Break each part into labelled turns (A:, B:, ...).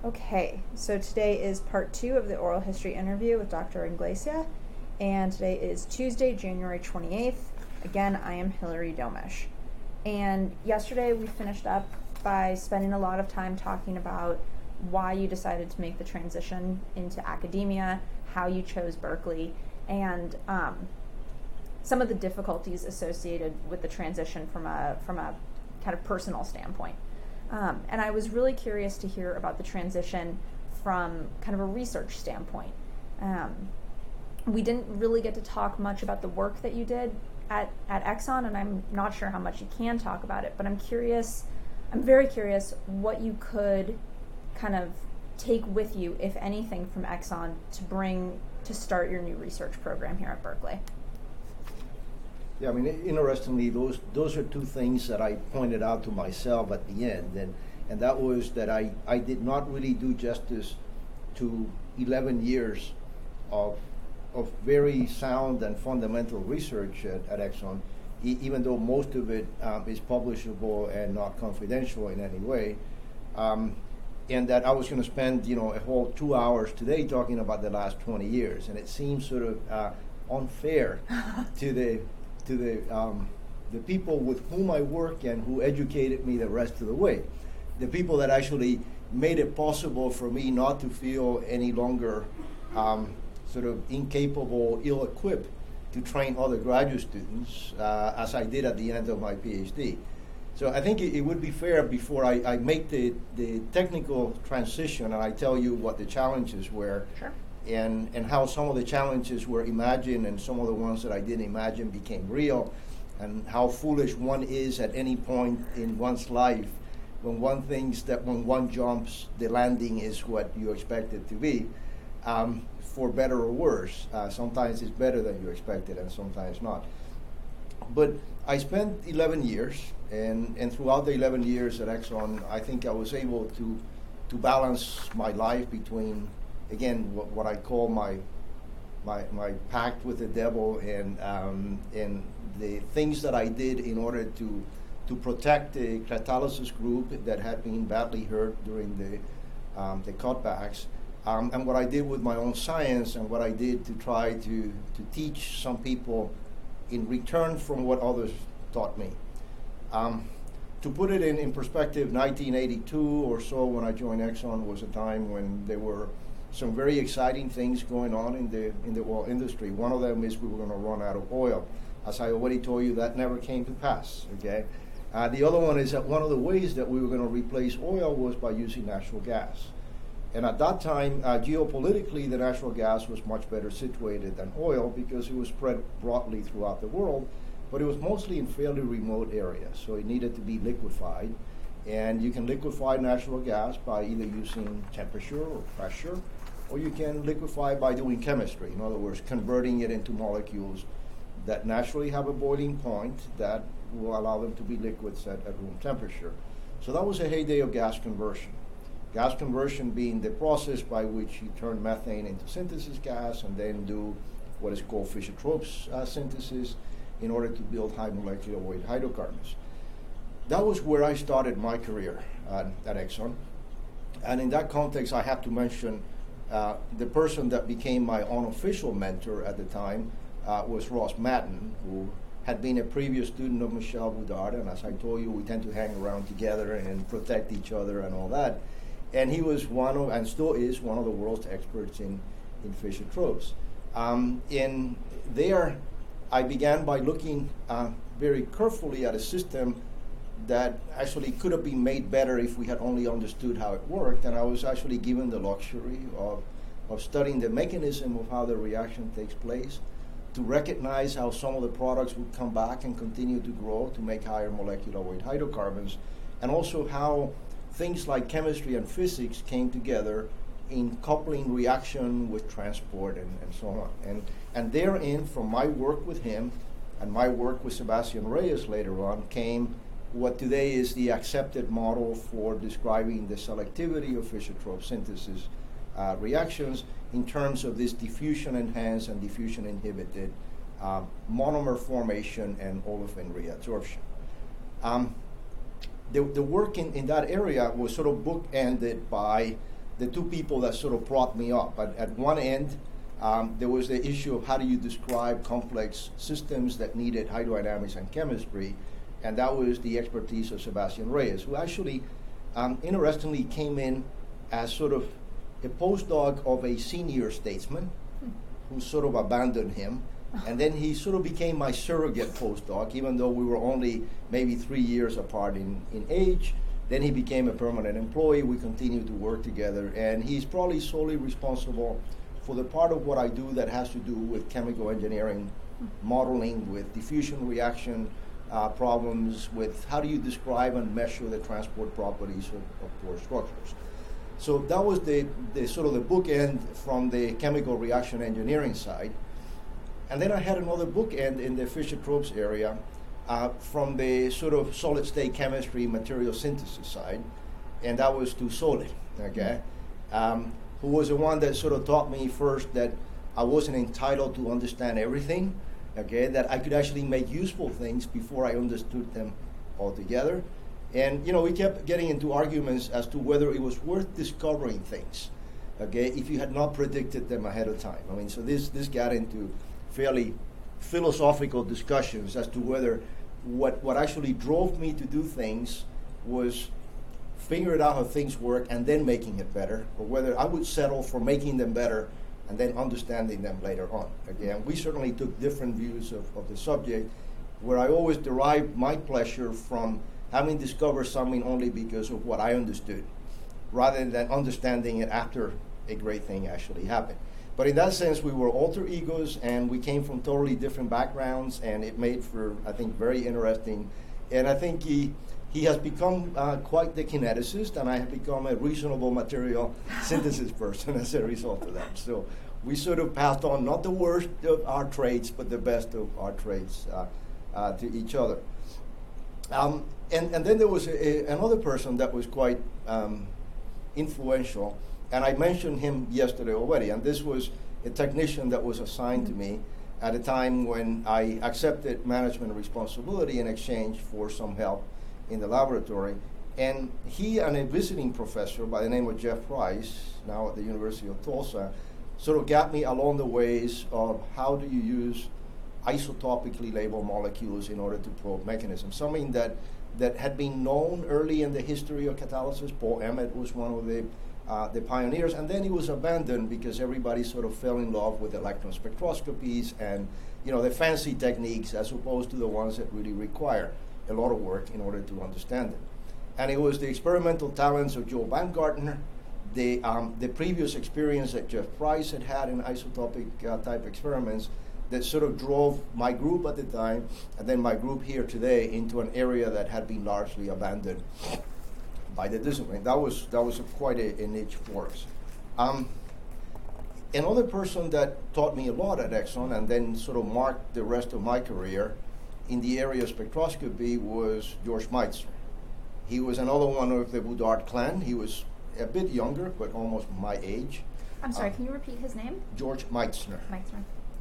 A: Okay, so today is part 2 of the oral history interview with Dr. Inglesia, and today is Tuesday, January 28th. Again, I am Hillary Domish. And yesterday we finished up by spending a lot of time talking about why you decided to make the transition into academia, how you chose Berkeley, and some of the difficulties associated with the transition from a kind of personal standpoint. And I was really curious to hear about the transition from kind of a research standpoint. We didn't really get to talk much about the work that you did at Exxon, and I'm not sure how much you can talk about it, but I'm very curious what you could kind of take with you, if anything, from Exxon to start your new research program here at Berkeley.
B: Yeah, I mean, interestingly, those are two things that I pointed out to myself at the end, and that was that I did not really do justice to 11 years of very sound and fundamental research at Exxon, even though most of it is publishable and not confidential in any way, and that I was going to spend a whole 2 hours today talking about the last 20 years, and it seems sort of unfair to the people with whom I work and who educated me the rest of the way, the people that actually made it possible for me not to feel any longer sort of incapable, ill-equipped to train other graduate students, as I did at the end of my PhD. So I think it would be fair before I make the technical transition and I tell you what the challenges were.
A: Sure.
B: And how some of the challenges were imagined and some of the ones that I didn't imagine became real, and how foolish one is at any point in one's life when one thinks that when one jumps, the landing is what you expect it to be, for better or worse. Sometimes it's better than you expected and sometimes not. But I spent 11 years, and throughout the 11 years at Exxon, I think I was able to balance my life between, again, what I call my pact with the devil and the things that I did in order to protect the catalysis group that had been badly hurt during the cutbacks, and what I did with my own science and what I did to try to teach some people in return from what others taught me. To put it in perspective, 1982 or so when I joined Exxon was a time when there were some very exciting things going on in the oil industry. One of them is we were going to run out of oil. As I already told you, that never came to pass. Okay. The other one is that one of the ways that we were going to replace oil was by using natural gas. And at that time, geopolitically, the natural gas was much better situated than oil because it was spread broadly throughout the world, but it was mostly in fairly remote areas, so it needed to be liquefied. And you can liquefy natural gas by either using temperature or pressure, or you can liquefy by doing chemistry. In other words, converting it into molecules that naturally have a boiling point that will allow them to be liquids at room temperature. So that was a heyday of gas conversion. Gas conversion being the process by which you turn methane into synthesis gas and then do what is called Fischer-Tropsch synthesis in order to build high molecular weight hydrocarbons. That was where I started my career at Exxon. And in that context, I have to mention the person that became my unofficial mentor at the time was Ross Madden, who had been a previous student of Michel Boudard. And as I told you, we tend to hang around together and protect each other and all that. And he was one of, and still is, one of the world's experts in Fischer-Tropsch. And there, I began by looking very carefully at a system that actually could have been made better if we had only understood how it worked. And I was actually given the luxury of studying the mechanism of how the reaction takes place, to recognize how some of the products would come back and continue to grow to make higher molecular weight hydrocarbons, and also how things like chemistry and physics came together in coupling reaction with transport and so on. And therein, from my work with him and my work with Sebastian Reyes later on, came what today is the accepted model for describing the selectivity of Fischer-Tropsch synthesis reactions in terms of this diffusion-enhanced and diffusion-inhibited monomer formation and olefin reabsorption. The work in that area was sort of bookended by the two people that sort of brought me up. But at one end, there was the issue of how do you describe complex systems that needed hydrodynamics and chemistry, and that was the expertise of Sebastian Reyes, who actually, interestingly, came in as sort of a postdoc of a senior statesman who sort of abandoned him. And then he sort of became my surrogate postdoc, even though we were only maybe 3 years apart in age. Then he became a permanent employee. We continued to work together. And he's probably solely responsible for the part of what I do that has to do with chemical engineering, modeling, with diffusion reaction problems, with how do you describe and measure the transport properties of pore structures. So that was the sort of the bookend from the chemical reaction engineering side. And then I had another bookend in the Fischer-Tropsch area from the sort of solid-state chemistry material synthesis side, and that was to Solid, okay, who was the one that sort of taught me first that I wasn't entitled to understand everything, okay, that I could actually make useful things before I understood them altogether. And, you know, we kept getting into arguments as to whether it was worth discovering things, okay, if you had not predicted them ahead of time. I mean, so this got into fairly philosophical discussions as to whether what actually drove me to do things was figuring out how things work and then making it better, or whether I would settle for making them better and then understanding them later on. Again, we certainly took different views of the subject, where I always derived my pleasure from having discovered something only because of what I understood, rather than understanding it after a great thing actually happened. But in that sense, we were alter egos, and we came from totally different backgrounds, and it made for, I think, very interesting. And I think he has become quite the kineticist, and I have become a reasonable material synthesis person as a result of that. So we sort of passed on not the worst of our traits, but the best of our traits to each other. And then there was another person that was quite influential, and I mentioned him yesterday already, and this was a technician that was assigned to me at a time when I accepted management responsibility in exchange for some help in the laboratory. And he and a visiting professor by the name of Jeff Price, now at the University of Tulsa, sort of got me along the ways of how do you use isotopically labeled molecules in order to probe mechanisms, something that had been known early in the history of catalysis. Paul Emmett was one of the pioneers, and then it was abandoned because everybody sort of fell in love with electron spectroscopies and, you know, the fancy techniques as opposed to the ones that really require a lot of work in order to understand it. And it was the experimental talents of Joe Baumgartner, the previous experience that Jeff Price had had in isotopic type experiments, that sort of drove my group at the time, and then my group here today, into an area that had been largely abandoned by the discipline. That was quite a niche for us. Another person that taught me a lot at Exxon and then sort of marked the rest of my career in the area of spectroscopy was George Meitzner. He was another one of the Boudard clan. He was a bit younger, but almost my age.
A: I'm sorry, can you repeat his name?
B: George Meitzner.
A: Meitzner.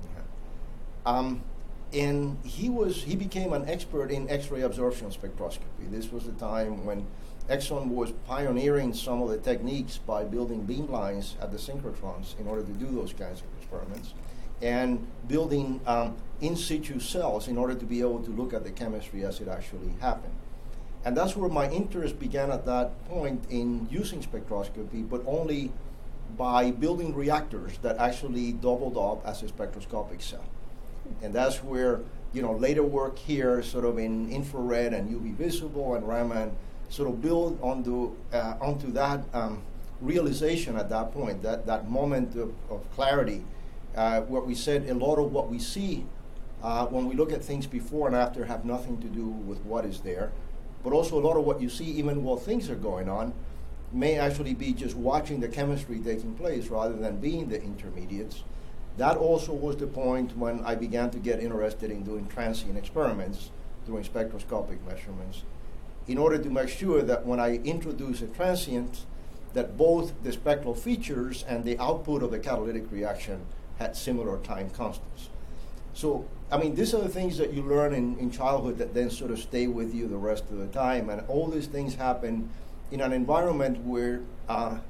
B: And he became an expert in X-ray absorption spectroscopy. This was the time when Exxon was pioneering some of the techniques by building beamlines at the synchrotrons in order to do those kinds of experiments, and building in situ cells in order to be able to look at the chemistry as it actually happened. And that's where my interest began at that point in using spectroscopy, but only by building reactors that actually doubled up as a spectroscopic cell. And that's where, you know, later work here sort of in infrared and UV visible and Raman sort of build onto that realization at that point, that moment of clarity, where we said a lot of what we see when we look at things before and after have nothing to do with what is there, but also a lot of what you see even while things are going on may actually be just watching the chemistry taking place rather than being the intermediates. That also was the point when I began to get interested in doing transient experiments, doing spectroscopic measurements, in order to make sure that when I introduce a transient, that both the spectral features and the output of the catalytic reaction had similar time constants. So, I mean, these are the things that you learn in childhood that then sort of stay with you the rest of the time, and all these things happen in an environment where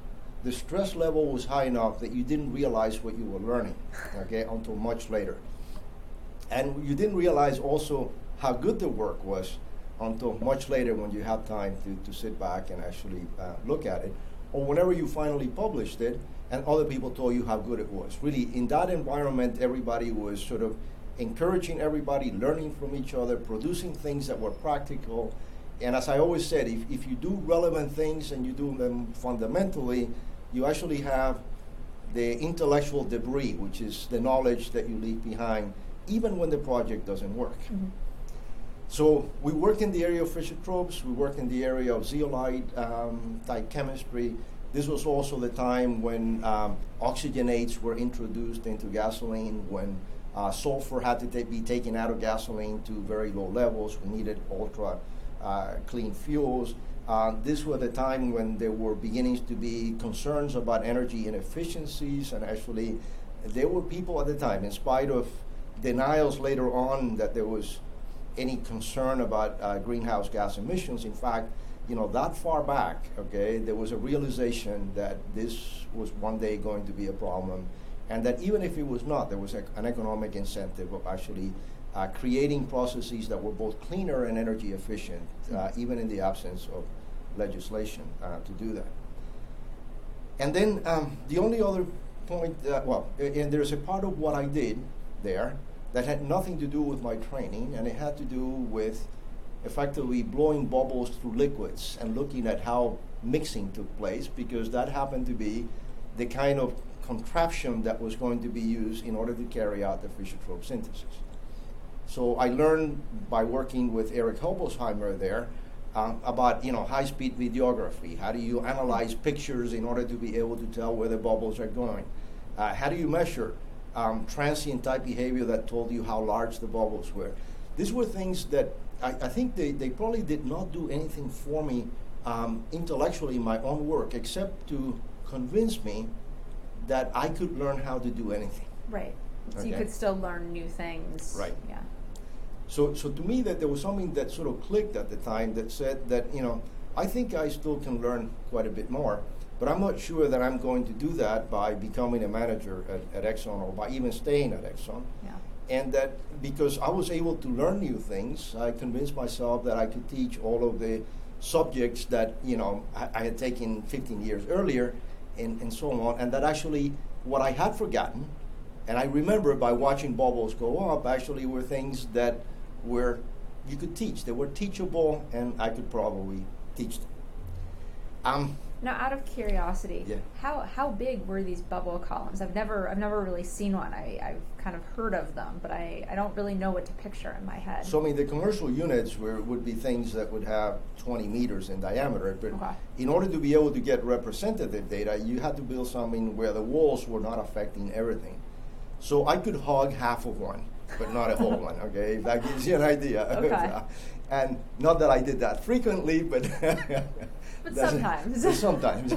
B: the stress level was high enough that you didn't realize what you were learning, okay, until much later. And you didn't realize also how good the work was until much later when you have time to sit back and actually look at it, or whenever you finally published it and other people told you how good it was. Really, in that environment, everybody was sort of encouraging everybody, learning from each other, producing things that were practical. And as I always said, if you do relevant things and you do them fundamentally, you actually have the intellectual debris, which is the knowledge that you leave behind, even when the project doesn't work. Mm-hmm. So we work in the area of Fischer-Tropsch, we work in the area of zeolite type chemistry. This was also the time when oxygenates were introduced into gasoline, when sulfur had to be taken out of gasoline to very low levels. We needed ultra clean fuels. This was the time when there were beginnings to be concerns about energy inefficiencies, and actually there were people at the time, in spite of denials later on that there was any concern about greenhouse gas emissions. In fact, that far back, okay, there was a realization that this was one day going to be a problem, and that even if it was not, there was an economic incentive of actually creating processes that were both cleaner and energy efficient, even in the absence of legislation to do that. And then the only other point, and there's a part of what I did there that had nothing to do with my training, and it had to do with effectively blowing bubbles through liquids and looking at how mixing took place, because that happened to be the kind of contraption that was going to be used in order to carry out the Fischer-Tropsch synthesis. So I learned by working with Eric Hobelsheimer there about high-speed videography. How do you analyze pictures in order to be able to tell where the bubbles are going? How do you measure transient type behavior that told you how large the bubbles were? These were things that I think they probably did not do anything for me intellectually in my own work, except to convince me that I could learn how to do anything.
A: Right. So
B: Okay.
A: you could still learn new things.
B: Right.
A: Yeah.
B: So to me, that there was something that sort of clicked at the time that said that, I think I still can learn quite a bit more, but I'm not sure that I'm going to do that by becoming a manager at Exxon, or by even staying at Exxon.
A: Yeah.
B: And that because I was able to learn new things, I convinced myself that I could teach all of the subjects that, I had taken 15 years earlier, and so on, and that actually what I had forgotten, and I remember by watching bubbles go up, actually were things that you could teach. They were teachable, and I could probably teach them.
A: Now, out of curiosity,
B: Yeah.
A: how big were these bubble columns? I've never really seen one. I've kind of heard of them, but I don't really know what to picture in my head.
B: So, the commercial units would be things that would have 20 meters in diameter, but
A: Okay.
B: in order to be able to get representative data, you had to build something where the walls were not affecting everything. So I could hog half of one, but not a whole one, okay? If that gives you an idea.
A: Okay.
B: And not that I did that frequently, but
A: But sometimes.
B: But sometimes.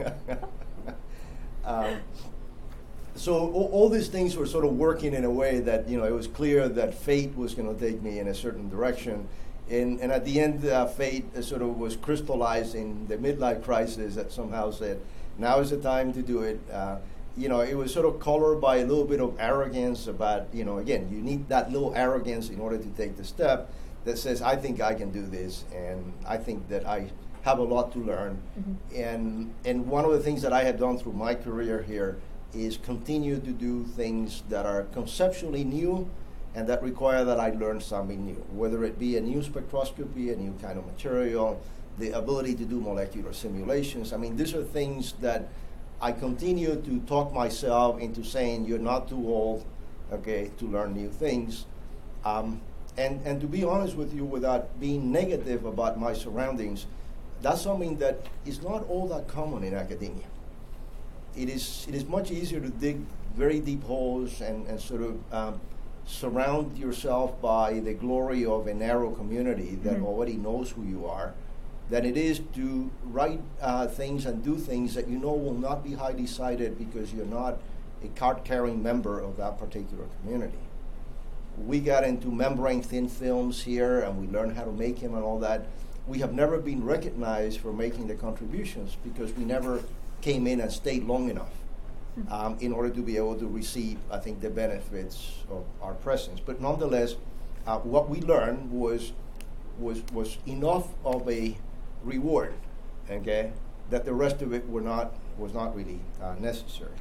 B: So all these things were sort of working in a way that, it was clear that fate was going to take me in a certain direction. And at the end, fate sort of was crystallized in the midlife crisis that somehow said, now is the time to do it. It was sort of colored by a little bit of arrogance about, again, you need that little arrogance in order to take the step that says, I think I can do this, and I think that I have a lot to learn. Mm-hmm. And one of the things that I have done through my career here is continue to do things that are conceptually new and that require that I learn something new, whether it be a new spectroscopy, a new kind of material, the ability to do molecular simulations. These are things that I continue to talk myself into saying you're not too old, okay, to learn new things. And to be honest with you, without being negative about my surroundings, that's something that is not all that common in academia. It is much easier to dig very deep holes and sort of surround yourself by the glory of a narrow community that
A: Mm-hmm.
B: already knows who you are, than it is to write things and do things that will not be highly cited because you're not a card-carrying member of that particular community. We got into membrane-thin films here, and we learned how to make them and all that. We have never been recognized for making the contributions because we never came in and stayed long enough in order to be able to receive, I think, the benefits of our presence. But nonetheless, what we learned was enough of a reward, okay, that the rest of it was not really necessary.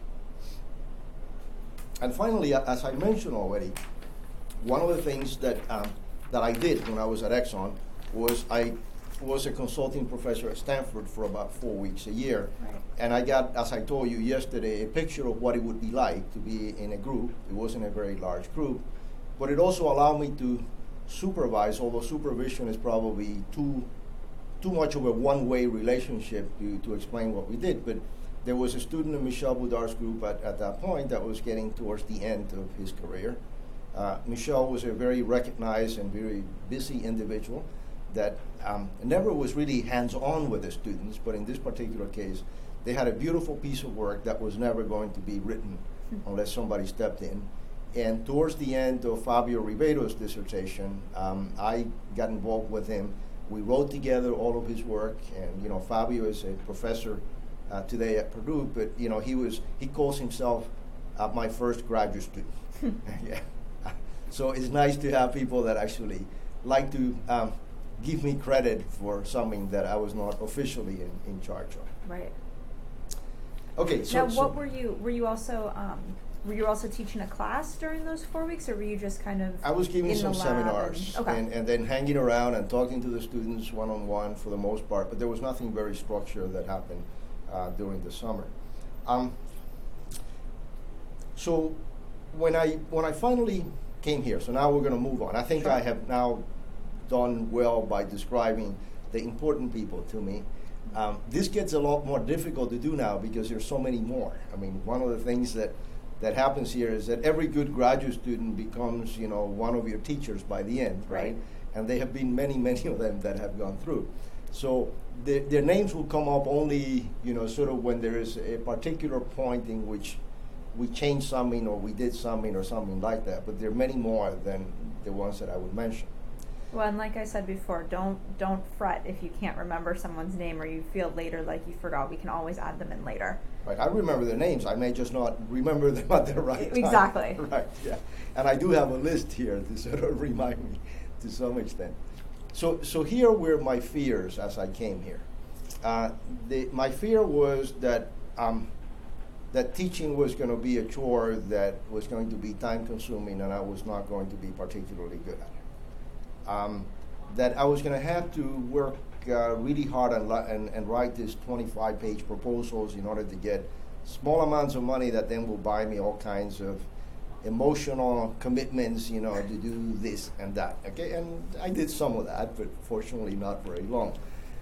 B: And finally, as I mentioned already, one of the things that I did when I was at Exxon was I was a consulting professor at Stanford for about 4 weeks a year.
A: Right.
B: And I got, as I told you yesterday, a picture of what it would be like to be in a group. It wasn't a very large group, but it also allowed me to supervise, although supervision is probably too much of a one-way relationship to explain what we did. But there was a student in Michel Boudard's group at that point that was getting towards the end of his career. Michel was a very recognized and very busy individual that never was really hands-on with the students, but in this particular case, they had a beautiful piece of work that was never going to be written unless somebody stepped in. And towards the end of Fabio Ribeiro's dissertation, I got involved with him. We wrote together all of his work, and Fabio is a professor today at Purdue, but he calls himself my first graduate student. Yeah. So it's nice to have people that actually like to give me credit for something that I was not officially in charge of.
A: Right.
B: Okay. So
A: now, what were you also teaching a class during those 4 weeks, or were you just kind of?
B: I was giving some seminars
A: and
B: then hanging around and talking to the students one-on-one for the most part, but there was nothing very structured that happened during the summer. So when I finally came here, so now we're going to move on. I think
A: Sure.
B: I have now done well by describing the important people to me. This gets a lot more difficult to do now because there's so many more. I mean, one of the things that happens here is that every good graduate student becomes, one of your teachers by the end, right? And there have been many, many of them that have gone through. So their names will come up only, sort of when there is a particular point in which we changed something or we did something or something like that. But there are many more than the ones that I would mention.
A: Well, and like I said before, don't fret if you can't remember someone's name or you feel later like you forgot. We can always add them in later.
B: Right, I remember their names. I may just not remember them at the right time.
A: Exactly.
B: Right, yeah. And I do have a list here to sort of remind me to some extent. So here were my fears as I came here. My fear was that that teaching was going to be a chore that was going to be time-consuming and I was not going to be particularly good at it. That I was going to have to work really hard and write these 25-page proposals in order to get small amounts of money that then will buy me all kinds of emotional commitments, to do this and that. Okay, and I did some of that, but fortunately not very long.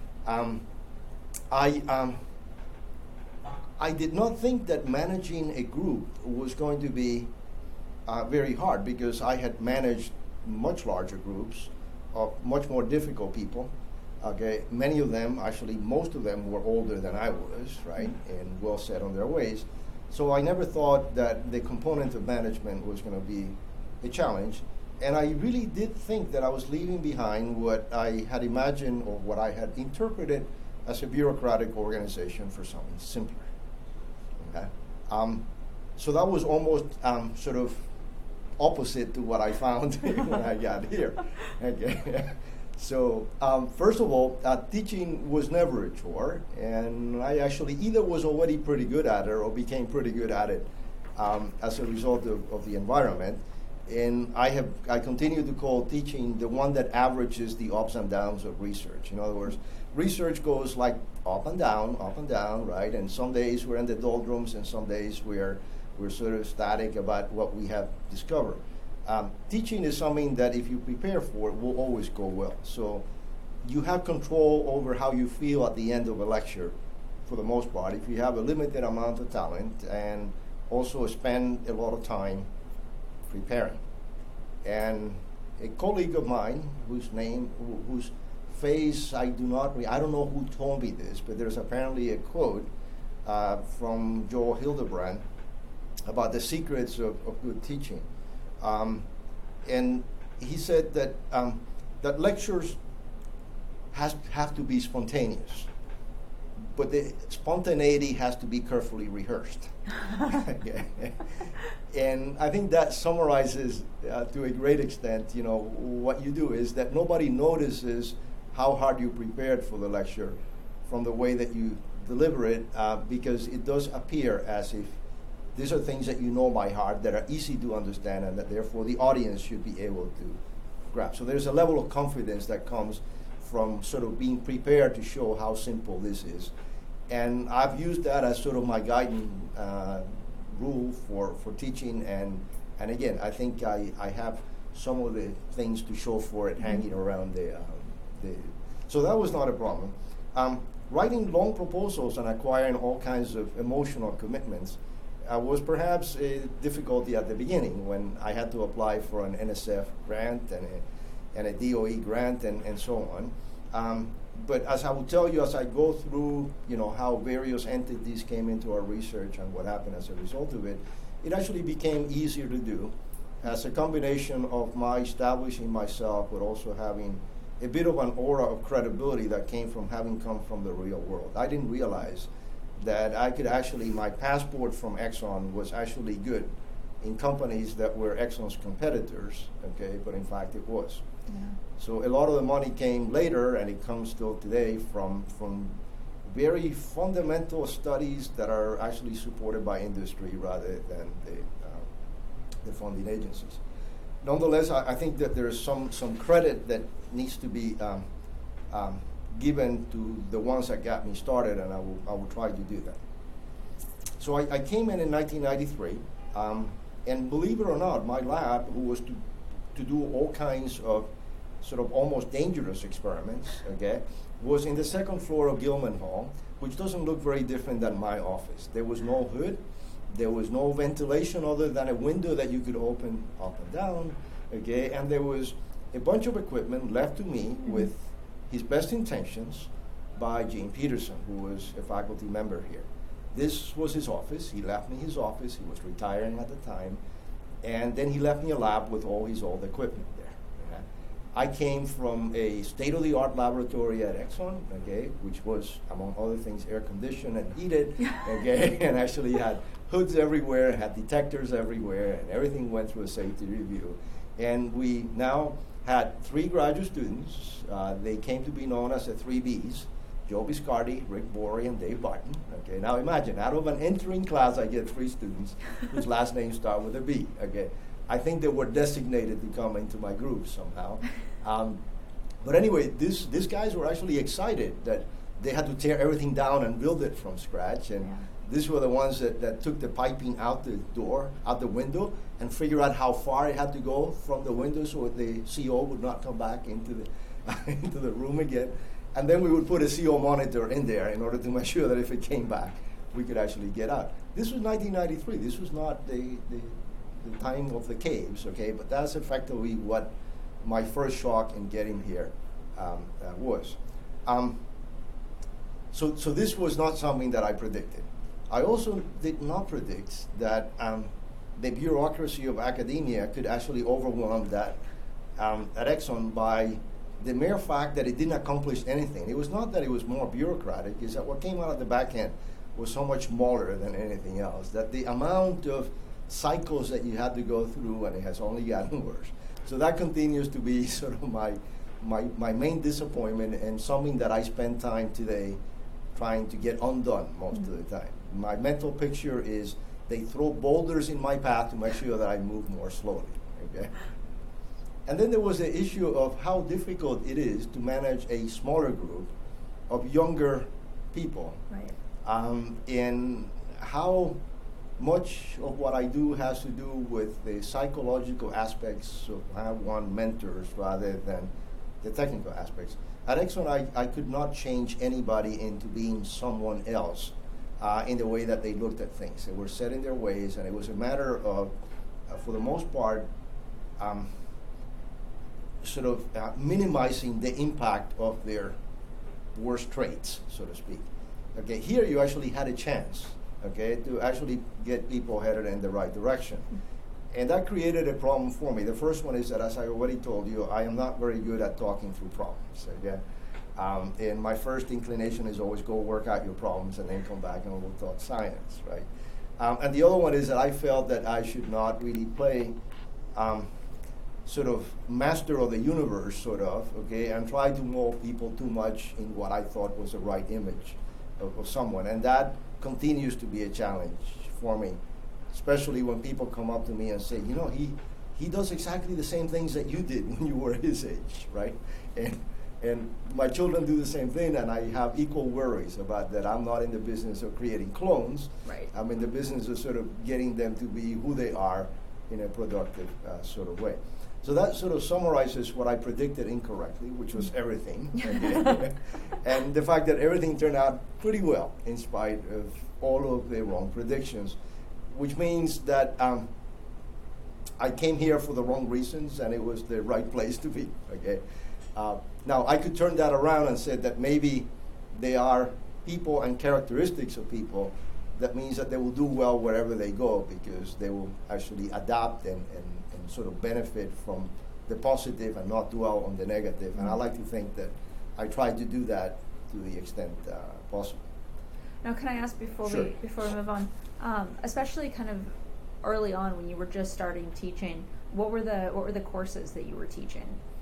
B: I did not think that managing a group was going to be very hard because I had managed much larger groups of much more difficult people. Okay, many of them, actually most of them were older than I was, right, and well set on their ways. So I never thought that the component of management was going to be a challenge. And I really did think that I was leaving behind what I had imagined or what I had interpreted as a bureaucratic organization for something simpler. Okay? So that was almost sort of opposite to what I found when I got here. Okay. So first of all, teaching was never a chore, and I actually either was already pretty good at it or became pretty good at it as a result of the environment. And I continue to call teaching the one that averages the ups and downs of research. In other words, research goes like up and down, right? And some days we're in the doldrums, and some days we're sort of static about what we have discovered. Teaching is something that if you prepare for it will always go well. So you have control over how you feel at the end of a lecture for the most part if you have a limited amount of talent and also spend a lot of time preparing. And a colleague of mine whose face I don't know who told me this, but there's apparently a quote from Joel Hildebrand about the secrets of good teaching. And he said that that lectures have to be spontaneous, but the spontaneity has to be carefully rehearsed. Okay. And I think that summarizes to a great extent, what you do is that nobody notices how hard you prepared for the lecture from the way that you deliver it, because it does appear as if these are things that you know by heart that are easy to understand and that therefore the audience should be able to grasp. So there's a level of confidence that comes from sort of being prepared to show how simple this is. And I've used that as sort of my guiding rule for teaching. And again, I think I have some of the things to show for it hanging around so that was not a problem. Writing long proposals and acquiring all kinds of emotional commitments was perhaps a difficulty at the beginning when I had to apply for an NSF grant and a DOE grant and so on. But as I will tell you, as I go through, how various entities came into our research and what happened as a result of it, it actually became easier to do as a combination of my establishing myself, but also having a bit of an aura of credibility that came from having come from the real world. I didn't realize that I could actually, my passport from Exxon was actually good in companies that were Exxon's competitors, okay, but in fact it was. Yeah. So a lot of the money came later, and it comes still today from very fundamental studies that are actually supported by industry rather than the funding agencies. Nonetheless, I think that there is some credit that needs to be given to the ones that got me started, and I will try to do that. So I came in 1993, and believe it or not, my lab, who was to do all kinds of sort of almost dangerous experiments, okay, was in the second floor of Gilman Hall, which doesn't look very different than my office. There was no hood. There was no ventilation other than a window that you could open up and down, okay, and there was a bunch of equipment left to me with his best intentions by Gene Peterson, who was a faculty member here. This was his office. He left me his office. He was retiring at the time, and then he left me a lab with all his old equipment there. Okay? I came from a state-of-the-art laboratory at Exxon, okay, which was, among other things, air-conditioned and heated, okay, and actually had hoods everywhere, had detectors everywhere, and everything went through a safety review. And we now had 3 graduate students. They came to be known as the 3 Bs, Joe Biscardi, Rick Borey, and Dave Barton. Okay, now imagine, out of an entering class, I get 3 students whose last names start with a B. Okay, I think they were designated to come into my group somehow. But anyway, these guys were actually excited that they had to tear everything down and build it from scratch. And these were the ones that took the piping out the window, and figure out how far it had to go from the window so the CO would not come back into the room again. And then we would put a CO monitor in there in order to make sure that if it came back, we could actually get out. This was 1993. This was not the time of the caves, okay? But that's effectively what my first shock in getting here was. So this was not something that I predicted. I also did not predict that the bureaucracy of academia could actually overwhelm that at Exxon by the mere fact that it didn't accomplish anything. It was not that it was more bureaucratic, it's that what came out of the back end was so much smaller than anything else, that the amount of cycles that you had to go through, and it has only gotten worse. So that continues to be sort of my main disappointment, and something that I spend time today trying to get undone most of the time. My mental picture is they throw boulders in my path to make sure that I move more slowly. Okay? And then there was the issue of how difficult it is to manage a smaller group of younger people. Right. And how much of what I do has to do with the psychological aspects of how one mentors rather than the technical aspects. At Exxon, I could not change anybody into being someone else in the way that they looked at things. They were set in their ways, and it was a matter of, for the most part, sort of minimizing the impact of their worst traits, so to speak. Okay, here you actually had a chance, okay, to actually get people headed in the right direction. And that created a problem for me. The first one is that, as I already told you, I am not very good at talking through problems. Okay? And my first inclination is always go work out your problems and then come back and we'll talk science, right? And the other one is that I felt that I should not really play sort of master of the universe, sort of, okay, and try to mold people too much in what I thought was the right image of someone. And that continues to be a challenge for me, especially when people come up to me and say, you know, he does exactly the same things that you did when you were his age, right? And my children do the same thing, and I have equal worries about that. I'm not in the business of creating clones.
A: Right.
B: I'm in the business of sort of getting them to be who they are in a productive sort of way. So that sort of summarizes what I predicted incorrectly, which was everything. Okay? And the fact that everything turned out pretty well in spite of all of the wrong predictions, which means that I came here for the wrong reasons and it was the right place to be. Okay. Now, I could turn that around and say that maybe they are people and characteristics of people that means that they will do well wherever they go because they will actually adapt and sort of benefit from the positive and not dwell on the negative. And I like to think that I try to do that to the extent possible.
A: Now, can I ask before
B: Sure.
A: we move on, especially kind of early on when you were just starting teaching, what were the courses that you were teaching?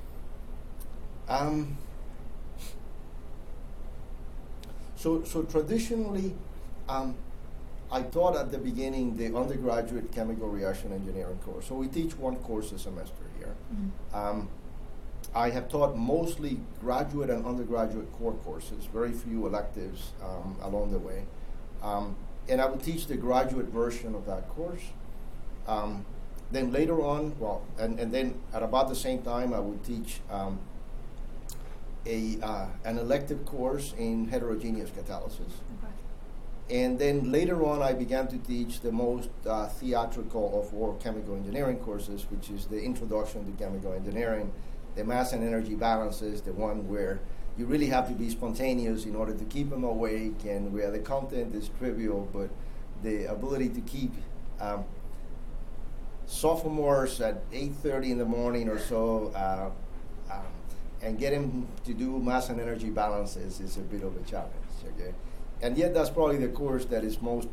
B: So traditionally, I taught at the beginning the undergraduate chemical reaction engineering course. So we teach one course a semester here. Mm-hmm. I have taught mostly graduate and undergraduate core courses, very few electives along the way. And I would teach the graduate version of that course. Then later on, and then at about the same time, I would teach an elective course in heterogeneous catalysis. Okay. And then later on, I began to teach the most theatrical of all chemical engineering courses, which is the Introduction to Chemical Engineering, the mass and energy balances, the one where you really have to be spontaneous in order to keep them awake, and where the content is trivial, but the ability to keep sophomores at 8:30 in the morning or so and get them to do mass and energy balances is a bit of a challenge. Okay? And yet that's probably the course that is most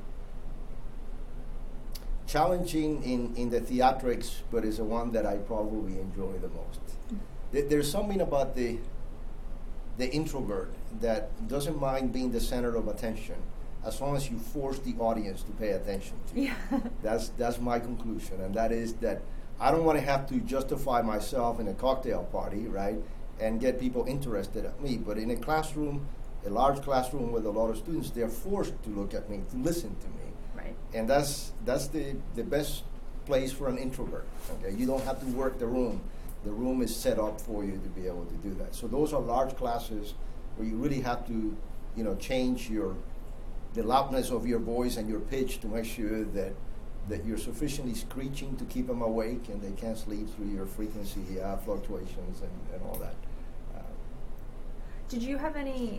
B: challenging in the theatrics, but is the one that I probably enjoy the most. There's something about the introvert that doesn't mind being the center of attention as long as you force the audience to pay attention to you. Yeah. That's my conclusion, and that is that I don't want to have to justify myself in a cocktail party, right, and get people interested in me. But in a classroom, a large classroom with a lot of students, they're forced to look at me, to listen to me.
A: Right.
B: And that's the best place for an introvert. Okay, you don't have to work the room. The room is set up for you to be able to do that. So those are large classes where you really have to, change the loudness of your voice and your pitch to make sure that you're sufficiently screeching to keep them awake and they can't sleep through your frequency fluctuations and all that.
A: Did you have any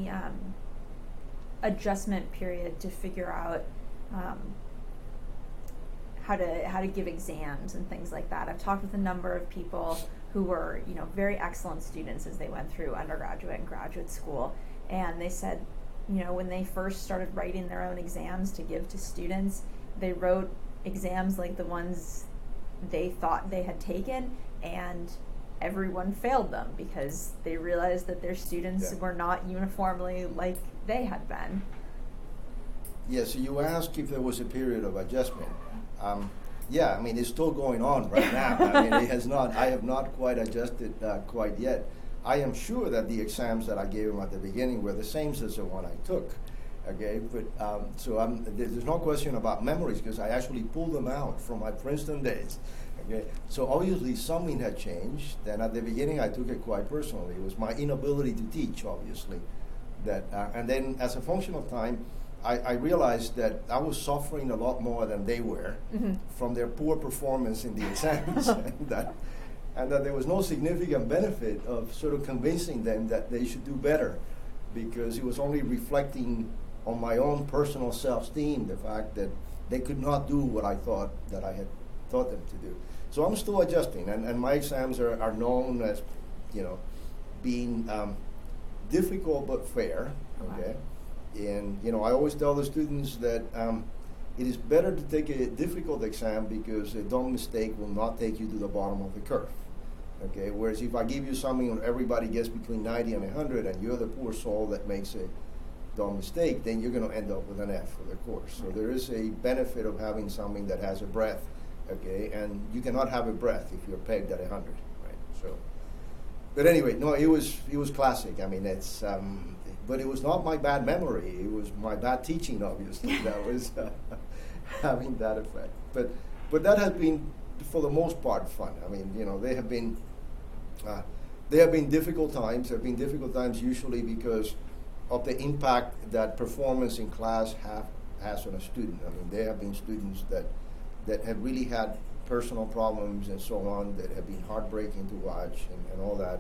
A: adjustment period to figure out how to give exams and things like that? I've talked with a number of people who were very excellent students as they went through undergraduate and graduate school, and they said when they first started writing their own exams to give to students, they wrote exams like the ones they thought they had taken, and everyone failed them because they realized that their students were not uniformly like they had been.
B: Yeah, so you asked if there was a period of adjustment. Yeah, I mean, it's still going on right now. I mean, I have not quite adjusted quite yet. I am sure that the exams that I gave them at the beginning were the same as the one I took. Okay, but there's no question about memories because I actually pulled them out from my Princeton days. Okay, so obviously something had changed. Then at the beginning, I took it quite personally. It was my inability to teach, obviously. And then as a function of time, I realized that I was suffering a lot more than they were from their poor performance in the exams, and that there was no significant benefit of sort of convincing them that they should do better, because it was only reflecting on my own personal self-esteem, the fact that they could not do what I thought that I had taught them to do. So I'm still adjusting, and my exams are known as, being difficult but fair. Okay, and I always tell the students that it is better to take a difficult exam because a dumb mistake will not take you to the bottom of the curve. Okay, whereas if I give you something and everybody gets between 90 and 100 and you're the poor soul that makes a dumb mistake, then you're going to end up with an F for the course. So there is a benefit of having something that has a breadth, okay, and you cannot have a breadth if you're pegged at 100, right? So, but anyway, no, it was classic. I mean, it's, but it was not my bad memory. It was my bad teaching, obviously, that was having that effect. But that has been, for the most part, fun. I mean, they have been difficult times. There have been difficult times usually because of the impact that performance in class has on a student. I mean, there have been students that have really had personal problems and so on that have been heartbreaking to watch and all that.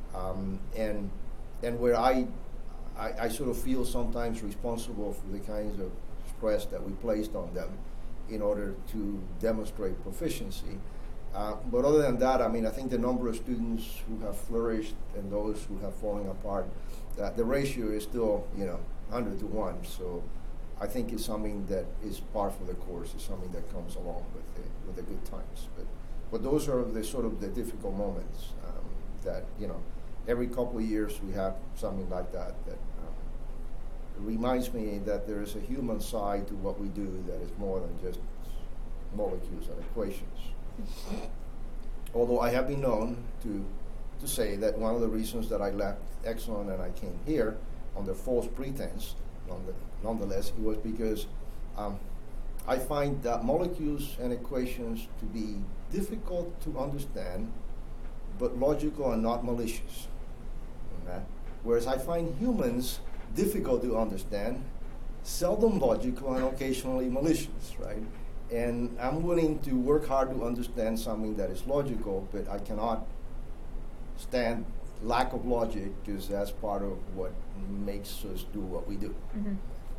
B: And where I sort of feel sometimes responsible for the kinds of stress that we placed on them in order to demonstrate proficiency. But other than that, I mean, I think the number of students who have flourished and those who have fallen apart, the ratio is still, 100 to 1. So I think it's something that is par for the course. It's something that comes along with the good times. But those are the sort of the difficult moments that, every couple of years we have something like that reminds me that there is a human side to what we do that is more than just molecules and equations. Although I have been known to say that one of the reasons that I left Exxon and I came here under false pretense, nonetheless, it was because I find that molecules and equations to be difficult to understand, but logical and not malicious. Okay? Whereas I find humans difficult to understand, seldom logical, and occasionally malicious, right? And I'm willing to work hard to understand something that is logical, but I cannot stand lack of logic because that's part of what makes us do what we do.
A: Mm-hmm.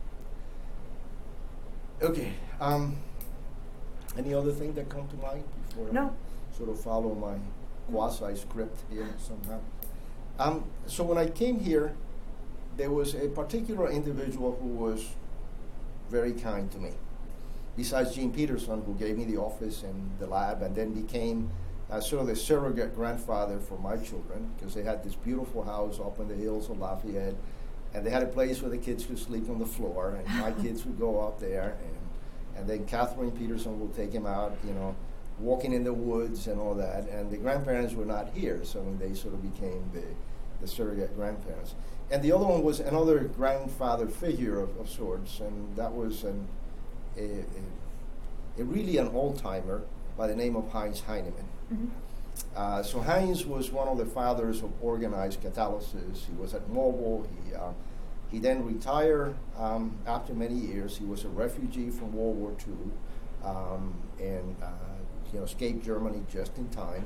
B: Okay. Any other thing that come to mind before
A: No.
B: I sort of follow my quasi-script here somehow? So when I came here, there was a particular individual who was very kind to me. Besides Gene Peterson, who gave me the office and the lab, and then became sort of the surrogate grandfather for my children, because they had this beautiful house up in the hills of Lafayette, and they had a place where the kids could sleep on the floor, and my kids would go out there, and then Catherine Peterson would take them out, walking in the woods and all that, and the grandparents were not here, so they sort of became the surrogate grandparents. And the other one was another grandfather figure of sorts, and that was a really an old-timer by the name of Heinz Heinemann.
A: Mm-hmm.
B: So Heinz was one of the fathers of organized catalysis. He was at Mobile. He then retired after many years. He was a refugee from World War II and escaped Germany just in time.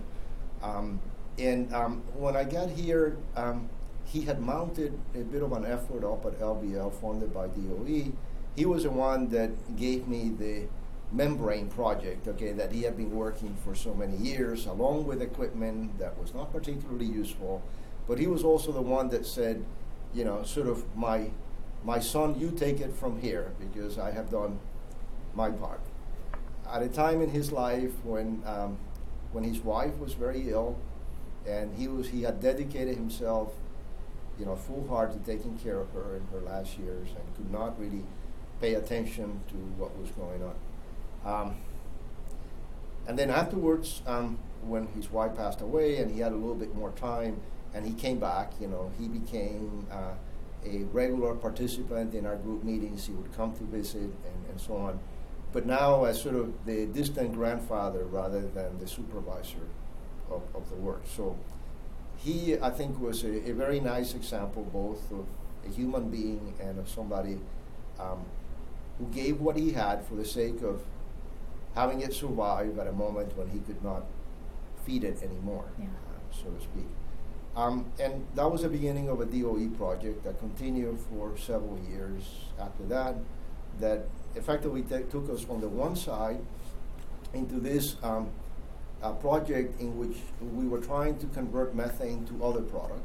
B: When I got here, he had mounted a bit of an effort up at LBL funded by DOE. He was the one that gave me the membrane project, that he had been working for so many years, along with equipment that was not particularly useful. But he was also the one that said, sort of, my son, you take it from here, because I have done my part. At a time in his life when his wife was very ill, and he had dedicated himself, full heart to taking care of her in her last years, and could not really pay attention to what was going on. And then afterwards, when his wife passed away and he had a little bit more time and he came back, he became a regular participant in our group meetings. He would come to visit and so on. But now as sort of the distant grandfather rather than the supervisor of the work. So he, I think, was a very nice example both of a human being and of somebody who gave what he had for the sake of having it survive at a moment when he could not feed it anymore, so to speak. And that was the beginning of a DOE project that continued for several years after that effectively took us from the one side into this project in which we were trying to convert methane to other products,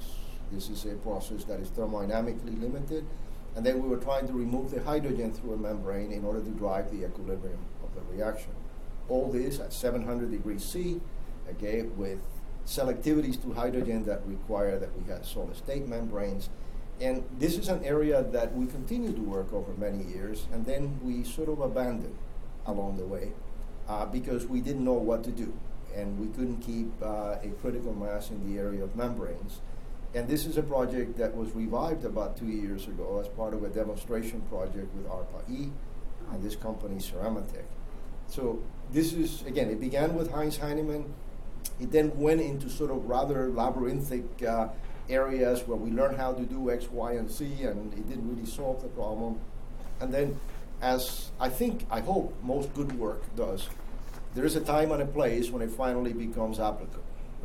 B: This is a process that is thermodynamically limited. And then we were trying to remove the hydrogen through a membrane in order to drive the equilibrium of the reaction. All this at 700 degrees C, okay, with selectivities to hydrogen that require that we had solid state membranes. And this is an area that we continue to work over many years, and then we sort of abandoned along the way because we didn't know what to do, and we couldn't keep a critical mass in the area of membranes. And this is a project that was revived about 2 years ago as part of a demonstration project with ARPA-E and this company, Ceramatec. So this is, again, it began with Heinz Heinemann. It then went into sort of rather labyrinthic areas where we learned how to do X, Y, and Z, and it didn't really solve the problem. And then, as I hope most good work does, there is a time and a place when it finally becomes applicable.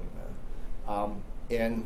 B: And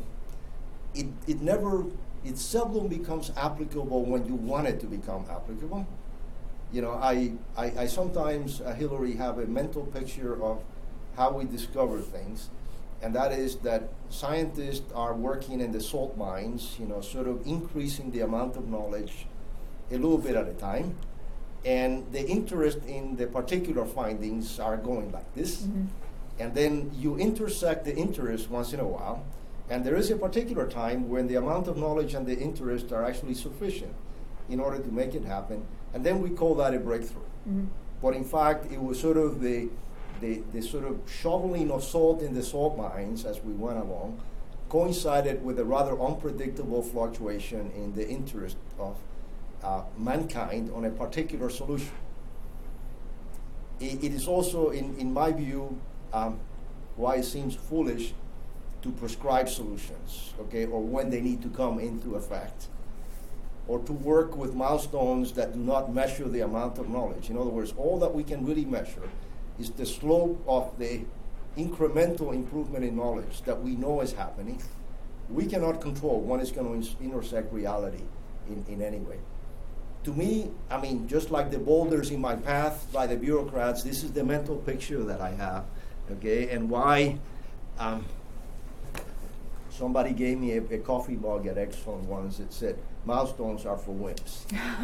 B: it seldom becomes applicable when you want it to become applicable. You know, I sometimes, Hillary, have a mental picture of how we discover things, and that is that scientists are working in the salt mines, you know, sort of increasing the amount of knowledge a little bit at a time, and the interest in the particular findings are going like this, and then you intersect the interest once in a while, and there is a particular time when the amount of knowledge and the interest are actually sufficient in order to make it happen, and then we call that a breakthrough. But in fact, it was sort of the sort of shoveling of salt in the salt mines as we went along coincided with a rather unpredictable fluctuation in the interest of mankind on a particular solution. It is also, in my view, why it seems foolish to prescribe solutions, okay, or when they need to come into effect, or to work with milestones that do not measure the amount of knowledge. In other words, all that we can really measure is the slope of the incremental improvement in knowledge that we know is happening. We cannot control when it's going to intersect reality in any way. To me, I mean, just like the boulders in my path by the bureaucrats, this is the mental picture that I have, okay, and why somebody gave me a coffee mug at Exxon once that said, milestones are for wimps.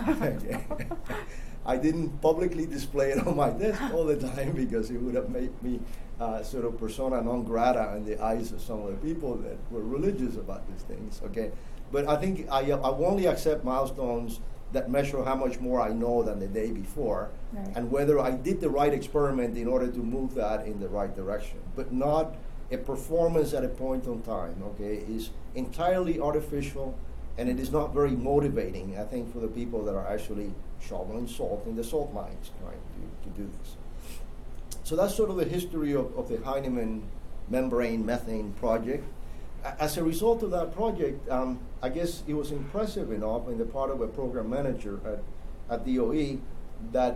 B: I didn't publicly display it on my desk all the time because it would have made me sort of persona non grata in the eyes of some of the people that were religious about these things, okay? But I think I only accept milestones that measure how much more I know than the day before, right, and whether I did the right experiment in order to move that in the right direction, but not a performance at a point in time, okay, is entirely artificial, and it is not very motivating, I think, for the people that are actually shoveling salt in the salt mines trying to do this. So that's sort of the history of the Heinemann membrane methane project. As a result of that project, I guess it was impressive enough in the part of a program manager at DOE that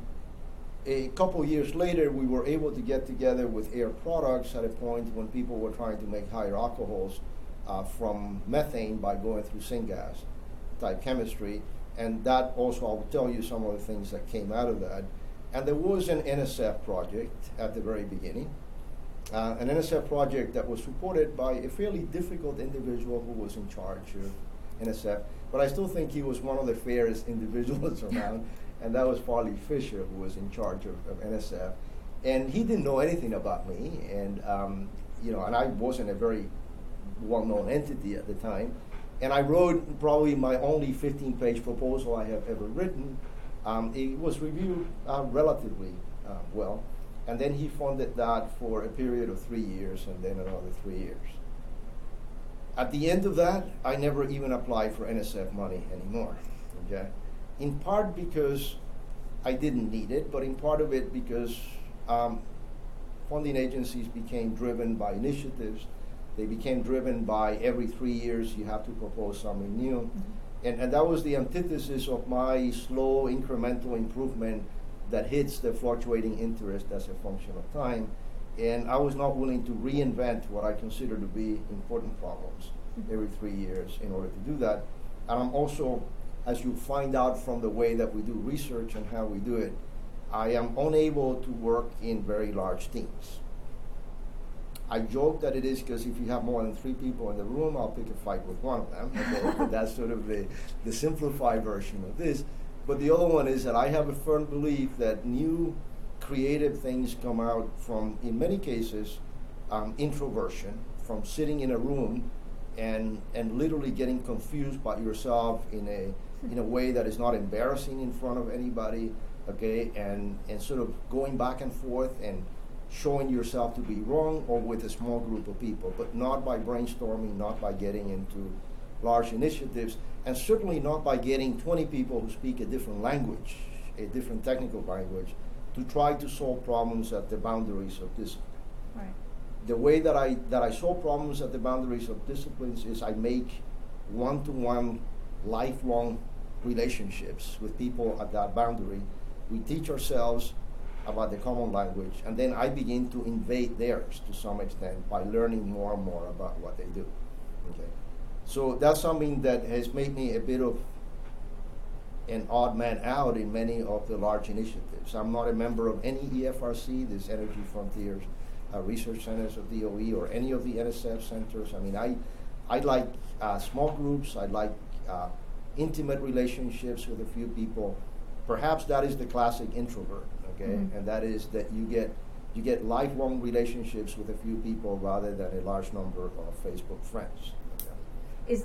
B: a couple years later we were able to get together with Air Products at a point when people were trying to make higher alcohols from methane by going through syngas type chemistry. And that also, I'll tell you some of the things that came out of that. And there was an NSF project at the very beginning, an NSF project that was supported by a fairly difficult individual who was in charge of NSF. But I still think he was one of the fairest individuals around, and that was Farley Fisher, who was in charge of NSF. And he didn't know anything about me, and and I wasn't a very well-known entity at the time. And I wrote probably my only 15-page proposal I have ever written. It was reviewed relatively well. And then he funded that for a period of 3 years and then another 3 years. At the end of that, I never even applied for NSF money anymore. Okay? In part because I didn't need it, but in part of it because funding agencies became driven by initiatives. They became driven by every 3 years you have to propose something new. And that was the antithesis of my slow incremental improvement that hits the fluctuating interest as a function of time. And I was not willing to reinvent what I consider to be important problems every 3 years in order to do that. And I'm also, as you find out from the way that we do research and how we do it, I am unable to work in very large teams. I joke that it is because if you have more than 3 people in the room, I'll pick a fight with one of them. Okay? But that's sort of the simplified version of this. But the other one is that I have a firm belief that new creative things come out from, in many cases, introversion, from sitting in a room and literally getting confused by yourself in a way that is not embarrassing in front of anybody, okay, and sort of going back and forth and showing yourself to be wrong, or with a small group of people, but not by brainstorming, not by getting into large initiatives, and certainly not by getting 20 people who speak a different language, a different technical language, to try to solve problems at the boundaries of discipline.
A: Right.
B: The way that I solve problems at the boundaries of disciplines is I make one-to-one, lifelong relationships with people at that boundary. We teach ourselves about the common language, and then I begin to invade theirs to some extent by learning more and more about what they do. Okay, so that's something that has made me a bit of an odd man out in many of the large initiatives. I'm not a member of any EFRC, this Energy Frontiers Research Centers of DOE, or any of the NSF centers. I mean, I like small groups. I like intimate relationships with a few people. Perhaps that is the classic introvert, okay? Mm-hmm. And that is that you get lifelong relationships with a few people rather than a large number of Facebook friends. Okay?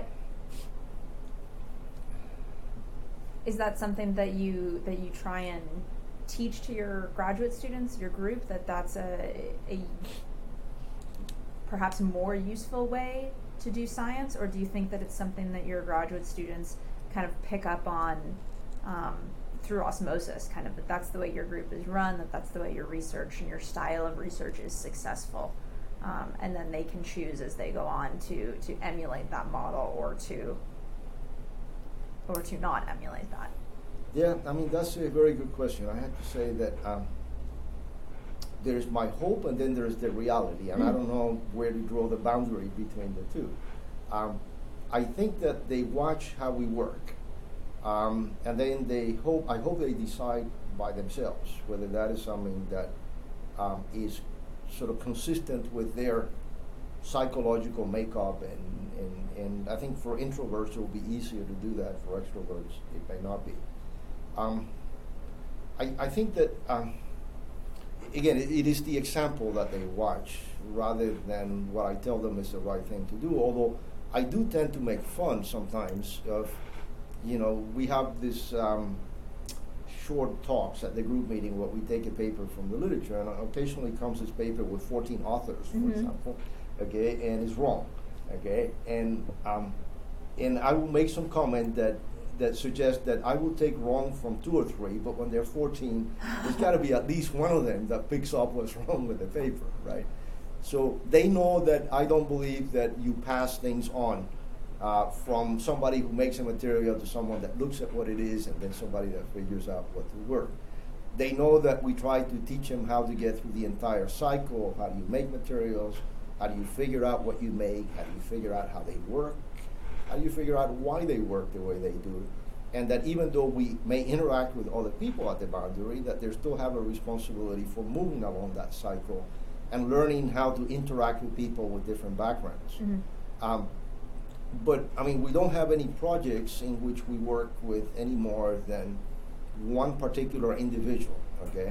A: Is that something that you try and teach to your graduate students, your group, that's a perhaps more useful way to do science, or do you think that it's something that your graduate students kind of pick up on through osmosis, kind of, that that's the way your group is run, that's the way your research and your style of research is successful, and then they can choose as they go on to emulate that model or to not emulate that?
B: Yeah, I mean, that's a very good question. I have to say that there's my hope and then there's the reality, and I don't know where to draw the boundary between the two. I think that they watch how we work, and then I hope they decide by themselves whether that is something that is sort of consistent with their psychological makeup, and I think for introverts it will be easier to do that. For extroverts it may not be. I think that again it is the example that they watch rather than what I tell them is the right thing to do, although I do tend to make fun sometimes of, we have this short talks at the group meeting where we take a paper from the literature, and occasionally comes this paper with 14 authors, for example, okay, and it's wrong, okay, and I will make some comment that suggests that I will take wrong from 2 or 3, but when there are 14, there's got to be at least one of them that picks up what's wrong with the paper, right? So they know that I don't believe that you pass things on from somebody who makes a material to someone that looks at what it is and then somebody that figures out what to work. They know that we try to teach them how to get through the entire cycle of how do you make materials, how do you figure out what you make, how do you figure out how they work, how do you figure out why they work the way they do, and that even though we may interact with other people at the boundary, that they still have a responsibility for moving along that cycle and learning how to interact with people with different backgrounds. But I mean, we don't have any projects in which we work with any more than one particular individual, okay?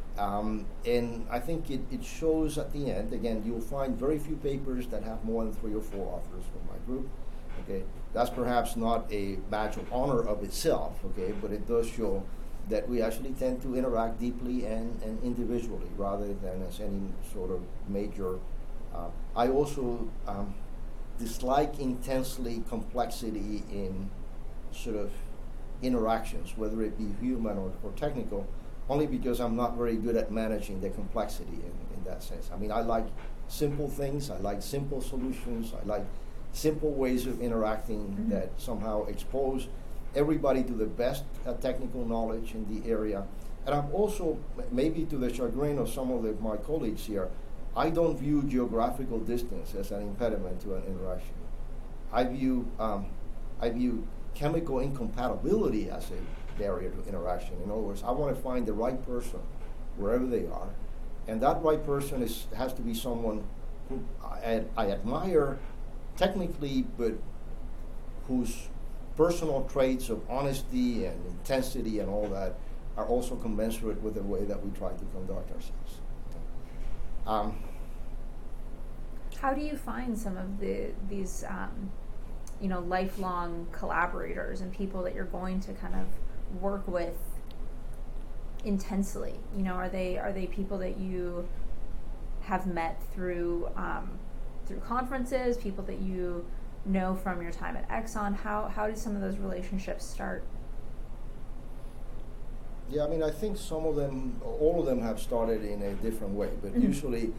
B: And I think it shows at the end. Again, you'll find very few papers that have more than 3 or 4 authors from my group, okay? That's perhaps not a badge of honor of itself, okay, but it does show that we actually tend to interact deeply and individually rather than as any sort of major. I also dislike intensely complexity in sort of interactions, whether it be human or technical, only because I'm not very good at managing the complexity in that sense. I mean, I like simple things, I like simple solutions, I like simple ways of interacting that somehow expose everybody to the best technical knowledge in the area. And I'm also, maybe to the chagrin of some of my colleagues here, I don't view geographical distance as an impediment to an interaction. I view chemical incompatibility as a barrier to interaction. In other words, I want to find the right person wherever they are, and that right person has to be someone who I admire technically, but whose personal traits of honesty and intensity and all that are also commensurate with the way that we try to conduct ourselves.
A: How do you find some of these lifelong collaborators and people that you're going to kind of work with intensely? Are they people that you have met through conferences, people that you know from your time at Exxon? How did some of those relationships start?
B: Yeah, I mean, I think some of them, all of them have started in a different way, but usually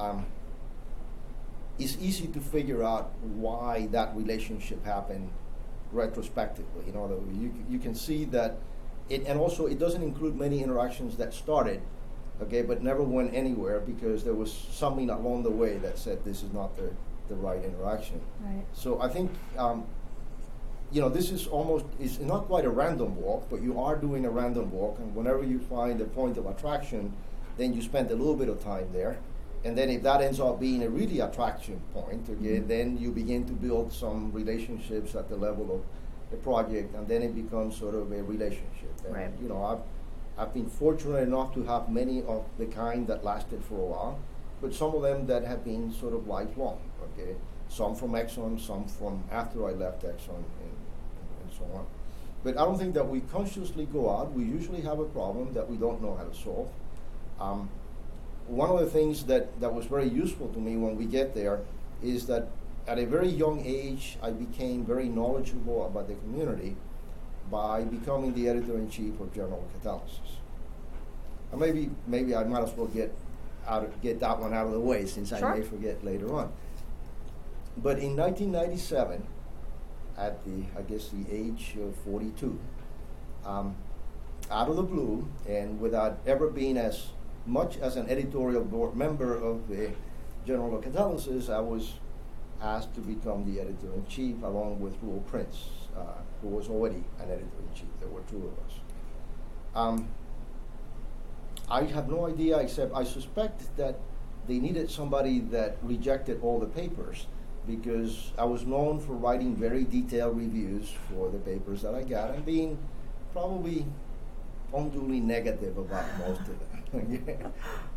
B: it's easy to figure out why that relationship happened retrospectively. You can see that and also it doesn't include many interactions that started, okay, but never went anywhere because there was something along the way that said this is not the right interaction.
A: Right.
B: So I think, this is it's not quite a random walk, but you are doing a random walk, and whenever you find a point of attraction, then you spend a little bit of time there. And then if that ends up being a really attraction point, okay, then you begin to build some relationships at the level of the project, and then it becomes sort of a relationship. And,
A: right.
B: I've been fortunate enough to have many of the kind that lasted for a while, but some of them that have been sort of lifelong, okay? Some from Exxon, some from after I left Exxon, and so on. But I don't think that we consciously go out. We usually have a problem that we don't know how to solve. One of the things that was very useful to me when we get there is that at a very young age, I became very knowledgeable about the community by becoming the editor-in-chief of General Catalysis. And maybe I might as well get that one out of the way, since
A: Sure.
B: I may forget later on. But in 1997, at the age of 42, out of the blue, and without ever being as much as an editorial board member of the General Catalysis, I was asked to become the editor-in-chief along with Ruel Prince, who was already an editor-in-chief. There were two of us. I have no idea, except I suspect that they needed somebody that rejected all the papers, because I was known for writing very detailed reviews for the papers that I got and being probably unduly negative about most of them.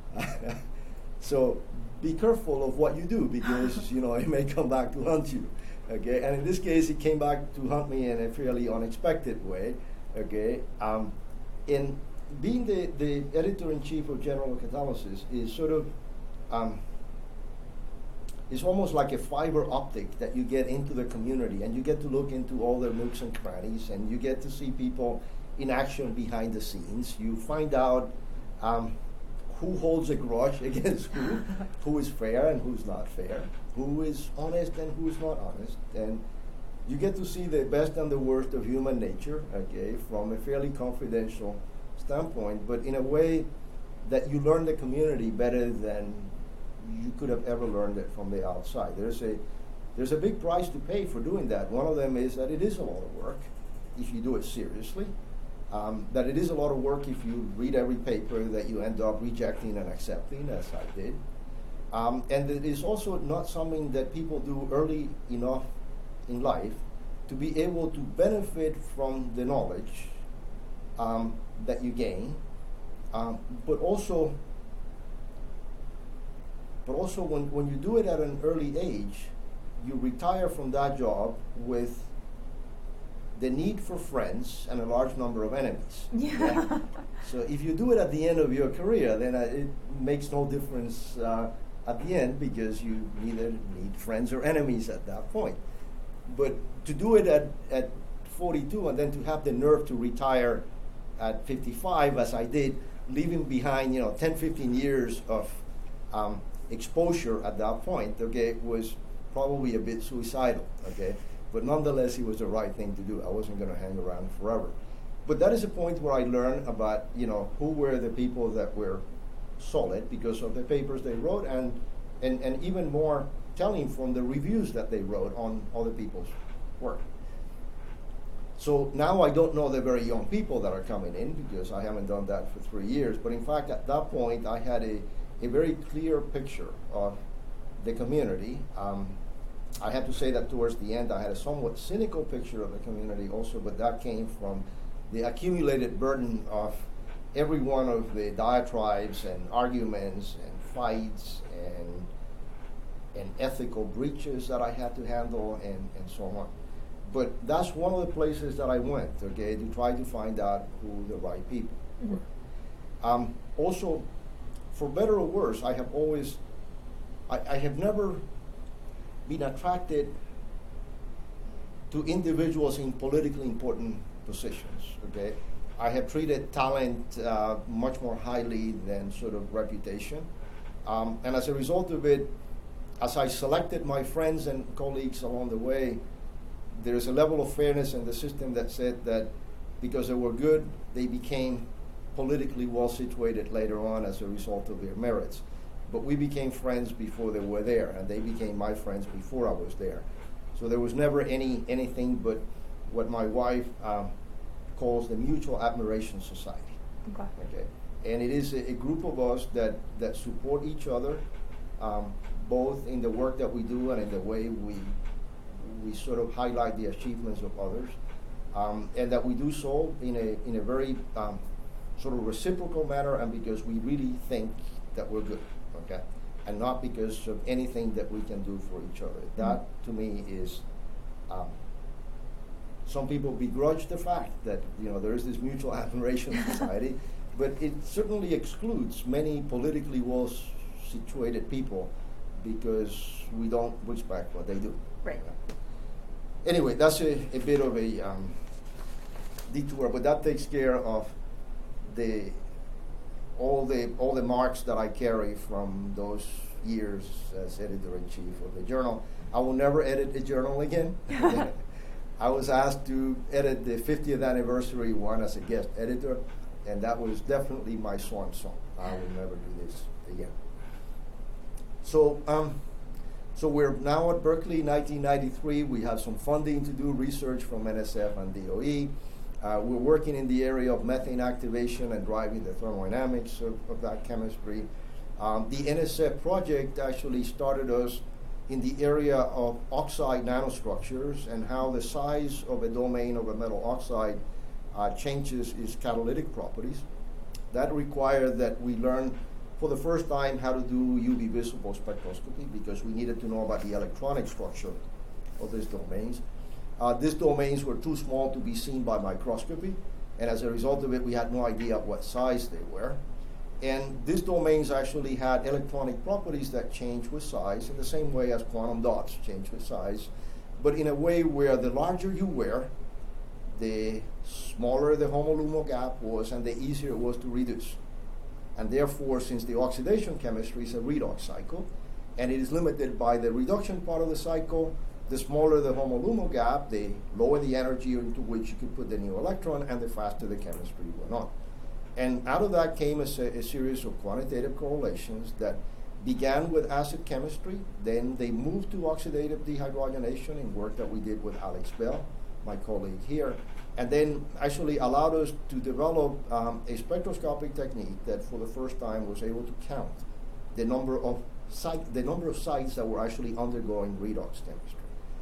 B: So be careful of what you do, because it may come back to haunt you. Okay, and in this case, it came back to haunt me in a fairly unexpected way. Okay, in being the editor-in-chief of General Catalysis is sort of it's almost like a fiber optic that you get into the community, and you get to look into all their nooks and crannies, and you get to see people in action behind the scenes. You find out who holds a grudge against who is fair and who's not fair, who is honest and who is not honest, and you get to see the best and the worst of human nature, okay, from a fairly confidential standpoint, but in a way that you learn the community better than you could have ever learned it from the outside. There's a big price to pay for doing that. One of them is that it is a lot of work if you do it seriously. That it is a lot of work if you read every paper that you end up rejecting and accepting, as I did. And it is also not something that people do early enough in life to be able to benefit from the knowledge that you gain, but also when you do it at an early age, you retire from that job with the need for friends and a large number of enemies.
A: Yeah.
B: So if you do it at the end of your career, then it makes no difference at the end, because you neither need friends or enemies at that point. But to do it at 42 and then to have the nerve to retire at 55, as I did, leaving behind 10, 15 years of exposure at that point, okay, was probably a bit suicidal, okay? But nonetheless, it was the right thing to do. I wasn't going to hang around forever. But that is a point where I learned about, who were the people that were solid because of the papers they wrote, and even more telling from the reviews that they wrote on other people's work. So now I don't know the very young people that are coming in, because I haven't done that for 3 years. But in fact, at that point, I had a very clear picture of the community. I have to say that towards the end, I had a somewhat cynical picture of the community also, but that came from the accumulated burden of every one of the diatribes and arguments and fights and ethical breaches that I had to handle and so on. But that's one of the places that I went, okay, to try to find out who the right people were. Also, for better or worse, I have never been attracted to individuals in politically important positions, okay? I have treated talent much more highly than sort of reputation. And as a result of it, as I selected my friends and colleagues along the way, there is a level of fairness in the system that said that because they were good, they became politically well situated later on as a result of their merits. But we became friends before they were there, and they became my friends before I was there. So there was never anything but what my wife calls the Mutual Admiration Society. Okay. And it is a group of us that support each other, both in the work that we do and in the way we sort of highlight the achievements of others, and that we do so in a very sort of reciprocal manner, and because we really think that we're good, okay, and not because of anything that we can do for each other. That to me is. Some people begrudge the fact that there is this mutual admiration society, but it certainly excludes many politically well situated people because we don't respect what they do.
A: Right.
B: Anyway, that's a bit of a detour, but that takes care of all the marks that I carry from those years as editor-in-chief of the journal. I will never edit a journal again. I was asked to edit the 50th anniversary one as a guest editor, and that was definitely my swan song. I will never do this again. So we're now at Berkeley, 1993. We have some funding to do research from NSF and DOE. We're working in the area of methane activation and driving the thermodynamics of that chemistry. The NSF project actually started us in the area of oxide nanostructures and how the size of a domain of a metal oxide changes its catalytic properties. That required that we learn for the first time how to do UV visible spectroscopy because we needed to know about the electronic structure of these domains. These domains were too small to be seen by microscopy, and as a result of it, we had no idea what size they were. And these domains actually had electronic properties that change with size in the same way as quantum dots change with size, but in a way where the larger you were, the smaller the HOMO-LUMO gap was and the easier it was to reduce. And therefore, since the oxidation chemistry is a redox cycle, and it is limited by the reduction part of the cycle, the smaller the HOMO-LUMO gap, the lower the energy into which you could put the new electron, and the faster the chemistry went on. And out of that came a series of quantitative correlations that began with acid chemistry. Then they moved to oxidative dehydrogenation in work that we did with Alex Bell, my colleague here, and then actually allowed us to develop a spectroscopic technique that for the first time was able to count the number of sites that were actually undergoing redox chemistry.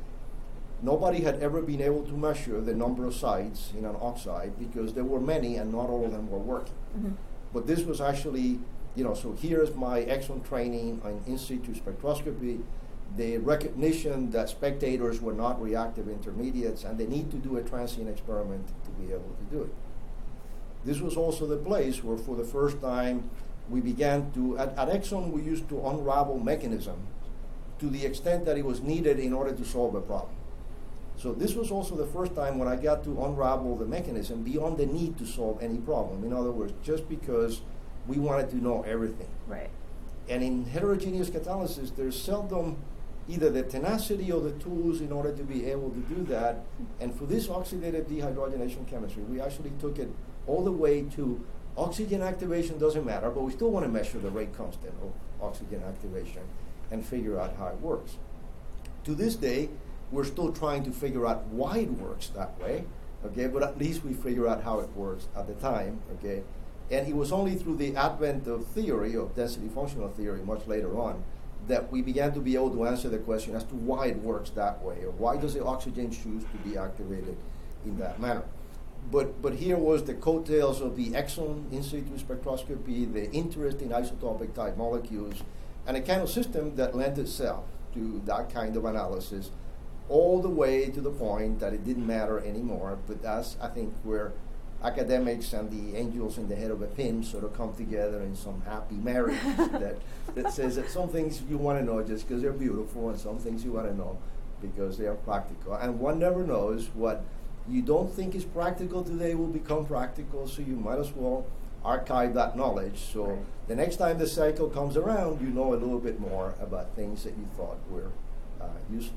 B: Nobody had ever been able to measure the number of sites in an oxide because there were many and not all of them were working. Mm-hmm. But this was actually, so here's my exon training in situ spectroscopy, the recognition that spectators were not reactive intermediates, and the need to do a transient experiment to be able to do it. This was also the place where for the first time we began to, at Exxon we used to unravel mechanism to the extent that it was needed in order to solve a problem. So this was also the first time when I got to unravel the mechanism beyond the need to solve any problem. In other words, just because we wanted to know everything.
A: Right.
B: And in heterogeneous catalysis, there's seldom either the tenacity or the tools in order to be able to do that. And for this oxidative dehydrogenation chemistry, we actually took it all the way to oxygen activation doesn't matter, but we still want to measure the rate constant of oxygen activation and figure out how it works. To this day, we're still trying to figure out why it works that way, okay, but at least we figure out how it works at the time, okay. And it was only through the advent of theory, of density functional theory, much later on, that we began to be able to answer the question as to why it works that way, or why does the oxygen choose to be activated in that manner. But here was the coattails of the exome in situ spectroscopy, the interest in isotopic type molecules, and a kind of system that lent itself to that kind of analysis, all the way to the point that it didn't matter anymore. But that's, I think, where academics and the angels in the head of a pin sort of come together in some happy marriage that says that some things you want to know just because they're beautiful, and some things you want to know because they are practical. And one never knows what you don't think is practical today will become practical, so you might as well archive that knowledge. So
A: Right.
B: the next time the cycle comes around, you know a little bit more about things that you thought were useless.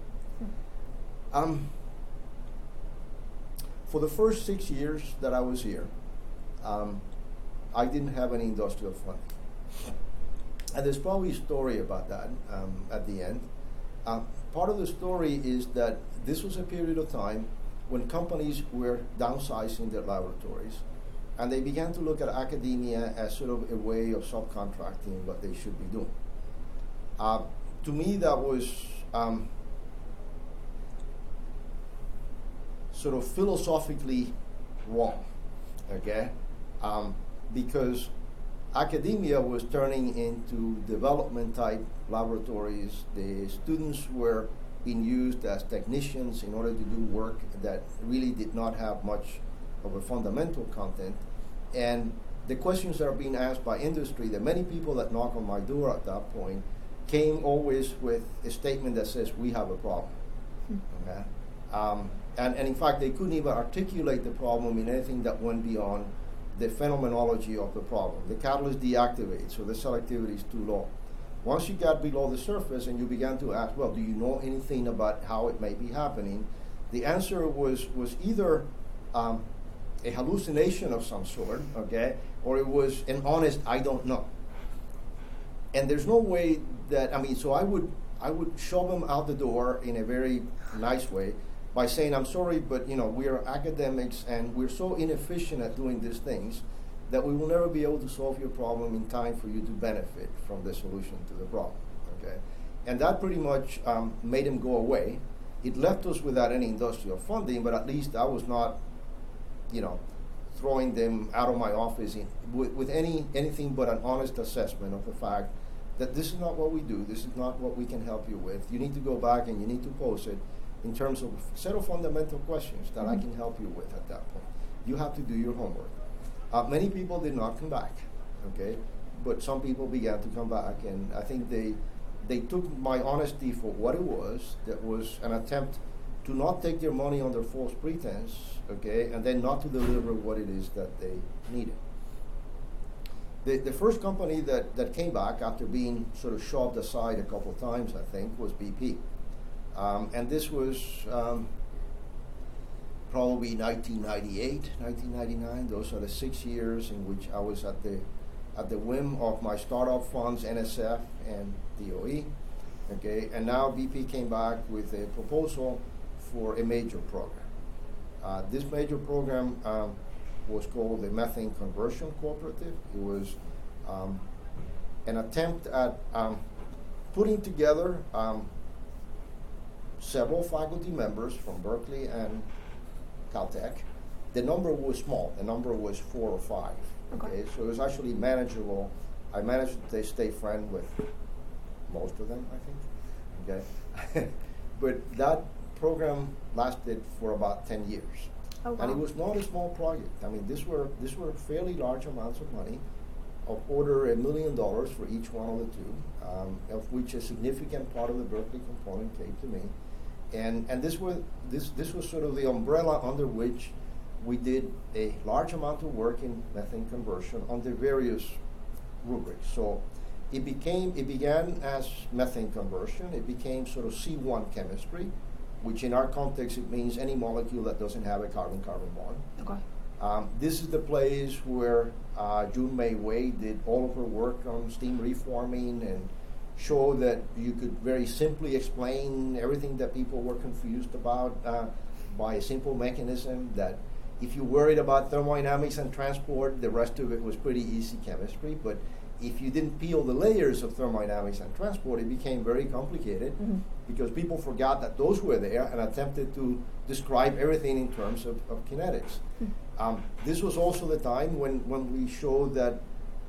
B: For the first 6 years that I was here, I didn't have any industrial funding. And there's probably a story about that at the end. Part of the story is that this was a period of time when companies were downsizing their laboratories, and they began to look at academia as sort of a way of subcontracting what they should be doing. To me, that was sort of philosophically wrong, okay? Because academia was turning into development type laboratories. The students were being used as technicians in order to do work that really did not have much of a fundamental content. And the questions that are being asked by industry, the many people that knock on my door at that point came always with a statement that says, we have a problem. Okay? And in fact, they couldn't even articulate the problem in anything that went beyond the phenomenology of the problem. The catalyst deactivates, so the selectivity is too low. Once you got below the surface and you began to ask, well, do you know anything about how it may be happening? The answer was either a hallucination of some sort, okay, or it was an honest, I don't know. And there's no way that, so I would shove them out the door in a very nice way by saying, I'm sorry, but we are academics and we're so inefficient at doing these things that we will never be able to solve your problem in time for you to benefit from the solution to the problem, okay? And that pretty much made them go away. It left us without any industrial funding, but at least I was not, throwing them out of my office with anything but an honest assessment of the fact that this is not what we do, this is not what we can help you with. You need to go back and you need to pose it in terms of a set of fundamental questions that I can help you with at that point. You have to do your homework. Many people did not come back, okay? But some people began to come back, and I think they took my honesty for what it was. That was an attempt to not take their money under false pretense, okay, and then not to deliver what it is that they needed. The first company that came back after being sort of shoved aside a couple of times, I think, was BP. And this was probably 1998, 1999. Those are the 6 years in which I was at the whim of my startup funds, NSF and DOE. Okay, and now BP came back with a proposal for a major program. This major program was called the Methane Conversion Cooperative. It was an attempt at putting together several faculty members from Berkeley and Caltech. The number was small. The number was 4 or 5. Okay, so it was actually manageable. I managed to stay friend with most of them, I think. Okay, but that program lasted for about 10 years.
A: Oh, wow.
B: And it was not a small project. These were fairly large amounts of money, of order $1 million for each one of the two, of which a significant part of the Berkeley component came to me. And this was sort of the umbrella under which we did a large amount of work in methane conversion under various rubrics. So it began as methane conversion. It became sort of C1 chemistry, which in our context it means any molecule that doesn't have a carbon-carbon bond.
A: Okay.
B: This is the place where June May Wade did all of her work on steam reforming and show that you could very simply explain everything that people were confused about by a simple mechanism, that if you worried about thermodynamics and transport, the rest of it was pretty easy chemistry. But if you didn't peel the layers of thermodynamics and transport, it became very complicated because people forgot that those were there and attempted to describe everything in terms of kinetics. This was also the time when we showed that.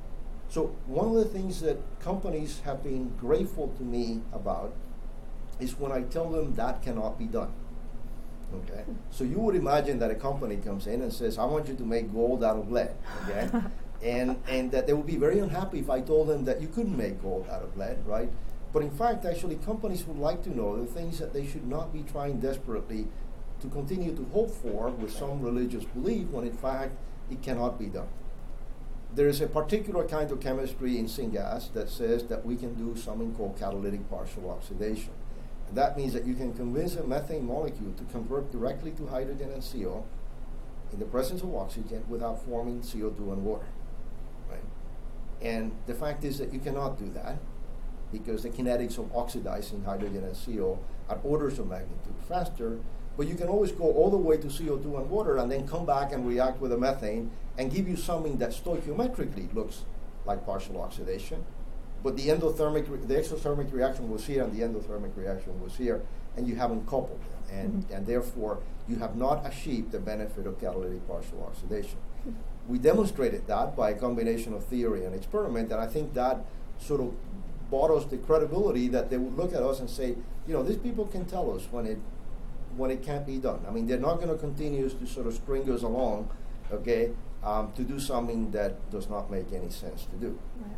B: So one of the things that companies have been grateful to me about is when I tell them that cannot be done. Okay, so you would imagine that a company comes in and says, "I want you to make gold out of lead." Okay, and that they would be very unhappy if I told them that you couldn't make gold out of lead, right? But in fact, actually, companies would like to know the things that they should not be trying desperately to continue to hope for with some religious belief, when in fact it cannot be done. There is a particular kind of chemistry in syngas that says that we can do something called catalytic partial oxidation. That means that you can convince a methane molecule to convert directly to hydrogen and CO in the presence of oxygen without forming CO2 and water. Right? And the fact is that you cannot do that because the kinetics of oxidizing hydrogen and CO are orders of magnitude faster, but you can always go all the way to CO2 and water and then come back and react with the methane and give you something that stoichiometrically looks like partial oxidation. But the exothermic reaction was here and the endothermic reaction was here, and you haven't coupled them. And therefore, you have not achieved the benefit of catalytic partial oxidation. We demonstrated that by a combination of theory and experiment, and I think that sort of bought us the credibility that they would look at us and say, these people can tell us when it can't be done. I mean, they're not going to continue to sort of string us along, okay, to do something that does not make any sense to do.
A: Right.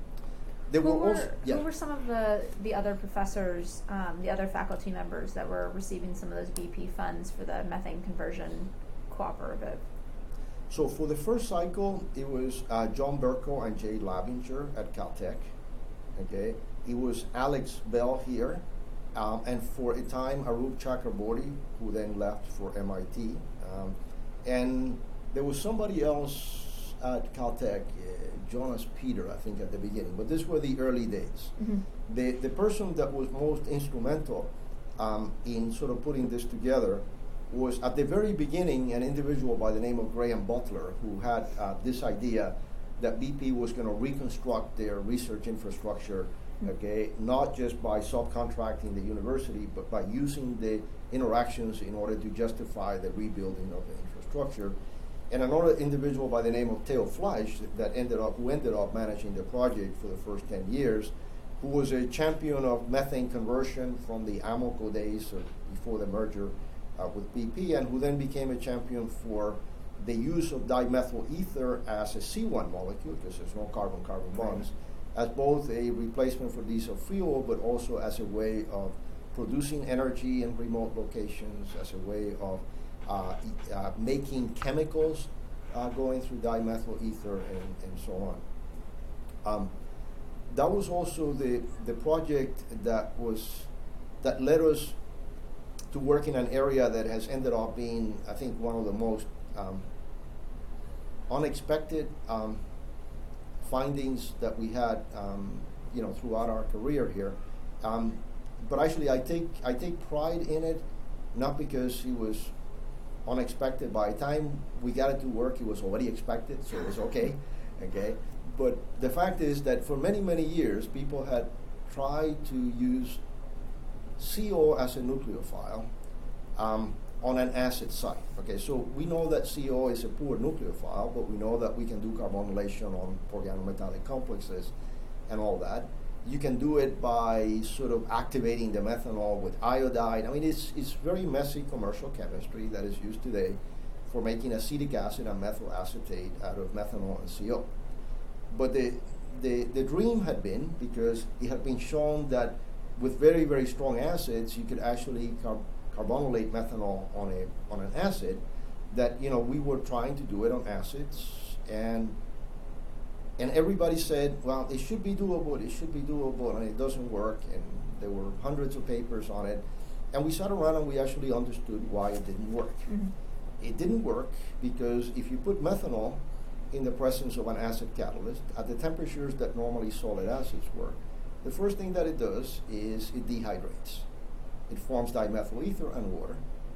B: Who
A: were some of the other professors, the other faculty members that were receiving some of those BP funds for the methane conversion cooperative?
B: So for the first cycle, it was John Berko and Jay Labinger at Caltech. Okay, it was Alex Bell here, and for a time Arup Chakraborty, who then left for MIT, and there was somebody else at Caltech, Jonas Peter, I think, at the beginning. But these were the early days. The person that was most instrumental in sort of putting this together was, at the very beginning, an individual by the name of Graham Butler, who had this idea that BP was going to reconstruct their research infrastructure, okay, not just by subcontracting the university, but by using the interactions in order to justify the rebuilding of the infrastructure. And another individual by the name of Theo Fleisch who ended up managing the project for the first 10 years, who was a champion of methane conversion from the Amoco days before the merger with BP, and who then became a champion for the use of dimethyl ether as a C1 molecule, because there's no carbon-carbon bonds, as both a replacement for diesel fuel, but also as a way of producing energy in remote locations, as a way of making chemicals going through dimethyl ether and so on. That was also the project that led us to work in an area that has ended up being, I think, one of the most unexpected findings that we had, throughout our career here. But actually, I take pride in it, not because it was unexpected. By the time we got it to work, it was already expected, so it was okay. Okay, but the fact is that for many, many years, people had tried to use CO as a nucleophile on an acid site. Okay, so we know that CO is a poor nucleophile, but we know that we can do carbonylation on organometallic complexes and all that. You can do it by sort of activating the methanol with iodide. I mean, it's very messy commercial chemistry that is used today for making acetic acid and methyl acetate out of methanol and CO. But the dream had been, because it had been shown that with very, very strong acids, you could actually carbonylate methanol on an acid, that we were trying to do it on acids, and everybody said, well, it should be doable, and it doesn't work, and there were hundreds of papers on it, and we sat around and we actually understood why it didn't work. It didn't work because if you put methanol in the presence of an acid catalyst at the temperatures that normally solid acids work, the first thing that it does is it dehydrates. It forms dimethyl ether and water.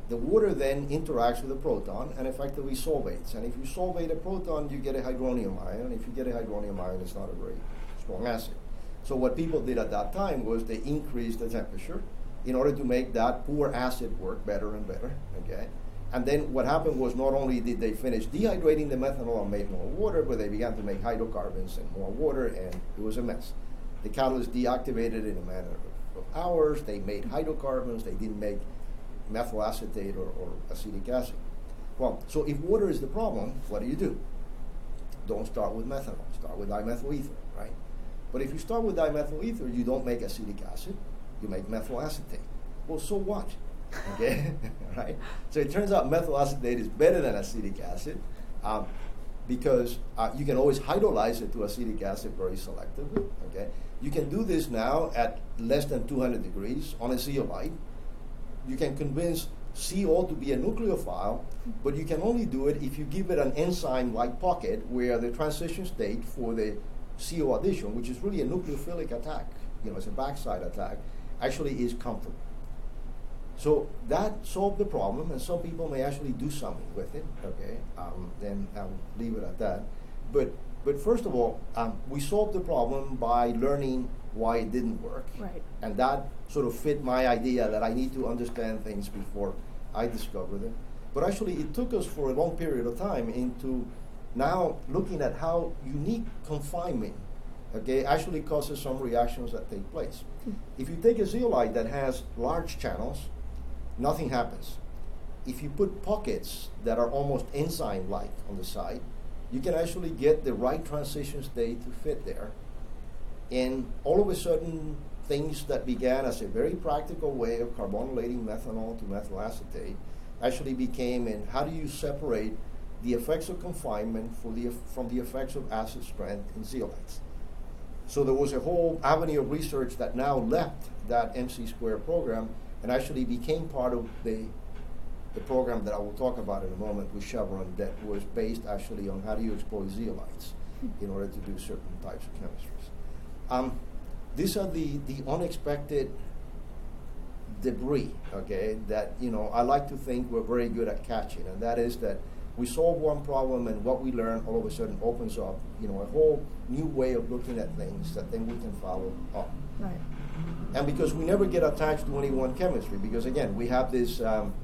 B: The water then interacts with the proton and effectively solvates. And if you solvate a proton, you get a hydronium ion. If you get a hydronium ion, it's not a very strong acid. So what people did at that time was they increased the temperature in order to make that poor acid work better and better, okay? And then what happened was not only did they finish dehydrating the methanol and make more water, but they began to make hydrocarbons and more water, and it was a mess. The catalyst deactivated in a matter of hours. They made hydrocarbons. They didn't make methyl acetate or acetic acid. Well, so if water is the problem, what do? Don't start with methanol. Start with dimethyl ether, right? But if you start with dimethyl ether, you don't make acetic acid. You make methyl acetate. Well, so what? Okay, right? So it turns out methyl acetate is better than acetic acid because you can always hydrolyze it to acetic acid very selectively. Okay, you can do this now at less than 200 degrees on a zeolite. You can convince CO to be a nucleophile, but you can only do it if you give it an enzyme-like pocket where the transition state for the CO addition, which is really a nucleophilic attack, it's a backside attack, actually is comfortable. So that solved the problem, and some people may actually do something with it. Okay, then I'll leave it at that. But first of all, we solved the problem by learning why it didn't work,
A: right?
B: And that sort of fit my idea that I need to understand things before I discover them. But actually, it took us for a long period of time into now looking at how unique confinement, okay, actually causes some reactions that take place. If you take a zeolite that has large channels, nothing happens. If you put pockets that are almost enzyme-like on the side, you can actually get the right transition state to fit there. And all of a sudden, things that began as a very practical way of carbonylating methanol to methyl acetate actually became in how do you separate the effects of confinement from the effects of acid strength in zeolites. So there was a whole avenue of research that now left that MC² program and actually became part of the program that I will talk about in a moment with Chevron that was based actually on how do you exploit zeolites in order to do certain types of chemistries. These are the unexpected debris, okay, that, I like to think we're very good at catching, and that is that we solve one problem and what we learn all of a sudden opens up, a whole new way of looking at things that then we can follow up.
A: Right.
B: And because we never get attached to any one chemistry, because again, we have this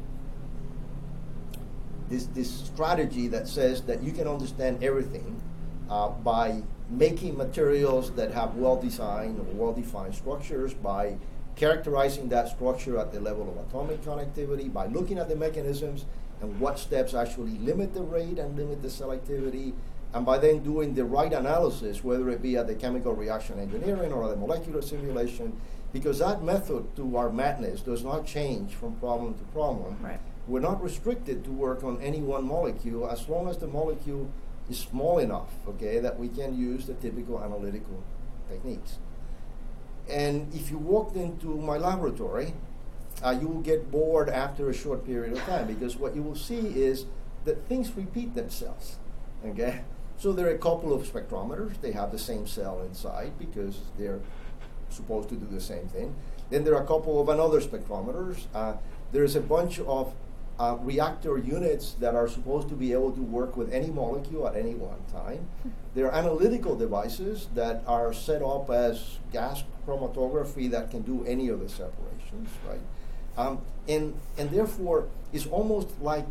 B: this strategy that says that you can understand everything by making materials that have well-designed or well-defined structures, by characterizing that structure at the level of atomic connectivity, by looking at the mechanisms and what steps actually limit the rate and limit the selectivity, and by then doing the right analysis, whether it be at the chemical reaction engineering or the molecular simulation, because that method, to our madness, does not change from problem to problem.
A: Right.
B: We're not restricted to work on any one molecule as long as the molecule is small enough, okay, that we can use the typical analytical techniques. And if you walked into my laboratory, you will get bored after a short period of time because what you will see is that things repeat themselves, okay? So there are a couple of spectrometers. They have the same cell inside because they're supposed to do the same thing. Then there are a couple of another spectrometers. There's a bunch of reactor units that are supposed to be able to work with any molecule at any one time. There are analytical devices that are set up as gas chromatography that can do any of the separations, right? And therefore, it's almost like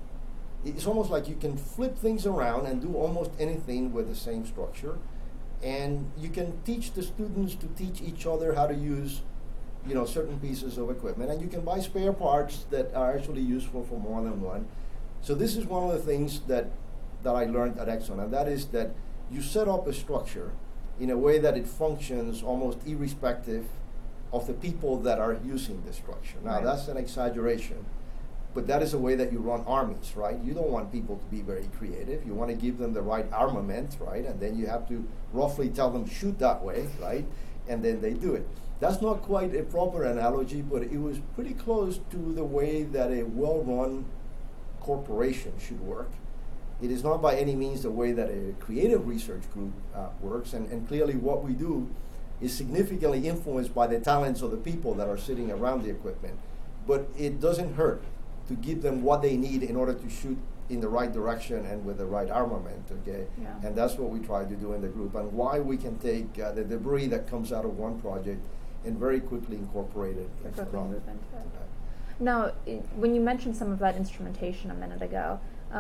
B: you can flip things around and do almost anything with the same structure. And you can teach the students to teach each other how to use certain pieces of equipment, and you can buy spare parts that are actually useful for more than one. So this is one of the things that I learned at Exxon, and that is that you set up a structure in a way that it functions almost irrespective of the people that are using the structure. Now,
A: right.
B: That's an exaggeration, but that is the way that you run armies, right? You don't want people to be very creative. You want to give them the right armament, right? And then you have to roughly tell them, shoot that way, right? And then they do it. That's not quite a proper analogy, but it was pretty close to the way that a well-run corporation should work. It is not by any means the way that a creative research group works, and clearly what we do is significantly influenced by the talents of the people that are sitting around the equipment. But it doesn't hurt to give them what they need in order to shoot in the right direction and with the right armament, okay?
A: Yeah.
B: And that's what we try to do in the group, and why we can take the debris that comes out of one project and very quickly incorporate it into
A: Quickly
B: another.
A: move into it. Now, when you mentioned some of that instrumentation a minute ago,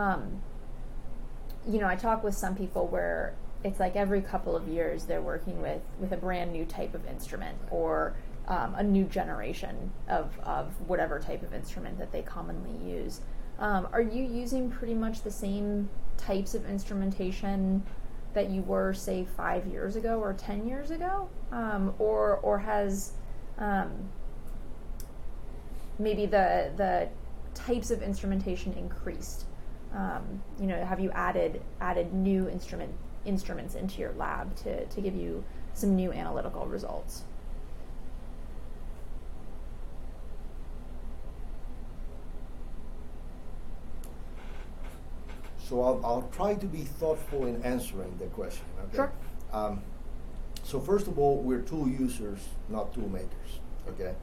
A: I talk with some people where it's like every couple of years they're working with a brand new type of instrument or a new generation of whatever type of instrument that they commonly use. Are you using pretty much the same types of instrumentation that you were, say, 5 years ago or 10 years ago? Or has maybe the types of instrumentation increased? Have you added new instruments into your lab to give you some new analytical results?
B: So I'll try to be thoughtful in answering the question. Okay?
A: Sure.
B: So first of all, we're tool users, not tool makers. Okay.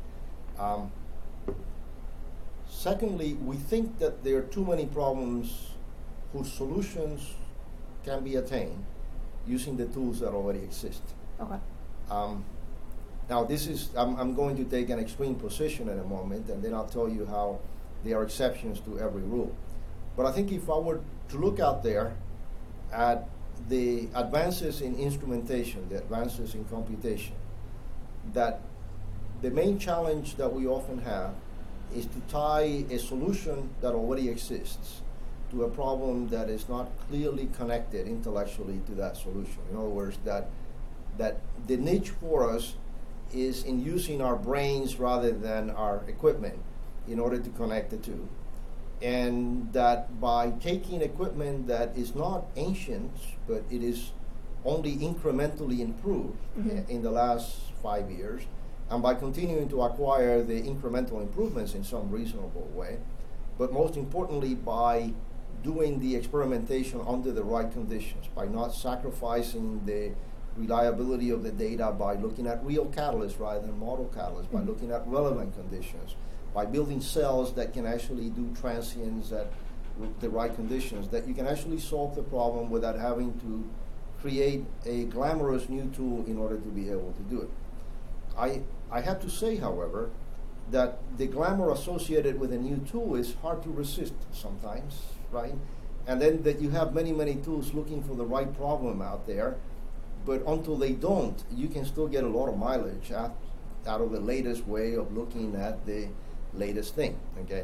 B: Secondly, we think that there are too many problems whose solutions can be attained using the tools that already exist.
A: Okay.
B: Now, I'm going to take an extreme position in a moment, and then I'll tell you how there are exceptions to every rule. But I think if I were to look out there at the advances in instrumentation, the advances in computation, that the main challenge that we often have is to tie a solution that already exists to a problem that is not clearly connected intellectually to that solution. In other words, that the niche for us is in using our brains rather than our equipment in order to connect the two. And that by taking equipment that is not ancient, but it is only incrementally improved in the last 5 years, and by continuing to acquire the incremental improvements in some reasonable way, but most importantly by doing the experimentation under the right conditions, by not sacrificing the reliability of the data, by looking at real catalysts rather than model catalysts, by looking at relevant conditions, by building cells that can actually do transients at the right conditions, that you can actually solve the problem without having to create a glamorous new tool in order to be able to do it. I have to say, however, that the glamour associated with a new tool is hard to resist sometimes, right? And then that you have many, many tools looking for the right problem out there, but until they don't, you can still get a lot of mileage out of the latest way of looking at the latest thing, okay?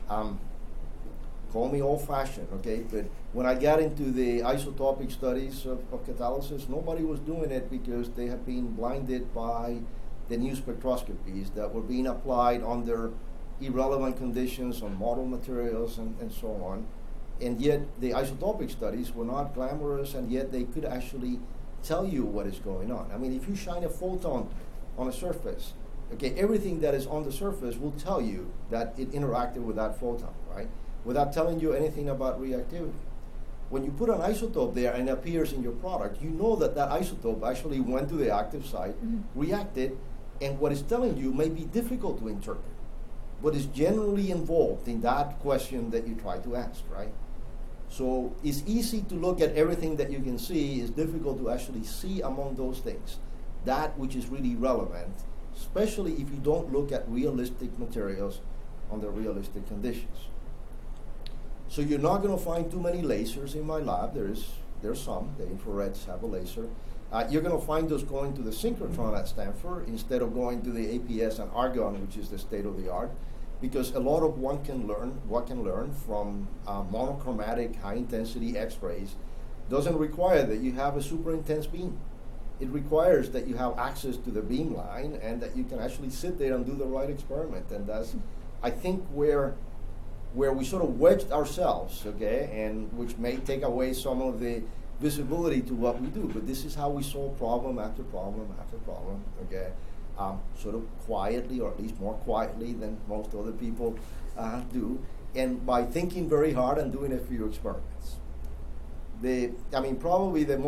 B: Call me old-fashioned, okay? But when I got into the isotopic studies of catalysis, nobody was doing it because they had been blinded by the new spectroscopies that were being applied under irrelevant conditions on model materials and so on. And yet the isotopic studies were not glamorous, and yet they could actually tell you what is going on. I mean, if you shine a photon on a surface, okay, everything that is on the surface will tell you that it interacted with that photon, right? Without telling you anything about reactivity. When you put an isotope there and it appears in your product, you know that that isotope actually went to the active site, reacted, and what it's telling you may be difficult to interpret, but is generally involved in that question that you try to ask, right? So it's easy to look at everything that you can see. It's difficult to actually see among those things that which is really relevant, especially if you don't look at realistic materials under realistic conditions. So you're not going to find too many lasers in my lab. There's some. The infrareds have a laser. You're going to find those going to the synchrotron at Stanford instead of going to the APS and argon, which is the state of the art, because a lot of what can learn from monochromatic high-intensity X-rays doesn't require that you have a super intense beam. It requires that you have access to the beam line and that you can actually sit there and do the right experiment. And that's, I think, where we sort of wedged ourselves, okay, and which may take away some of the visibility to what we do. But this is how we solve problem after problem after problem, okay, sort of quietly, or at least more quietly than most other people do, and by thinking very hard and doing a few experiments. Probably the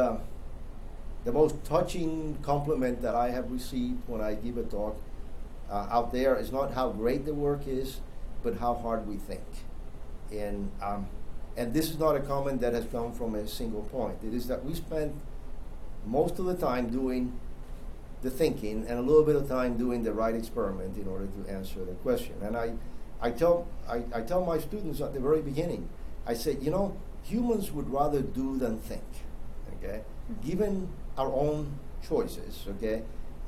B: most touching compliment that I have received when I give a talk out there is not how great the work is, but how hard we think. And this is not a comment that has come from a single point. It is that we spend most of the time doing the thinking and a little bit of time doing the right experiment in order to answer the question. And I tell my students at the very beginning, I say, humans would rather do than think. Okay, given our own choices. Okay,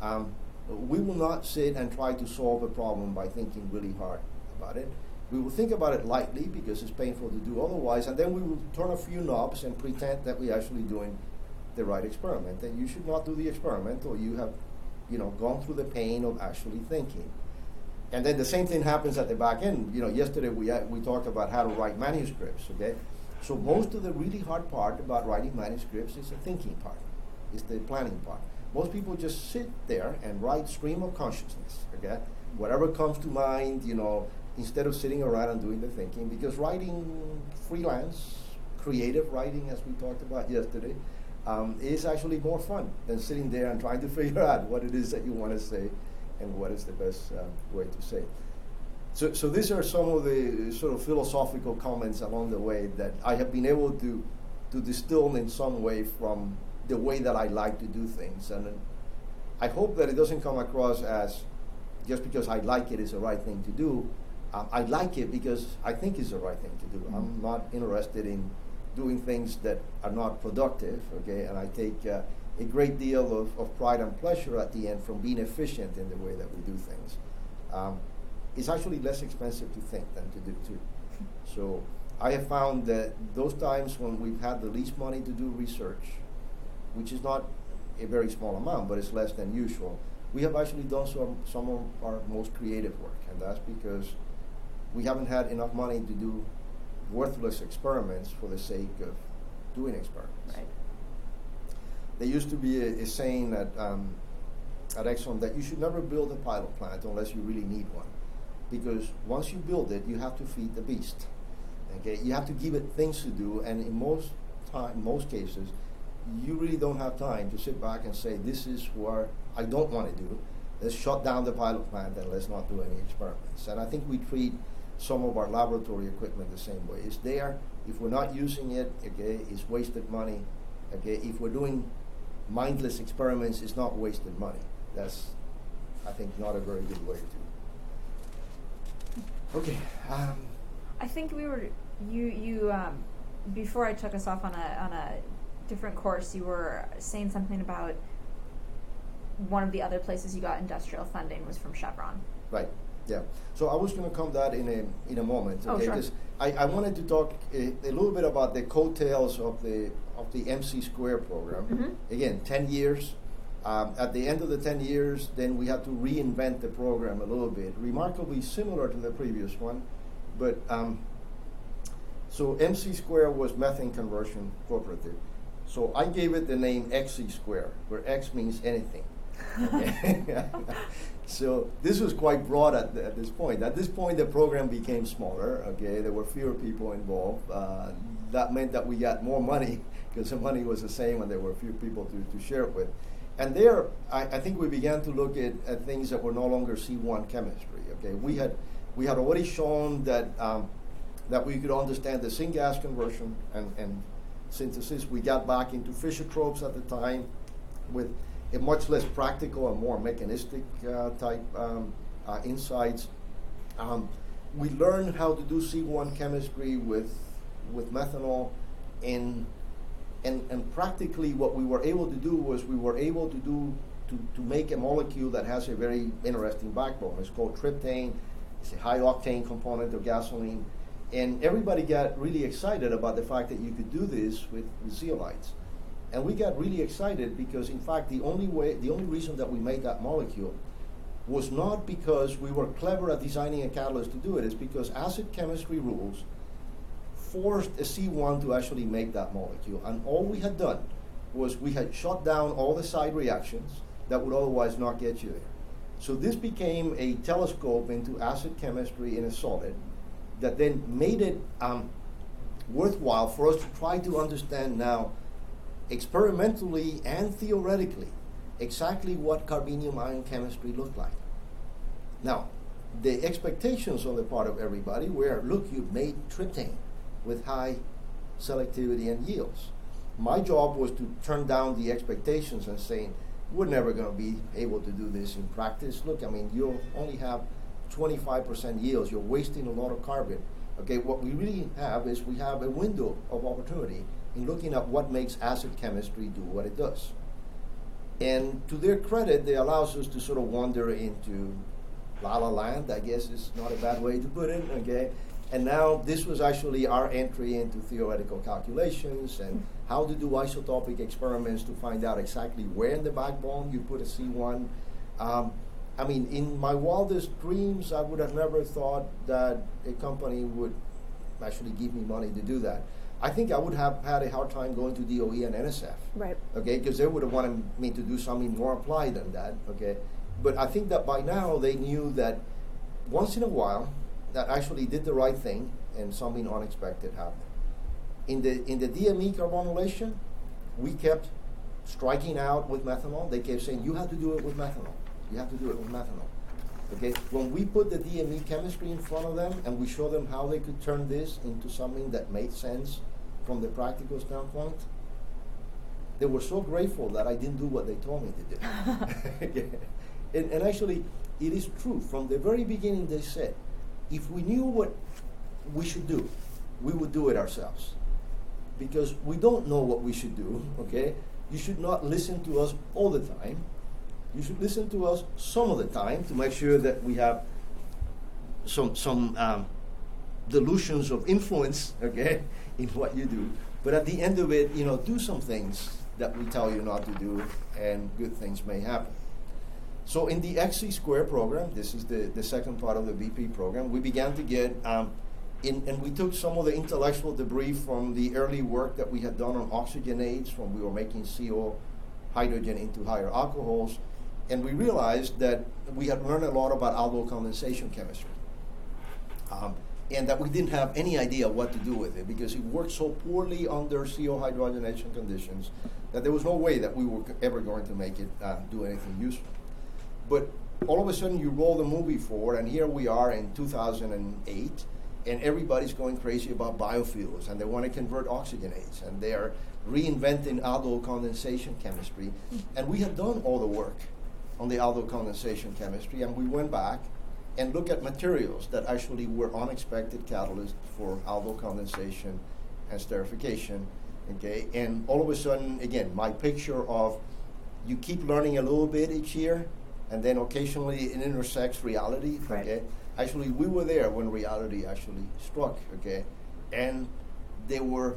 B: we will not sit and try to solve a problem by thinking really hard about it. We will think about it lightly because it's painful to do otherwise, and then we will turn a few knobs and pretend that we're actually doing the right experiment. And you should not do the experiment, or you have, gone through the pain of actually thinking. And then the same thing happens at the back end. Yesterday we talked about how to write manuscripts. Okay, so most of the really hard part about writing manuscripts is the thinking part, is the planning part. Most people just sit there and write stream of consciousness. Okay, whatever comes to mind, instead of sitting around and doing the thinking, because writing freelance, creative writing, as we talked about yesterday, is actually more fun than sitting there and trying to figure out what it is that you want to say and what is the best way to say it. So these are some of the sort of philosophical comments along the way that I have been able to distill in some way from the way that I like to do things. And I hope that it doesn't come across as just because I like it is the right thing to do. I like it because I think it's the right thing to do. I'm not interested in doing things that are not productive, okay? And I take a great deal of pride and pleasure at the end from being efficient in the way that we do things. It's actually less expensive to think than to do too. So I have found that those times when we've had the least money to do research, which is not a very small amount, but it's less than usual, we have actually done some of our most creative work, and that's because we haven't had enough money to do worthless experiments for the sake of doing experiments.
A: Right.
B: There used to be a saying at Exxon that you should never build a pilot plant unless you really need one, because once you build it, you have to feed the beast. Okay, you have to give it things to do, and in most cases, you really don't have time to sit back and say, this is what I don't want to do. Let's shut down the pilot plant and let's not do any experiments. And I think we treat some of our laboratory equipment the same way. It's there. If we're not using it, okay, it's wasted money. Okay, if we're doing mindless experiments, it's not wasted money. That's, I think, not a very good way to. Okay.
A: I think you before I took us off on a different course, you were saying something about one of the other places you got industrial funding was from Chevron.
B: Right. Yeah. So I was going to come to that in a moment. Okay.
A: Oh, sure.
B: I wanted to talk a little bit about the coattails of the MC Square program.
A: Mm-hmm.
B: Again, 10 years. At the end of the 10 years, then we had to reinvent the program a little bit, remarkably similar to the previous one. But so MC Square was Methane Conversion Cooperative. So I gave it the name XC Square, where X means anything. Okay. So this was quite broad at this point. At this point, the program became smaller. Okay, there were fewer people involved. That meant that we got more money because the money was the same, and there were few people to share it with. And there, I think we began to look at things that were no longer C1 chemistry. Okay, we had already shown that that we could understand the syngas conversion and synthesis. We got back into Fischer-Tropsch at the time with a much less practical and more mechanistic type insights. We learned how to do C1 chemistry with methanol, and practically what we were able to do was we were able to make a molecule that has a very interesting backbone. It's called tryptane. It's a high octane component of gasoline. And everybody got really excited about the fact that you could do this with zeolites. And we got really excited because, in fact, the only reason that we made that molecule was not because we were clever at designing a catalyst to do it. It's because acid chemistry rules forced a C1 to actually make that molecule. And all we had done was we had shut down all the side reactions that would otherwise not get you there. So this became a telescope into acid chemistry in a solid that then made it worthwhile for us to try to understand now, experimentally and theoretically, exactly what carbenium ion chemistry looked like. Now, the expectations on the part of everybody were, look, you've made tryptane with high selectivity and yields. My job was to turn down the expectations and saying, we're never going to be able to do this in practice. Look, I mean, you'll only have 25% yields. You're wasting a lot of carbon. Okay, what we really have is we have a window of opportunity in looking at what makes acid chemistry do what it does. And to their credit, they allows us to sort of wander into La La Land, I guess is not a bad way to put it, okay? And now this was actually our entry into theoretical calculations and how to do isotopic experiments to find out exactly where in the backbone you put a C1. I mean, in my wildest dreams, I would have never thought that a company would actually give me money to do that. I think I would have had a hard time going to DOE and NSF.
A: Right.
B: Okay, because they would have wanted me to do something more applied than that. Okay, but I think that by now they knew that once in a while, that actually did the right thing and something unexpected happened. In the DME carbonylation, we kept striking out with methanol. They kept saying, you have to do it with methanol. You have to do it with methanol. Okay, when we put the DME chemistry in front of them and we showed them how they could turn this into something that made sense from the practical standpoint, they were so grateful that I didn't do what they told me to do. and actually, it is true. From the very beginning, they said, if we knew what we should do, we would do it ourselves. Because we don't know what we should do, okay? You should not listen to us all the time. You should listen to us some of the time to make sure that we have some delusions of influence, okay, in what you do. But at the end of it, do some things that we tell you not to do, and good things may happen. So in the XC Square program, this is the second part of the VP program, we began to get, and we took some of the intellectual debris from the early work that we had done on oxygenates when we were making CO hydrogen into higher alcohols, and we realized that we had learned a lot about aldyl condensation chemistry, and that we didn't have any idea what to do with it because it worked so poorly under CO hydrogenation conditions that there was no way that we were ever going to make it do anything useful. But all of a sudden you roll the movie forward, and here we are in 2008, and everybody's going crazy about biofuels, and they want to convert oxygenates, and they are reinventing aldyl condensation chemistry. And we had done all the work on the aldyl condensation chemistry, and we went back and looked at materials that actually were unexpected catalysts for aldyl condensation and sterification. Okay, and all of a sudden, again, my picture of you keep learning a little bit each year, and then occasionally it intersects reality.
A: Right.
B: Okay, actually, we were there when reality actually struck. Okay, and they were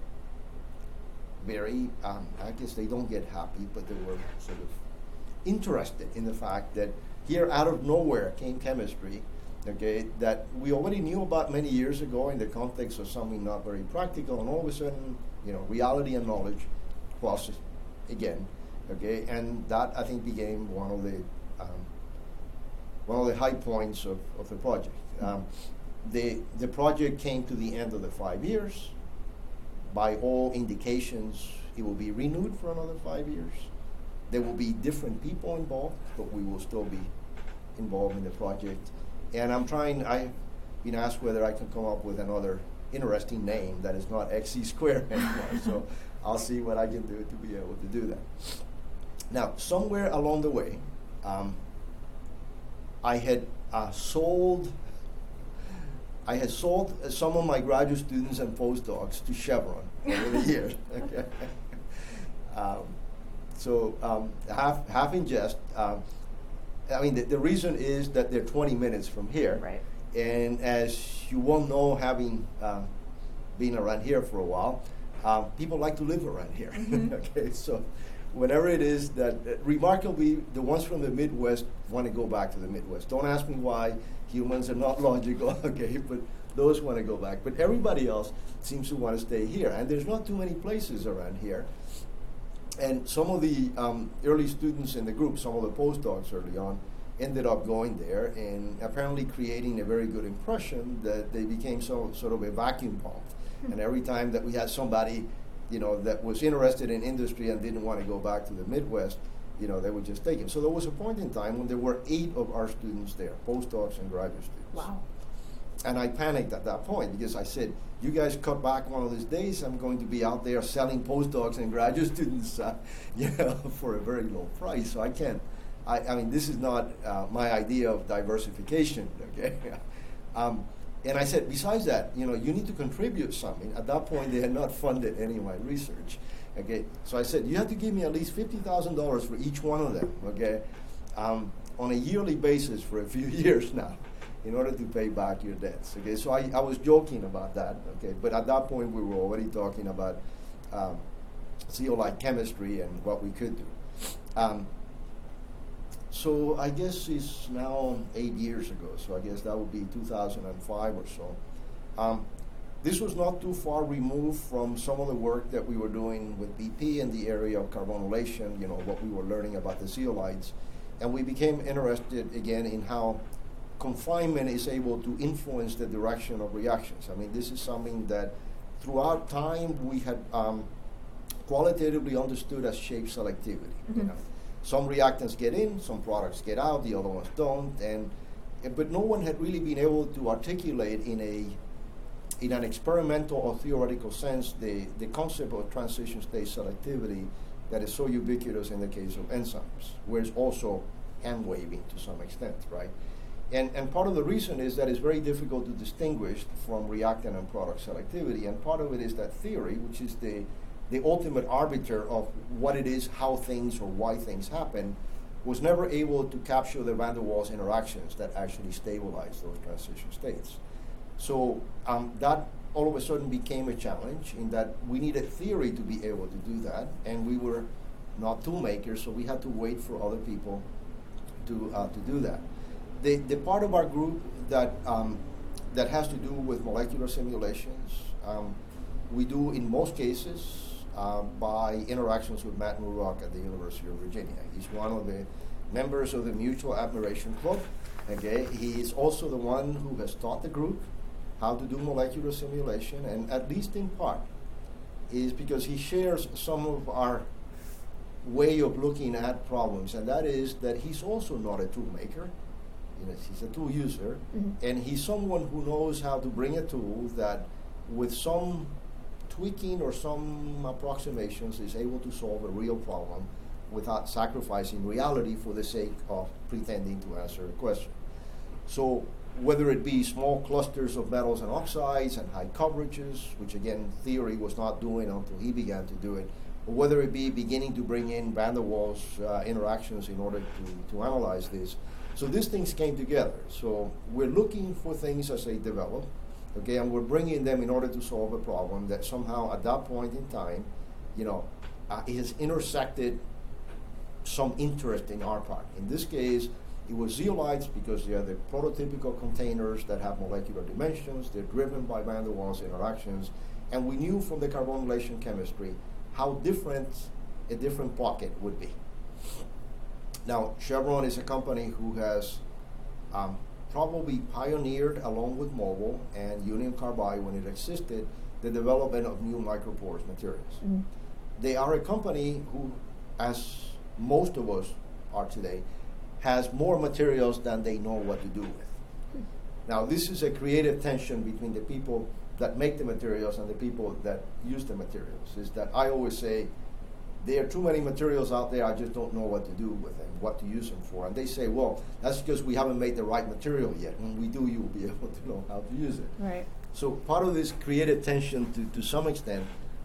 B: very, I guess they don't get happy, but they were sort of interested in the fact that here out of nowhere came chemistry, okay, that we already knew about many years ago in the context of something not very practical, and all of a sudden, reality and knowledge crosses again, okay, and that I think became one of the high points of the project. The project came to the end of the 5 years. By all indications, it will be renewed for another 5 years. There will be different people involved, but we will still be involved in the project. And I've been asked whether I can come up with another interesting name that is not XC Square anymore. So I'll see what I can do to be able to do that. Now, somewhere along the way, I had sold some of my graduate students and postdocs to Chevron over the years. Okay. So half in jest. The reason is that they're 20 minutes from here.
A: Right.
B: And as you well know, having been around here for a while, people like to live around here.
A: Mm-hmm.
B: Okay, so whenever it is that, remarkably, the ones from the Midwest want to go back to the Midwest. Don't ask me why. Humans are not logical, okay, but those want to go back. But everybody else seems to want to stay here. And there's not too many places around here. And some of the early students in the group, some of the postdocs early on, ended up going there and apparently creating a very good impression that they became sort of a vacuum pump. And every time that we had somebody, that was interested in industry and didn't want to go back to the Midwest, they would just take it. So there was a point in time when there were 8 of our students there, postdocs and graduate students.
A: Wow.
B: And I panicked at that point because I said, you guys cut back one of these days, I'm going to be out there selling postdocs and graduate students for a very low price. So I can't. I mean, this is not my idea of diversification, okay? And I said, besides that, you need to contribute something. At that point, they had not funded any of my research, okay? So I said, you have to give me at least $50,000 for each one of them, okay? On a yearly basis for a few years now, in order to pay back your debts, okay? So I was joking about that, okay? But at that point, we were already talking about zeolite chemistry and what we could do. So I guess it's now 8 years ago, so I guess that would be 2005 or so. This was not too far removed from some of the work that we were doing with BP in the area of carbonylation, what we were learning about the zeolites. And we became interested again in how confinement is able to influence the direction of reactions. I mean, this is something that throughout time we had qualitatively understood as shape selectivity.
A: Mm-hmm.
B: Some reactants get in, some products get out, the other ones don't, but no one had really been able to articulate in an experimental or theoretical sense the concept of transition state selectivity that is so ubiquitous in the case of enzymes, where it's also hand waving to some extent, right? And part of the reason is that it's very difficult to distinguish from reactant and product selectivity, and part of it is that theory, which is the ultimate arbiter of what it is, how things or why things happen, was never able to capture the van der Waals interactions that actually stabilize those transition states. So that all of a sudden became a challenge in that we needed theory to be able to do that, and we were not tool makers, so we had to wait for other people to do that. The part of our group that has to do with molecular simulations, we do in most cases by interactions with Matt Murrock at the University of Virginia. He's one of the members of the Mutual Admiration Club. Okay, he is also the one who has taught the group how to do molecular simulation, and at least in part is because he shares some of our way of looking at problems, and that is that he's also not a tool maker. He's a tool user, and he's someone who knows how to bring a tool that with some tweaking or some approximations is able to solve a real problem without sacrificing reality for the sake of pretending to answer a question. So whether it be small clusters of metals and oxides and high coverages, which again theory was not doing until he began to do it, or whether it be beginning to bring in van der Waals interactions in order to analyze this. So these things came together. So we're looking for things as they develop, okay, and we're bringing them in order to solve a problem that somehow at that point in time, has intersected some interest in our part. In this case, it was zeolites because they are the prototypical containers that have molecular dimensions. They're driven by van der Waals interactions, and we knew from the carbonylation chemistry how different a different pocket would be. Now, Chevron is a company who has probably pioneered, along with Mobil and Union Carbide when it existed, the development of new microporous materials. Mm-hmm. They are a company who, as most of us are today, has more materials than they know what to do with. Mm-hmm. Now, this is a creative tension between the people that make the materials and the people that use the materials, is that I always say, there are too many materials out there, I just don't know what to do with them, what to use them for. And they say, well, that's because we haven't made the right material yet. When we do, you'll be able to know how to use it.
A: Right.
B: So part of this creative tension, to some extent,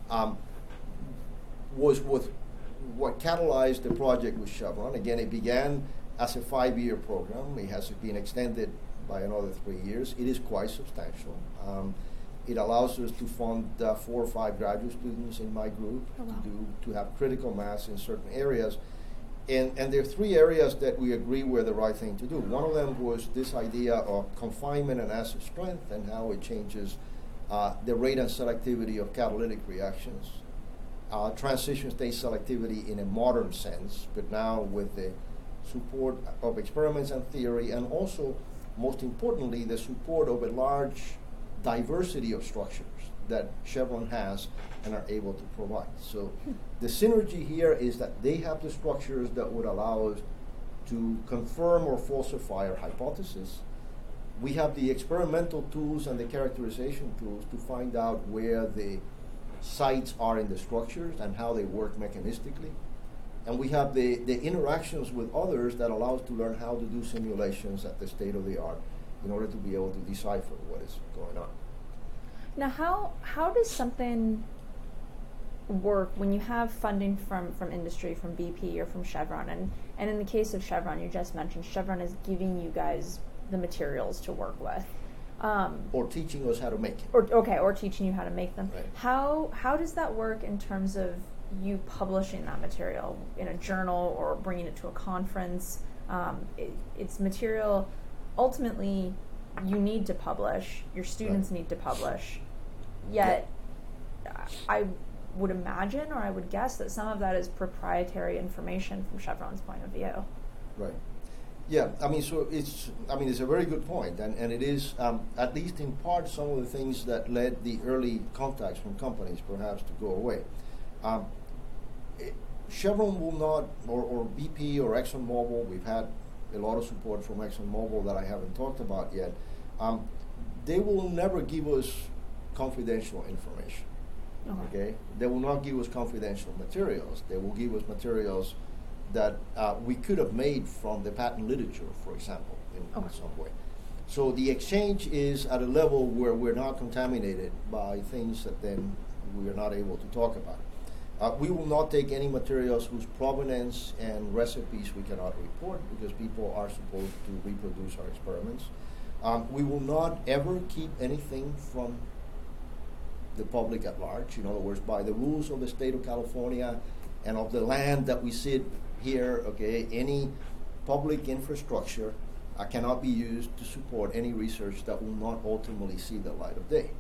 B: was what catalyzed the project with Chevron. Again, it began as a 5-year program. It has been extended by another 3 years. It is quite substantial. It allows us to fund 4 or 5 graduate students in my group to have critical mass in certain areas. And there are 3 areas that we agree were the right thing to do. One of them was this idea of confinement and acid strength and how it changes the rate and selectivity of catalytic reactions. Transition state selectivity in a modern sense, but now with the support of experiments and theory, and also, most importantly, the support of a large diversity of structures that Chevron has and are able to provide. So the synergy here is that they have the structures that would allow us to confirm or falsify our hypothesis. We have the experimental tools and the characterization tools to find out where the sites are in the structures and how they work mechanistically. And we have the interactions with others that allow us to learn how to do simulations at the state of the art in order to be able to decipher what is going on.
A: Now, how does something work when you have funding from industry, from BP or from Chevron? And in the case of Chevron, you just mentioned Chevron is giving you guys the materials to work with.
B: Or teaching us how to make it.
A: Or teaching you how to make them.
B: Right.
A: How does that work in terms of you publishing that material in a journal or bringing it to a conference? It's material ultimately you need to publish, your students need to publish, yet I would imagine or I would guess that some of that is proprietary information from Chevron's point of view.
B: Right. Yeah, it's a very good point, and it is, at least in part, some of the things that led the early contacts from companies perhaps to go away. Chevron will not, or BP or ExxonMobil, we've had a lot of support from ExxonMobil that I haven't talked about yet. They will never give us confidential information. Okay? They will not give us confidential materials. They will give us materials that we could have made from the patent literature, for example, in some way. So the exchange is at a level where we're not contaminated by things that then we are not able to talk about. We will not take any materials whose provenance and recipes we cannot report because people are supposed to reproduce our experiments. We will not ever keep anything from the public at large. In other words, by the rules of the state of California and of the land that we sit here, okay, any public infrastructure cannot be used to support any research that will not ultimately see the light of day.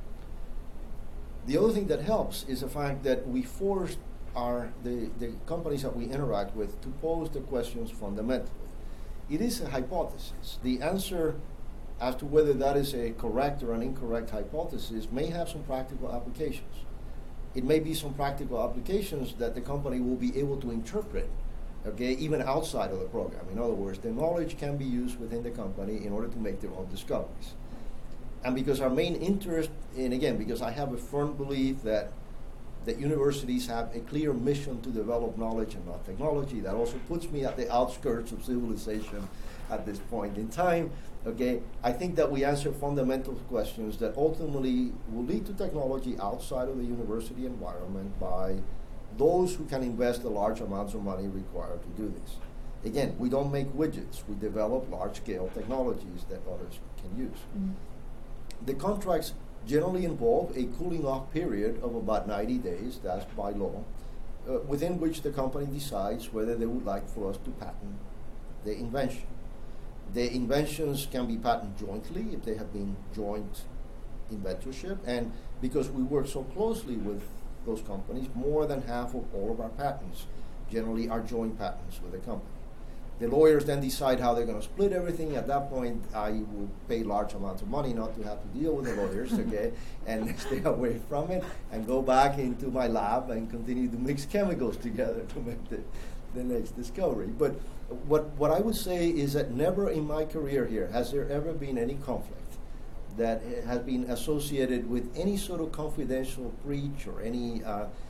B: The other thing that helps is the fact that we forced the companies that we interact with to pose the questions fundamentally. It is a hypothesis. The answer as to whether that is a correct or an incorrect hypothesis may have some practical applications. It may be some practical applications that the company will be able to interpret, okay, even outside of the program. In other words, the knowledge can be used within the company in order to make their own discoveries. And because our main interest, and again, because I have a firm belief that universities have a clear mission to develop knowledge and not technology, that also puts me at the outskirts of civilization at this point in time. Okay, I think that we answer fundamental questions that ultimately will lead to technology outside of the university environment by those who can invest the large amounts of money required to do this. Again, we don't make widgets. We develop large-scale technologies that others can use. Mm-hmm. The contracts generally involve a cooling-off period of about 90 days, that's by law, within which the company decides whether they would like for us to patent the invention. The inventions can be patented jointly if they have been joint inventorship, and because we work so closely with those companies, more than half of all of our patents generally are joint patents with the company. The lawyers then decide how they're going to split everything. At that point, I will pay large amounts of money not to have to deal with the lawyers, okay, and stay away from it and go back into my lab and continue to mix chemicals together to make the next discovery. But what I would say is that never in my career here has there ever been any conflict that has been associated with any sort of confidential breach or any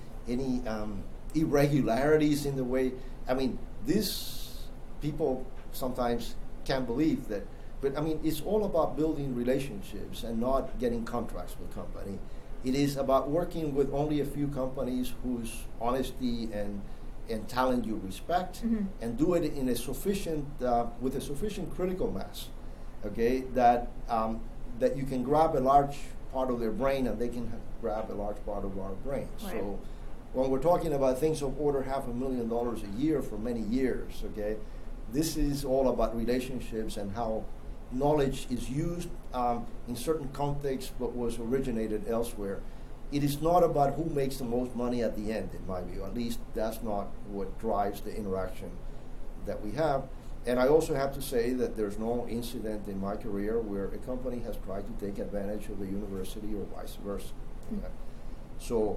B: irregularities in the way. I mean, this people sometimes can't believe that, but I mean, it's all about building relationships and not getting contracts with company. It is about working with only a few companies whose honesty and talent you respect, and do it in a sufficient with a sufficient critical mass, okay, that you can grab a large part of their brain and they can grab a large part of our brain. Right. So when we're talking about things of order $500,000 a year for many years, okay, this is all about relationships and how knowledge is used in certain contexts but was originated elsewhere. It is not about who makes the most money at the end, in my view. At least that's not what drives the interaction that we have. And I also have to say that there's no incident in my career where a company has tried to take advantage of the university or vice versa. Okay? So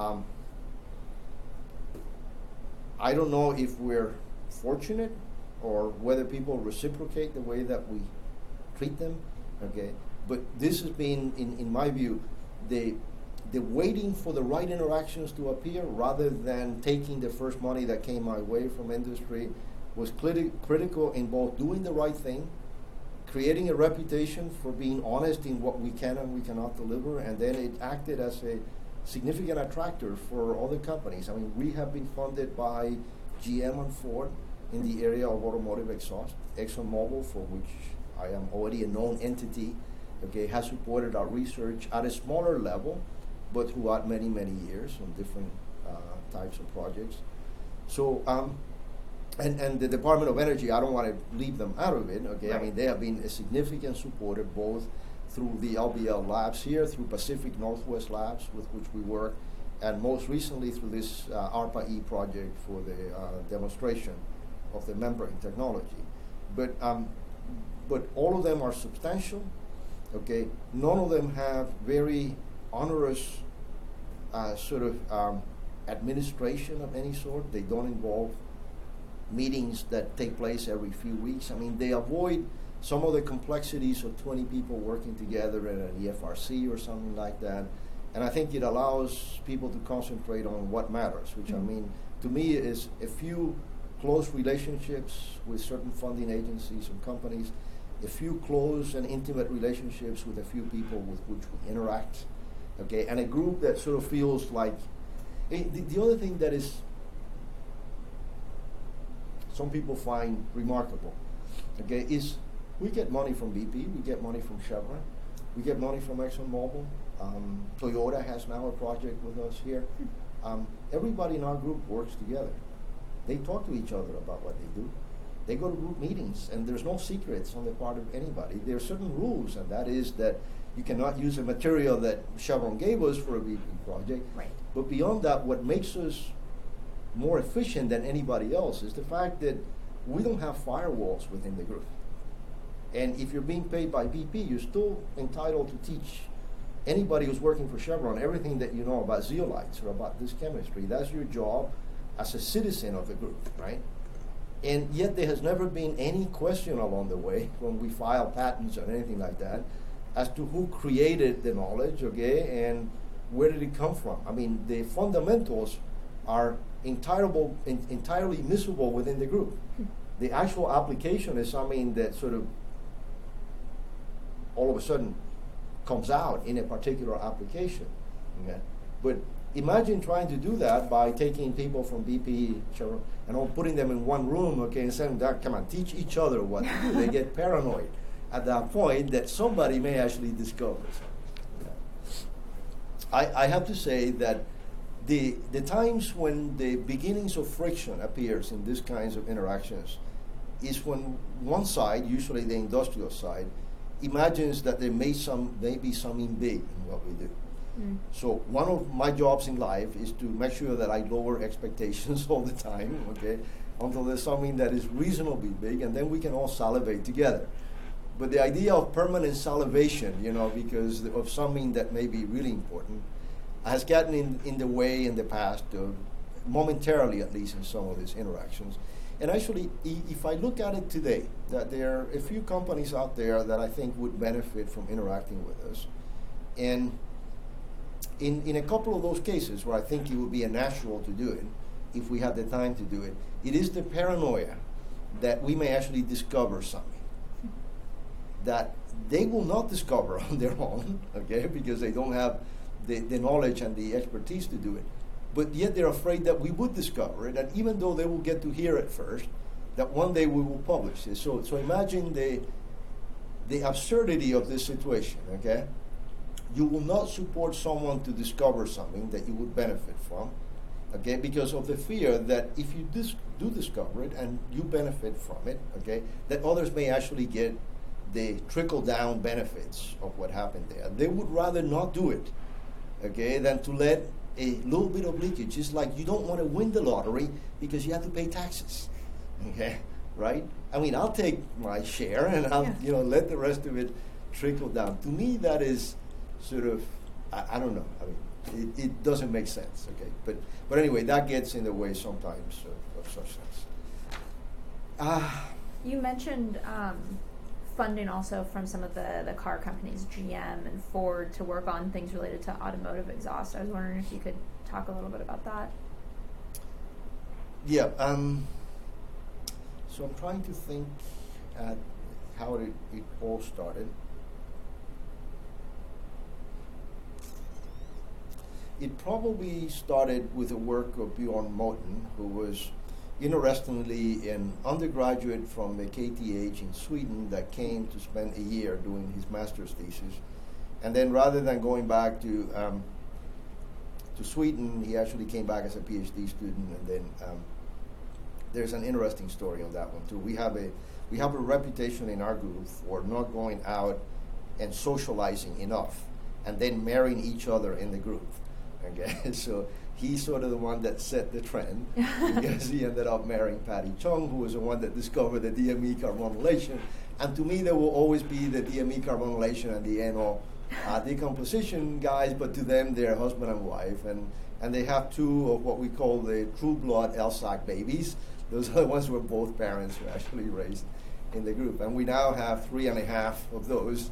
B: I don't know if we're fortunate or whether people reciprocate the way that we treat them, okay? But this has been, in my view, the waiting for the right interactions to appear rather than taking the first money that came my way from industry was critical in both doing the right thing, creating a reputation for being honest in what we can and we cannot deliver, and then it acted as a significant attractor for other companies. I mean, we have been funded by GM and Ford in the area of automotive exhaust. ExxonMobil, for which I am already a known entity, okay, has supported our research at a smaller level, but throughout many, many years on different types of projects. So, and the Department of Energy, I don't want to leave them out of it, okay?
A: Right.
B: I mean, they have been a significant supporter both through the LBL labs here, through Pacific Northwest Labs, with which we work, and most recently through this ARPA-E project for the demonstration of the membrane technology. But all of them are substantial, okay? None of them have very onerous administration of any sort. They don't involve meetings that take place every few weeks. I mean, they avoid some of the complexities of 20 people working together in an EFRC or something like that. And I think it allows people to concentrate on what matters, which I mean, to me, is a few close relationships with certain funding agencies and companies, a few close and intimate relationships with a few people with which we interact, okay, and a group that sort of feels like, the other thing that is some people find remarkable, okay, is we get money from BP, we get money from Chevron, we get money from ExxonMobil. Toyota has now a project with us here. Everybody in our group works together. They talk to each other about what they do. They go to group meetings, and there's no secrets on the part of anybody. There are certain rules, and that is that you cannot use a material that Chevron gave us for a BP project.
A: Right.
B: But beyond that, what makes us more efficient than anybody else is the fact that we don't have firewalls within the group. And if you're being paid by BP, you're still entitled to teach anybody who's working for Chevron everything that you know about zeolites or about this chemistry. That's your job as a citizen of the group, right? And yet there has never been any question along the way when we file patents or anything like that as to who created the knowledge, okay, and where did it come from. I mean, the fundamentals are entirely miscible within the group. The actual application is something that sort of all of a sudden comes out in a particular application. Okay? But imagine trying to do that by taking people from BP and all putting them in one room, okay, and saying, come on, teach each other what to do. They get paranoid at that point that somebody may actually discover something. Yeah. I have to say that the times when the beginnings of friction appears in these kinds of interactions is when one side, usually the industrial side, imagines that there may be something big in what we do. So one of my jobs in life is to make sure that I lower expectations all the time, okay, until there's something that is reasonably big, and then we can all salivate together. But the idea of permanent salivation, because of something that may be really important, has gotten in the way in the past, momentarily at least in some of these interactions. And actually, if I look at it today, that there are a few companies out there that I think would benefit from interacting with us. And in a couple of those cases where I think it would be a natural to do it, if we had the time to do it, it is the paranoia that we may actually discover something that they will not discover on their own, okay, because they don't have the knowledge and the expertise to do it. But yet they're afraid that we would discover it, and even though they will get to hear it first, that one day we will publish it. So imagine the absurdity of this situation, okay? You will not support someone to discover something that you would benefit from, okay, because of the fear that if you do discover it and you benefit from it, okay, that others may actually get the trickle-down benefits of what happened there. They would rather not do it, okay, than to let a little bit of leakage. It's like you don't want to win the lottery because you have to pay taxes, okay, right? I mean, I'll take my share and I'll let the rest of it trickle down. To me, that is sort of I don't know. I mean, it doesn't make sense. Okay, but anyway, that gets in the way sometimes of such things.
A: You mentioned funding also from some of the car companies, GM and Ford, to work on things related to automotive exhaust. I was wondering if you could talk a little bit about that.
B: Yeah. So I'm trying to think at how it all started. It probably started with the work of Bjorn Moten, who was, interestingly, an undergraduate from the KTH in Sweden that came to spend a year doing his master's thesis. And then rather than going back to Sweden, he actually came back as a PhD student. And then there's an interesting story on that one, too. We have a reputation in our group for not going out and socializing enough and then marrying each other in the group. Okay, so he's sort of the one that set the trend because he ended up marrying Patty Chung, who was the one that discovered the DME carbonylation. And to me, there will always be the DME carbonylation and the NO decomposition guys, but to them, they're husband and wife. And they have two of what we call the true blood LSAC babies. Those are the ones where both parents were actually raised in the group. And we now have 3.5 of those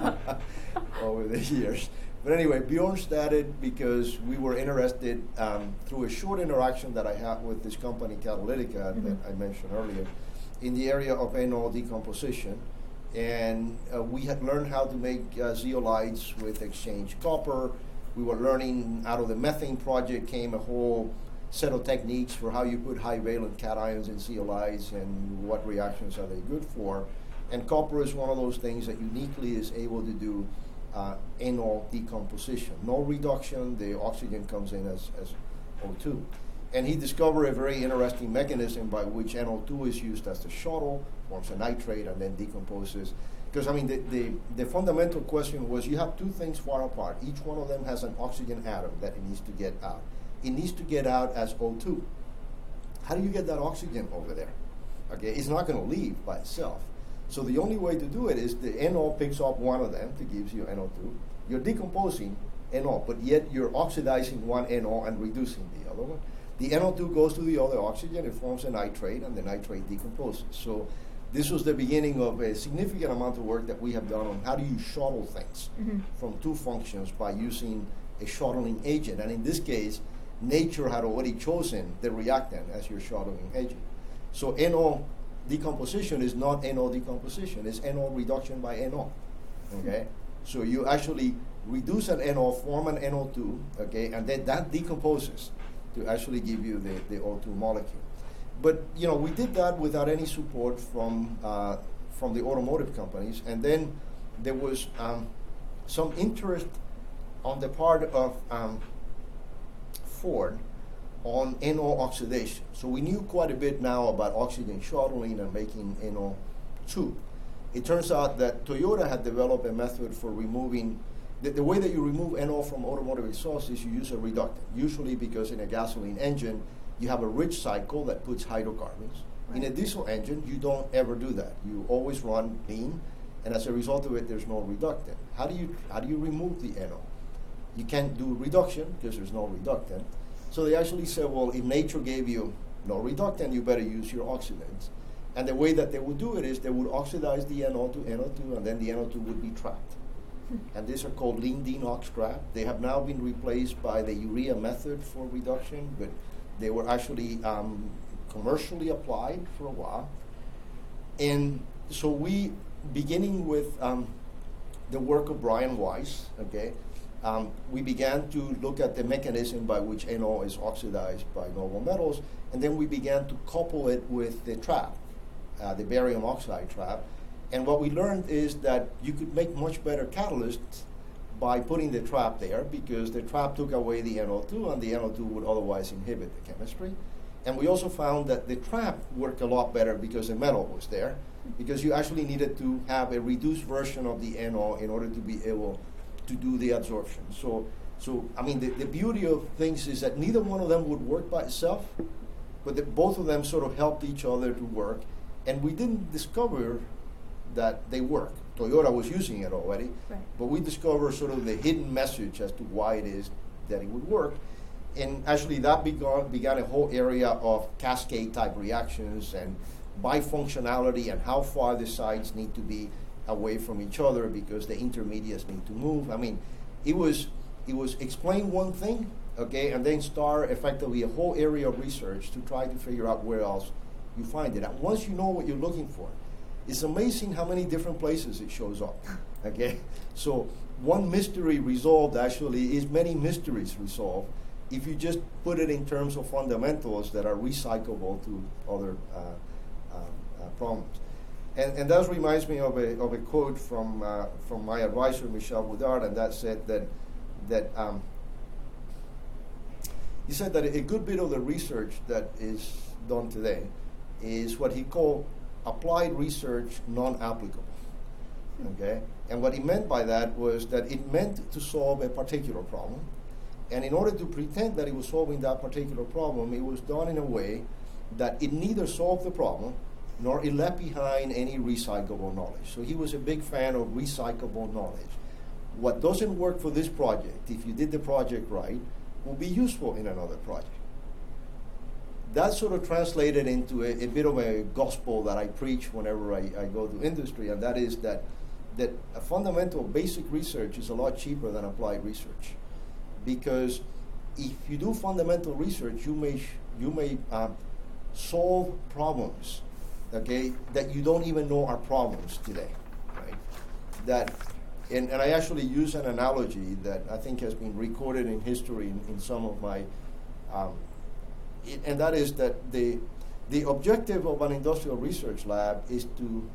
B: over the years. But anyway, Bjorn started because we were interested through a short interaction that I had with this company, Catalytica, that I mentioned earlier, in the area of NO decomposition. And we had learned how to make zeolites with exchange copper. We were learning out of the methane project came a whole set of techniques for how you put high valent cations in zeolites and what reactions are they good for. And copper is one of those things that uniquely is able to do NO decomposition. No reduction, the oxygen comes in as O2. And he discovered a very interesting mechanism by which NO2 is used as the shuttle, forms a nitrate, and then decomposes. Because, I mean, the fundamental question was you have two things far apart. Each one of them has an oxygen atom that it needs to get out. It needs to get out as O2. How do you get that oxygen over there? Okay, it's not going to leave by itself. So the only way to do it is the NO picks up one of them to gives you NO2. You're decomposing NO, but yet you're oxidizing one NO and reducing the other one. The NO2 goes to the other oxygen, it forms a nitrate, and the nitrate decomposes. So this was the beginning of a significant amount of work that we have done on how do you shuttle things from two functions by using a shuttling agent. And in this case, nature had already chosen the reactant as your shuttling agent. So NO decomposition is not NO decomposition, it's NO reduction by NO. Okay? So you actually reduce an NO, form an NO2, okay, and then that decomposes to actually give you the O2 molecule. But we did that without any support from the automotive companies, and then there was some interest on the part of Ford on NO oxidation. So we knew quite a bit now about oxygen shuttling and making NO2. It turns out that Toyota had developed a method for removing, the way that you remove NO from automotive exhaust is you use a reductant, usually because in a gasoline engine, you have a rich cycle that puts hydrocarbons. Right. In a diesel engine, you don't ever do that. You always run lean, and as a result of it, there's no reductant. How do you remove the NO? You can't do reduction because there's no reductant. So they actually said, well, if nature gave you no reductant, you better use your oxidants. And the way that they would do it is they would oxidize the NO to NO2, and then the NO2 would be trapped. And these are called lean denox trap. They have now been replaced by the urea method for reduction, but they were actually commercially applied for a while. And so we, beginning with the work of Brian Weiss, okay, we began to look at the mechanism by which NO is oxidized by noble metals, and then we began to couple it with the trap, the barium oxide trap. And what we learned is that you could make much better catalysts by putting the trap there, because the trap took away the NO2, and the NO2 would otherwise inhibit the chemistry. And we also found that the trap worked a lot better because the metal was there, because you actually needed to have a reduced version of the NO in order to be able to do the absorption. So I mean, the beauty of things is that neither one of them would work by itself, but that both of them sort of helped each other to work. And we didn't discover that they work. Toyota was using it already,
A: Right.
B: but we discovered sort of the hidden message as to why it is that it would work. And actually that began a whole area of cascade type reactions and bifunctionality and how far the sides need to be away from each other because the intermediates need to move. I mean, it was explain one thing, okay, and then start effectively a whole area of research to try to figure out where else you find it. And once you know what you're looking for, it's amazing how many different places it shows up, okay? So one mystery resolved actually is many mysteries resolved if you just put it in terms of fundamentals that are recyclable to other problems. And that reminds me of a quote from my advisor, Michel Woodard, and that said that he said that a good bit of the research that is done today is what he called applied research non-applicable. Okay? And what he meant by that was that it meant to solve a particular problem. And in order to pretend that it was solving that particular problem, it was done in a way that it neither solved the problem nor it left behind any recyclable knowledge. So he was a big fan of recyclable knowledge. What doesn't work for this project, if you did the project right, will be useful in another project. That sort of translated into a bit of a gospel that I preach whenever I go to industry, and that is that a fundamental basic research is a lot cheaper than applied research. Because if you do fundamental research, you may solve problems, okay, that you don't even know are problems today, right? And I actually use an analogy that I think has been recorded in history in some of my, and that is that the objective of an industrial research lab is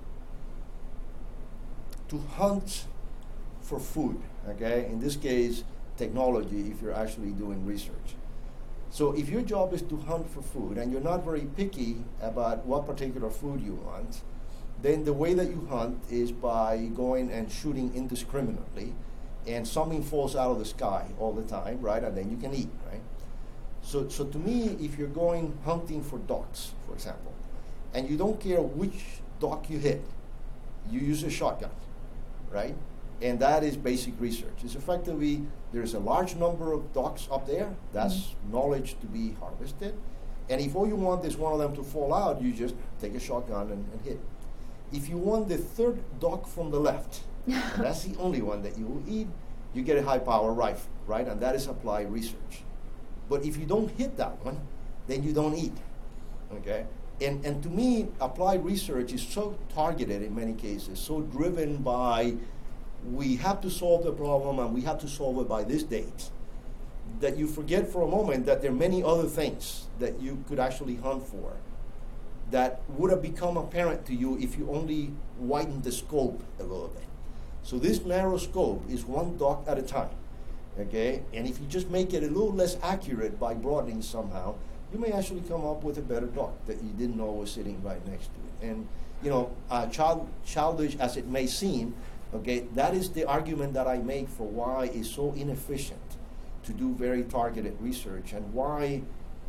B: to hunt for food, okay? In this case, technology, if you're actually doing research. So if your job is to hunt for food and you're not very picky about what particular food you want, then the way that you hunt is by going and shooting indiscriminately, and something falls out of the sky all the time, right? And then you can eat, right? So to me, if you're going hunting for ducks, for example, and you don't care which duck you hit, you use a shotgun, right? And that is basic research. It's effectively, there's a large number of ducks up there. That's knowledge to be harvested. And if all you want is one of them to fall out, you just take a shotgun and hit. If you want the third duck from the left, and that's the only one that you will eat, you get a high-power rifle, right? And that is applied research. But if you don't hit that one, then you don't eat, okay? And to me, applied research is so targeted in many cases, so driven by we have to solve the problem and we have to solve it by this date, that you forget for a moment that there are many other things that you could actually hunt for that would have become apparent to you if you only widened the scope a little bit. So this narrow scope is one duck at a time, okay? And if you just make it a little less accurate by broadening somehow, you may actually come up with a better duck that you didn't know was sitting right next to it. And, you know, childish as it may seem, okay, that is the argument that I make for why it's so inefficient to do very targeted research and why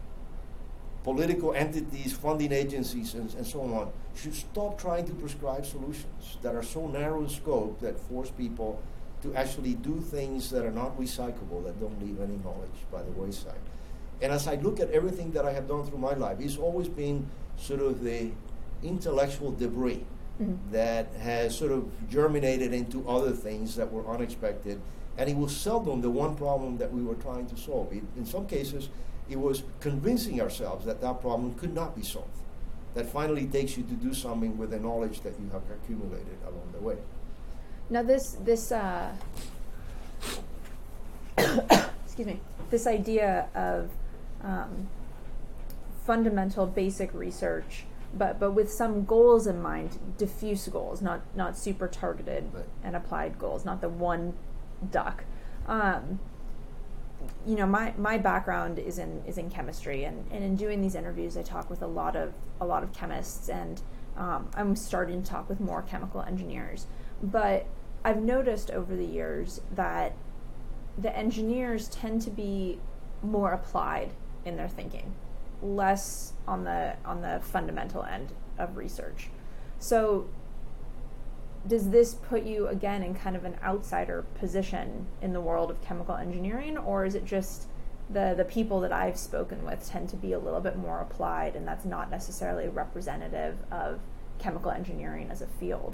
B: political entities, funding agencies, and so on should stop trying to prescribe solutions that are so narrow in scope that force people to actually do things that are not recyclable, that don't leave any knowledge by the wayside. And as I look at everything that I have done through my life, it's always been sort of the intellectual debris that has sort of germinated into other things that were unexpected. And it was seldom the one problem that we were trying to solve. In some cases, it was convincing ourselves that that problem could not be solved. That finally takes you to do something with the knowledge that you have accumulated along the way.
A: Now this excuse me, this idea of fundamental basic research, but with some goals in mind, diffuse goals, not super targeted and applied goals, not the one duck. You know, my background is in chemistry, and in doing these interviews, I talk with a lot of chemists, and I'm starting to talk with more chemical engineers. But I've noticed over the years that the engineers tend to be more applied in their thinking, less on the fundamental end of research. So does this put you again in kind of an outsider position in the world of chemical engineering, or is it just the people that I've spoken with tend to be a little bit more applied, and that's not necessarily representative of chemical engineering as a field?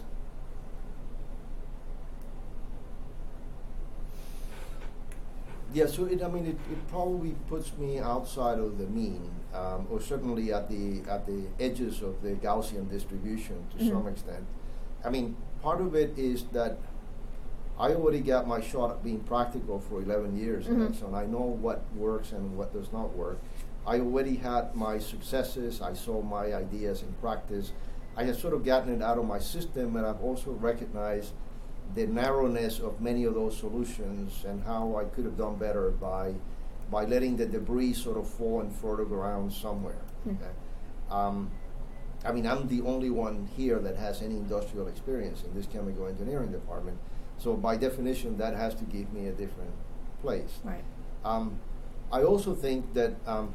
B: Yeah, so it probably puts me outside of the mean, or certainly at the edges of the Gaussian distribution to some extent. I mean, part of it is that I already got my shot at being practical for 11 years, and I know what works and what does not work. I already had my successes. I saw my ideas in practice. I have sort of gotten it out of my system, and I've also recognized the narrowness of many of those solutions and how I could have done better by letting the debris sort of fall and float around somewhere. Okay? I mean, I'm the only one here that has any industrial experience in this chemical engineering department. So by definition, that has to give me a different place.
A: Right.
B: I also think that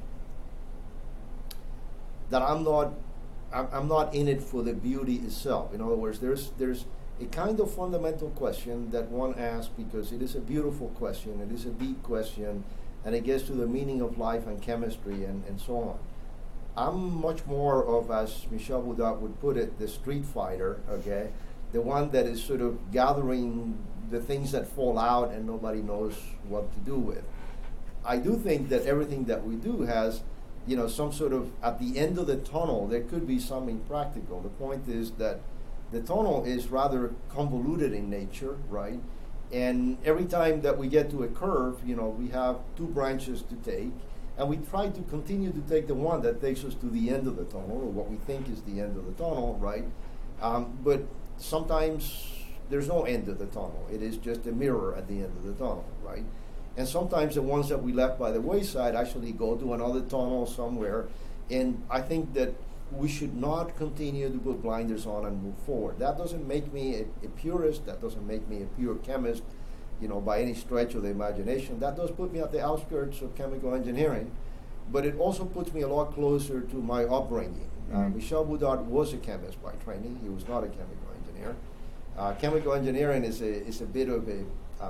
B: that I'm not in it for the beauty itself. In other words, there's a kind of fundamental question that one asks because it is a beautiful question, it is a deep question, and it gets to the meaning of life and chemistry and so on. I'm much more of, as Michel Boudard would put it, the street fighter, okay? The one that is sort of gathering the things that fall out and nobody knows what to do with. I do think that everything that we do has, some sort of, at the end of the tunnel, there could be something practical. The point is that the tunnel is rather convoluted in nature, right? And every time that we get to a curve, we have two branches to take, and we try to continue to take the one that takes us to the end of the tunnel, or what we think is the end of the tunnel, right? But sometimes there's no end of the tunnel. It is just a mirror at the end of the tunnel, right? And sometimes the ones that we left by the wayside actually go to another tunnel somewhere. And I think that we should not continue to put blinders on and move forward. That doesn't make me a purist. That doesn't make me a pure chemist, by any stretch of the imagination. That does put me at the outskirts of chemical engineering, but it also puts me a lot closer to my upbringing. Michel Boudard was a chemist by training. He was not a chemical engineer. Chemical engineering is a bit of a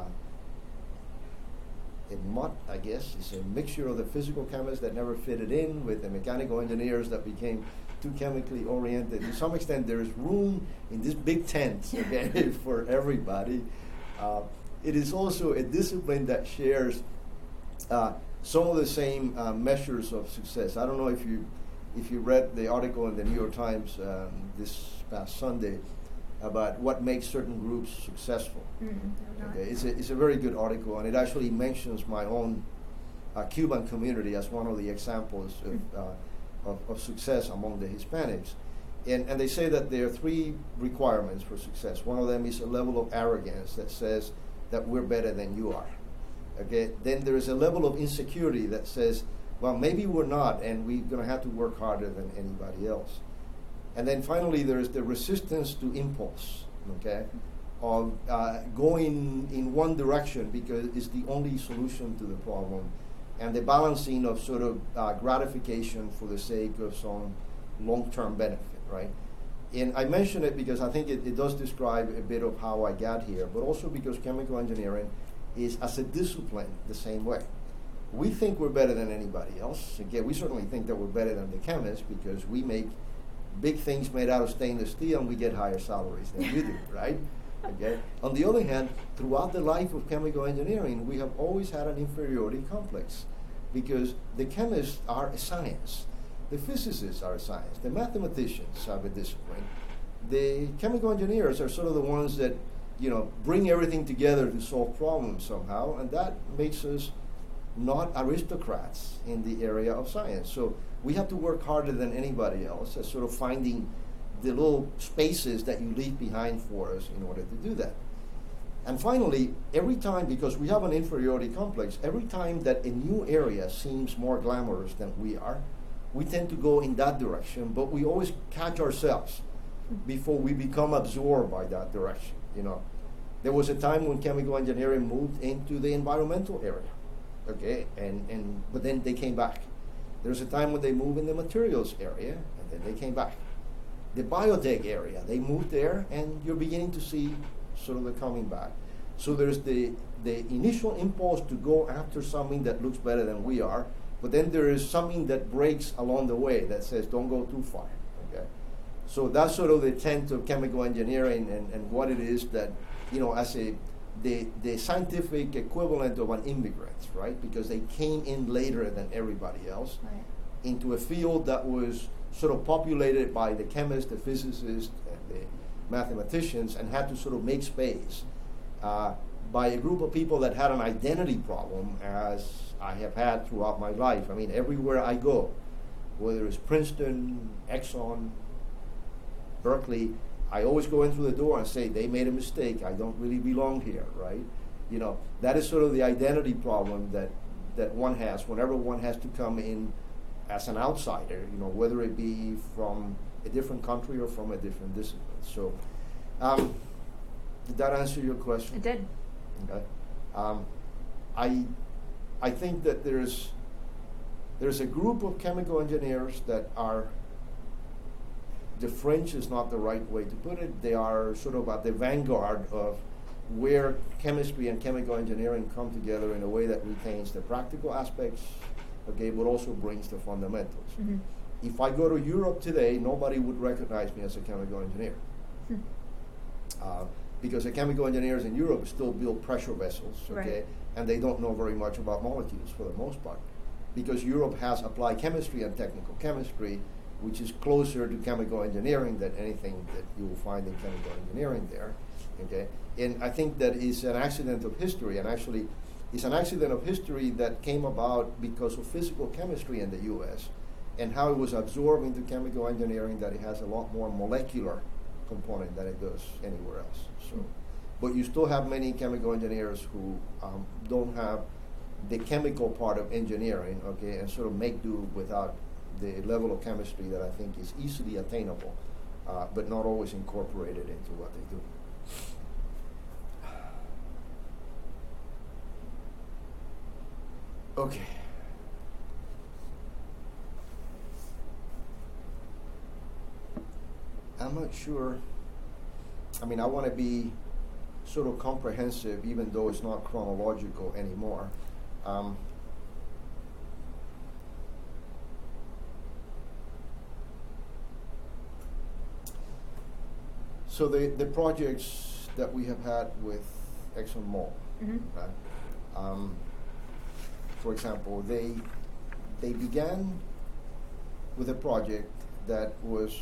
B: mutt, I guess. It's a mixture of the physical chemists that never fitted in with the mechanical engineers that became too chemically oriented. To some extent, there is room in this big tent, okay, for everybody. It is also a discipline that shares some of the same measures of success. I don't know if you read the article in the New York Times this past Sunday about what makes certain groups successful. Okay, it's a very good article, and it actually mentions my own Cuban community as one of the examples of success among the Hispanics. And they say that there are three requirements for success. One of them is a level of arrogance that says that we're better than you are. Okay, then there is a level of insecurity that says, well, maybe we're not, and we're going to have to work harder than anybody else. And then finally, there is the resistance to impulse, okay, of going in one direction because it's the only solution to the problem, and the balancing of sort of gratification for the sake of some long-term benefit, right? And I mention it because I think it does describe a bit of how I got here, but also because chemical engineering is, as a discipline, the same way. We think we're better than anybody else. Again, we certainly think that we're better than the chemists because we make big things made out of stainless steel and we get higher salaries than you do, right? Okay. On the other hand, throughout the life of chemical engineering, we have always had an inferiority complex because the chemists are a science. The physicists are a science. The mathematicians have a discipline. The chemical engineers are sort of the ones that, bring everything together to solve problems somehow, and that makes us not aristocrats in the area of science. So we have to work harder than anybody else at sort of finding the little spaces that you leave behind for us in order to do that. And finally, every time, because we have an inferiority complex, every time that a new area seems more glamorous than we are, we tend to go in that direction, but we always catch ourselves before we become absorbed by that direction. There was a time when chemical engineering moved into the environmental area, okay, but then they came back. There was a time when they moved in the materials area, and then they came back. the biotech area. They moved there, and you're beginning to see sort of the coming back. So there's the initial impulse to go after something that looks better than we are, but then there is something that breaks along the way that says don't go too far. Okay, so that's sort of the intent of chemical engineering and what it is that, as the scientific equivalent of an immigrant, right? Because they came in later than everybody else into a field that was sort of populated by the chemists, the physicists, and the mathematicians, and had to sort of make space by a group of people that had an identity problem, as I have had throughout my life. I mean, everywhere I go, whether it's Princeton, Exxon, Berkeley, I always go in through the door and say, they made a mistake. I don't really belong here, right? That is sort of the identity problem that one has whenever one has to come in as an outsider, whether it be from a different country or from a different discipline. So, did that answer your question?
A: It did.
B: Okay. I think that there's a group of chemical engineers that are, the fringe is not the right way to put it. They are sort of at the vanguard of where chemistry and chemical engineering come together in a way that retains the practical aspects, okay, but also brings the fundamentals. Mm-hmm. If I go to Europe today, nobody would recognize me as a chemical engineer. Because the chemical engineers in Europe still build pressure vessels, okay, right. And they don't know very much about molecules for the most part. Because Europe has applied chemistry and technical chemistry, which is closer to chemical engineering than anything that you will find in chemical engineering there, okay? And I think that is an accident of history, and actually it's an accident of history that came about because of physical chemistry in the U.S. and how it was absorbed into chemical engineering, that it has a lot more molecular component than it does anywhere else. So, but you still have many chemical engineers who don't have the chemical part of engineering, okay, and sort of make do without the level of chemistry that I think is easily attainable, but not always incorporated into what they do. Okay. I'm not sure. I mean, I want to be sort of comprehensive, even though it's not chronological anymore. So the projects that we have had with ExxonMobil, mm-hmm. Right? For example, they began with a project that was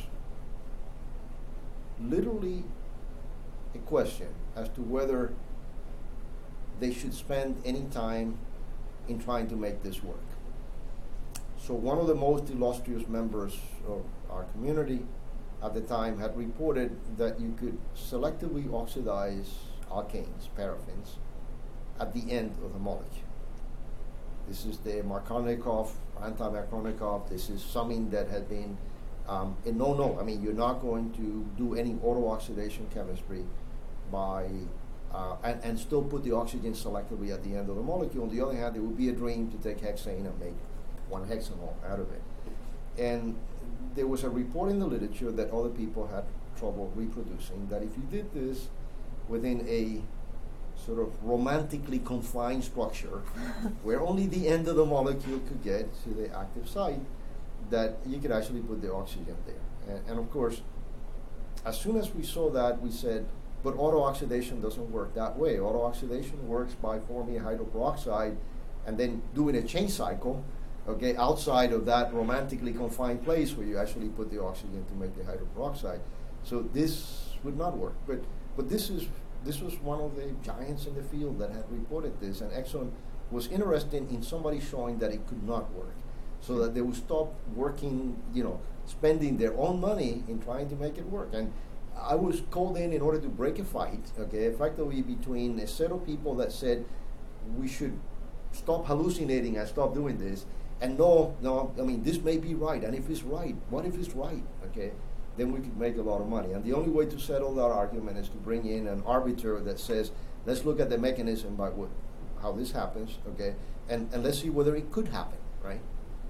B: literally a question as to whether they should spend any time in trying to make this work. So one of the most illustrious members of our community at the time had reported that you could selectively oxidize alkanes, paraffins, at the end of the molecule. This is the Markovnikov, anti-Markovnikov. This is something that had been a no-no. I mean, you're not going to do any auto-oxidation chemistry by and still put the oxygen selectively at the end of the molecule. On the other hand, it would be a dream to take hexane and make one hexanol out of it. And there was a report in the literature that other people had trouble reproducing, that if you did this within a sort of romantically confined structure where only the end of the molecule could get to the active site, that you could actually put the oxygen there. And of course, as soon as we saw that, we said, but auto-oxidation doesn't work that way. Auto-oxidation works by forming a hydroperoxide and then doing a chain cycle, okay, outside of that romantically confined place where you actually put the oxygen to make the hydroperoxide. So this would not work. But this was one of the giants in the field that had reported this, and Exxon was interested in somebody showing that it could not work, so that they would stop working, spending their own money in trying to make it work. And I was called in order to break a fight, okay, effectively between a set of people that said we should stop hallucinating and stop doing this, and no, I mean, this may be right, and if it's right, what if it's right, okay? Then we could make a lot of money. And the only way to settle that argument is to bring in an arbiter that says, let's look at the mechanism by how this happens, okay, and let's see whether it could happen, right?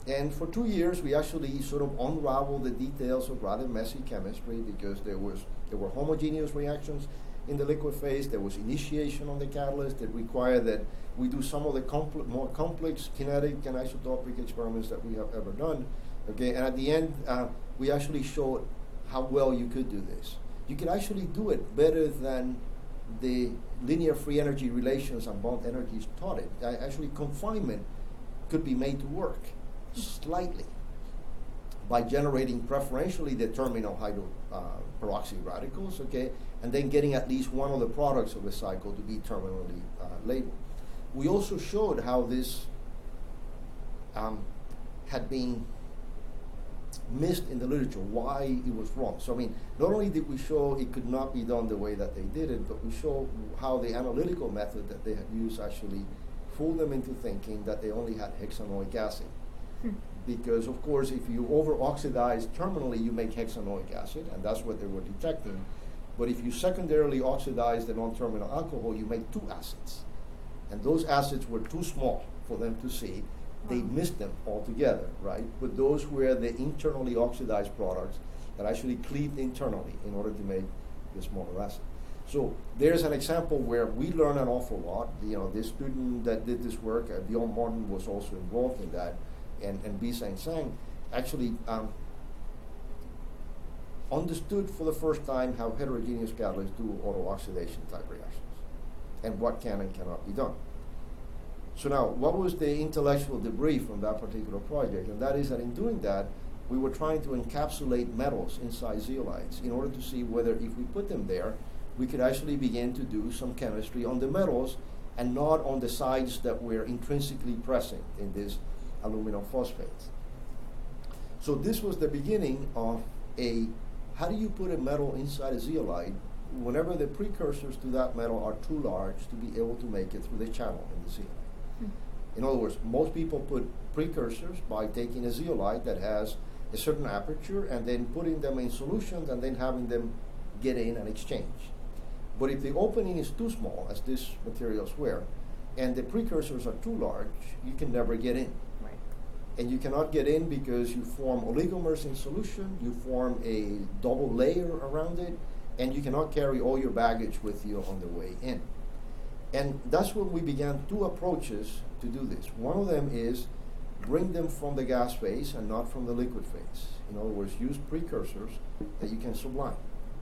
B: And for 2 years, we actually sort of unraveled the details of rather messy chemistry because there were homogeneous reactions in the liquid phase. There was initiation on the catalyst that required that we do some of the more complex kinetic and isotopic experiments that we have ever done. Okay, and at the end, we actually showed how well you could do this. You could actually do it better than the linear free energy relations and bond energies taught it. Actually, confinement could be made to work slightly by generating preferentially the terminal hydroperoxy radicals, okay, and then getting at least one of the products of the cycle to be terminally labeled. We also showed how this had been missed in the literature, why it was wrong. So, I mean, not only did we show it could not be done the way that they did it, but we showed how the analytical method that they had used actually fooled them into thinking that they only had hexanoic acid. Because, of course, if you over-oxidize terminally, you make hexanoic acid, and that's what they were detecting. But if you secondarily oxidize the non-terminal alcohol, you make two acids. And those acids were too small for them to see. They missed them altogether, right? But those were the internally oxidized products that actually cleaved internally in order to make the smaller acid. So there's an example where we learn an awful lot. This student that did this work, Bjorn Martin, was also involved in that, and B. Sang actually understood for the first time how heterogeneous catalysts do auto-oxidation type reactions and what can and cannot be done. So now, what was the intellectual debris from that particular project? And that is that in doing that, we were trying to encapsulate metals inside zeolites in order to see whether if we put them there, we could actually begin to do some chemistry on the metals and not on the sides that were intrinsically present in this aluminum phosphates. So this was the beginning of how do you put a metal inside a zeolite whenever the precursors to that metal are too large to be able to make it through the channel in the zeolite. In other words, most people put precursors by taking a zeolite that has a certain aperture and then putting them in solutions and then having them get in and exchange. But if the opening is too small, as these materials were, and the precursors are too large, you can never get in.
A: Right.
B: And you cannot get in because you form oligomers in solution, you form a double layer around it, and you cannot carry all your baggage with you on the way in. And that's when we began two approaches to do this. One of them is bring them from the gas phase and not from the liquid phase. In other words, use precursors that you can sublime.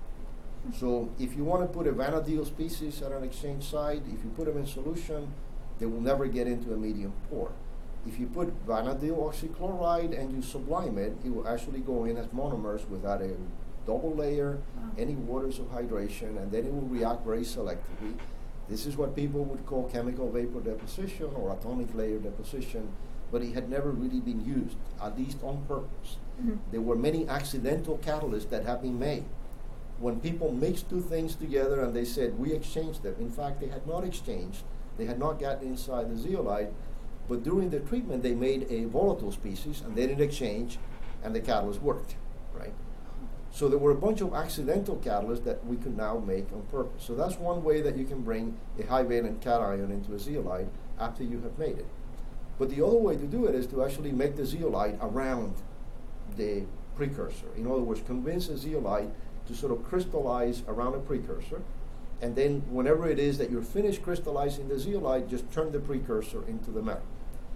B: So if you want to put a vanadiol species at an exchange site, if you put them in solution, they will never get into a medium pore. If you put vanadiol oxychloride and you sublime it, it will actually go in as monomers without a double layer, any waters of hydration, and then it will react very selectively. This is what people would call chemical vapor deposition or atomic layer deposition, but it had never really been used, at least on purpose. There were many accidental catalysts that have been made. When people mixed two things together and they said, we exchanged them, in fact, they had not exchanged. They had not gotten inside the zeolite, but during the treatment, they made a volatile species, and they didn't exchange, and the catalyst worked, right? So there were a bunch of accidental catalysts that we could now make on purpose. So that's one way that you can bring a high-valent cation into a zeolite after you have made it. But the other way to do it is to actually make the zeolite around the precursor. In other words, convince a zeolite to sort of crystallize around a precursor, and then whenever it is that you're finished crystallizing the zeolite, just turn the precursor into the metal.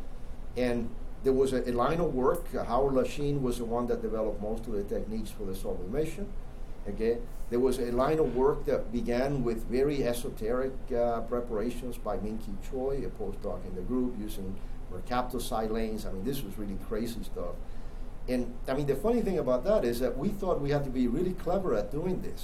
B: And there was a line of work. Howard Lachine was the one that developed most of the techniques for the sublimation. Okay, there was a line of work that began with very esoteric preparations by Min-Ki Choi, a postdoc in the group, using mercaptosilanes. I mean, this was really crazy stuff. And I mean, the funny thing about that is that we thought we had to be really clever at doing this.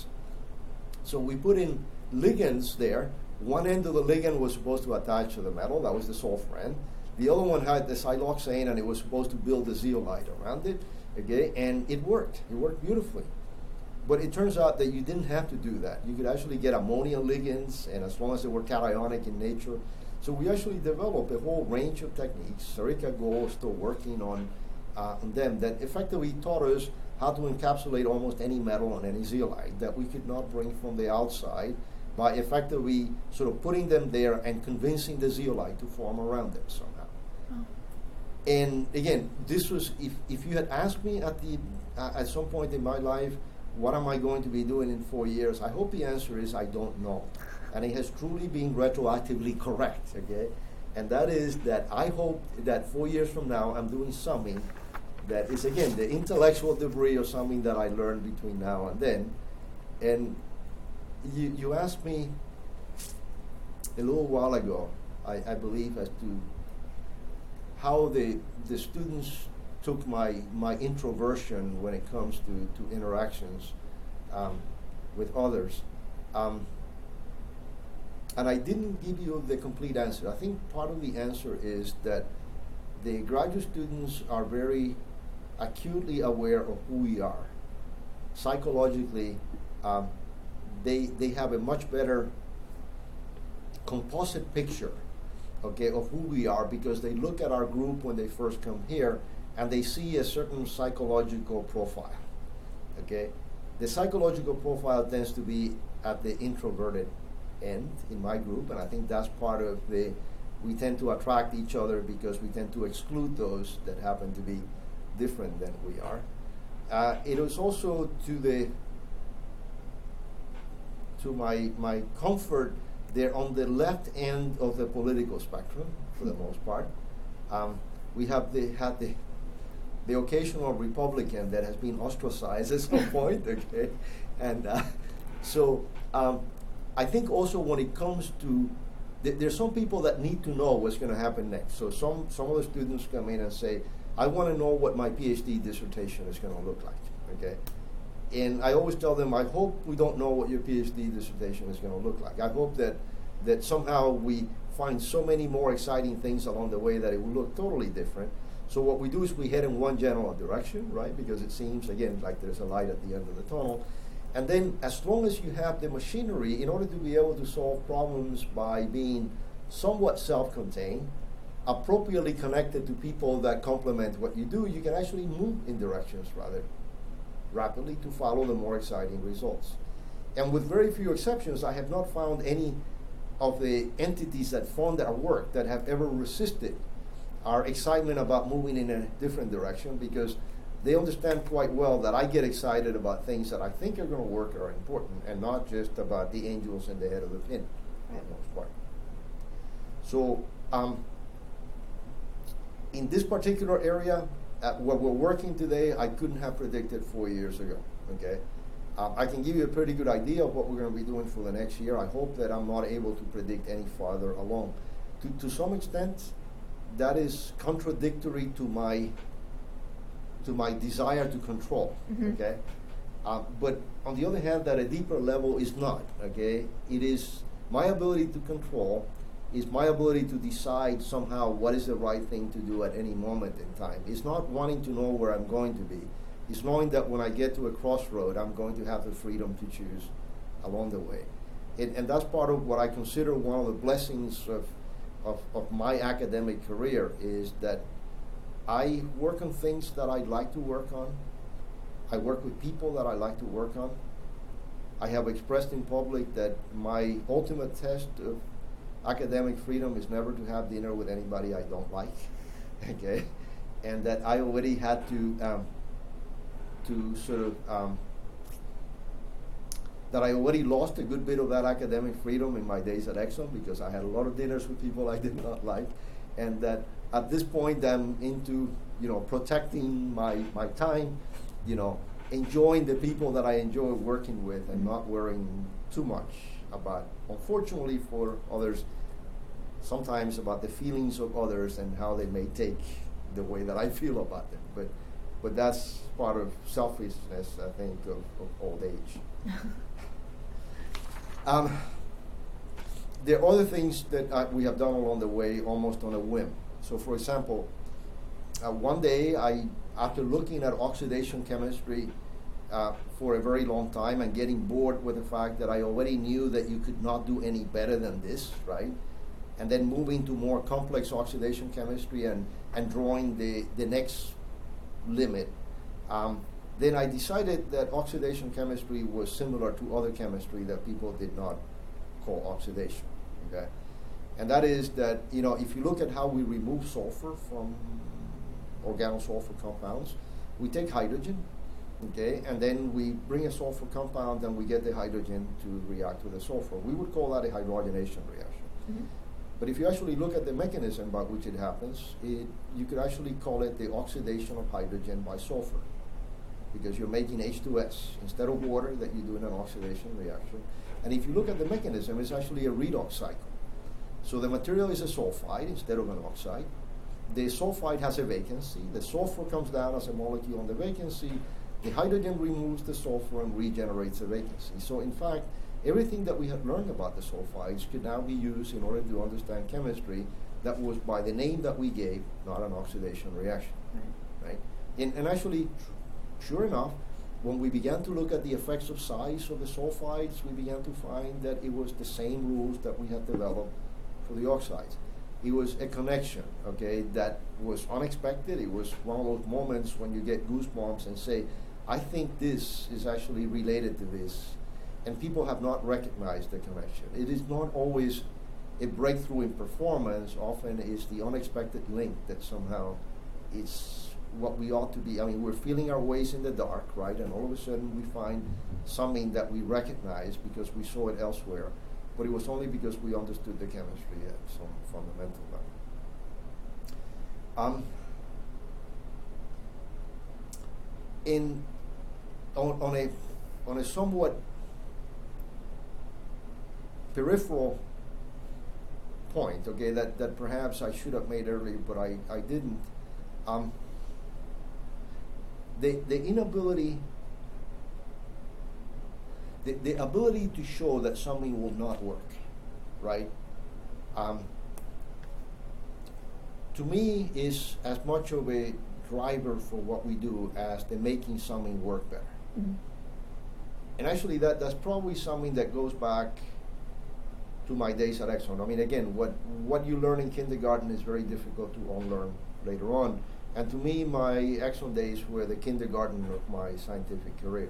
B: So we put in ligands there. One end of the ligand was supposed to attach to the metal. That was the sulfur end. The other one had the siloxane, and it was supposed to build the zeolite around it. Okay, and it worked. It worked beautifully. But it turns out that you didn't have to do that. You could actually get ammonia ligands, and as long as they were cationic in nature. So we actually developed a whole range of techniques. Sarika Goel is still working on them that effectively taught us how to encapsulate almost any metal on any zeolite that we could not bring from the outside by effectively sort of putting them there and convincing the zeolite to form around them somehow. And again, this was, if you had asked me at some point in my life, what am I going to be doing in 4 years? I hope the answer is I don't know. And it has truly been retroactively correct, okay? And that is that I hope that 4 years from now I'm doing something that is, again, the intellectual debris of something that I learned between now and then. And you asked me a little while ago, I believe, as to how the students took my introversion when it comes to interactions with others. And I didn't give you the complete answer. I think part of the answer is that the graduate students are very acutely aware of who we are. Psychologically, they have a much better composite picture, okay, of who we are, because they look at our group when they first come here and they see a certain psychological profile, okay? The psychological profile tends to be at the introverted end in my group, and I think that's part of we tend to attract each other because we tend to exclude those that happen to be different than we are. It was also to my comfort. They're on the left end of the political spectrum for the most part. We have had the occasional Republican that has been ostracized at some point, okay? And so I think also when it comes to, there's some people that need to know what's going to happen next. So some of the students come in and say, I want to know what my PhD dissertation is going to look like, okay? And I always tell them, I hope we don't know what your PhD dissertation is going to look like. I hope that somehow we find so many more exciting things along the way that it will look totally different. So what we do is we head in one general direction, right? Because it seems, again, like there's a light at the end of the tunnel. And then as long as you have the machinery, in order to be able to solve problems by being somewhat self-contained, appropriately connected to people that complement what you do, you can actually move in directions rather rapidly to follow the more exciting results. And with very few exceptions, I have not found any of the entities that fund our work that have ever resisted our excitement about moving in a different direction, because they understand quite well that I get excited about things that I think are going to work or are important, and not just about the angels in the head of the pin, for the most part. So in this particular area, what we're working today, I couldn't have predicted 4 years ago, okay? I can give you a pretty good idea of what we're going to be doing for the next year. I hope that I'm not able to predict any farther along. To some extent, that is contradictory to my desire to control, okay? But on the other hand, at a deeper level is not, okay? It is my ability to control is my ability to decide somehow what is the right thing to do at any moment in time. It's not wanting to know where I'm going to be. It's knowing that when I get to a crossroad, I'm going to have the freedom to choose along the way. And that's part of what I consider one of the blessings of my academic career, is that I work on things that I'd like to work on. I work with people that I like to work on. I have expressed in public that my ultimate test of academic freedom is never to have dinner with anybody I don't like, okay? And that I already had to that I already lost a good bit of that academic freedom in my days at Exxon, because I had a lot of dinners with people I did not like, and that at this point I'm into, protecting my time, enjoying the people that I enjoy working with, and not worrying too much about, unfortunately for others, sometimes about the feelings of others and how they may take the way that I feel about them. But that's part of selfishness, I think, of old age. There are other things that we have done along the way almost on a whim. So, for example, one day, after looking at oxidation chemistry for a very long time and getting bored with the fact that I already knew that you could not do any better than this, right? And then moving to more complex oxidation chemistry and drawing the next limit, then I decided that oxidation chemistry was similar to other chemistry that people did not call oxidation, okay? And that is that, if you look at how we remove sulfur from organosulfur compounds. We take hydrogen, okay, and then we bring a sulfur compound and we get the hydrogen to react with the sulfur. We would call that a hydrogenation reaction.
A: Mm-hmm.
B: But if you actually look at the mechanism by which it happens, you could actually call it the oxidation of hydrogen by sulfur, because you're making H2S instead of water that you do in an oxidation reaction. And if you look at the mechanism, it's actually a redox cycle. So the material is a sulfide instead of an oxide. The sulfide has a vacancy. The sulfur comes down as a molecule on the vacancy. The hydrogen removes the sulfur and regenerates the vacancy. So in fact, everything that we had learned about the sulfides could now be used in order to understand chemistry that was by the name that we gave, not an oxidation reaction. Right? And actually, sure enough, when we began to look at the effects of size of the sulfides, we began to find that it was the same rules that we had developed for the oxides. It was a connection, okay, that was unexpected. It was one of those moments when you get goosebumps and say, I think this is actually related to this. And people have not recognized the connection. It is not always a breakthrough in performance. Often it's the unexpected link that somehow it's what we ought to be. I mean, we're feeling our ways in the dark, right? And all of a sudden we find something that we recognize because we saw it elsewhere. But it was only because we understood the chemistry at some fundamental level. On a somewhat peripheral point, okay, that perhaps I should have made earlier, but I didn't. The inability, the ability to show that something will not work, right? To me, is as much of a driver for what we do as the making something work better. Mm-hmm. And actually, that's probably something that goes back to my days at Exxon. I mean, again, what you learn in kindergarten is very difficult to unlearn later on. And to me, my Exxon days were the kindergarten of my scientific career.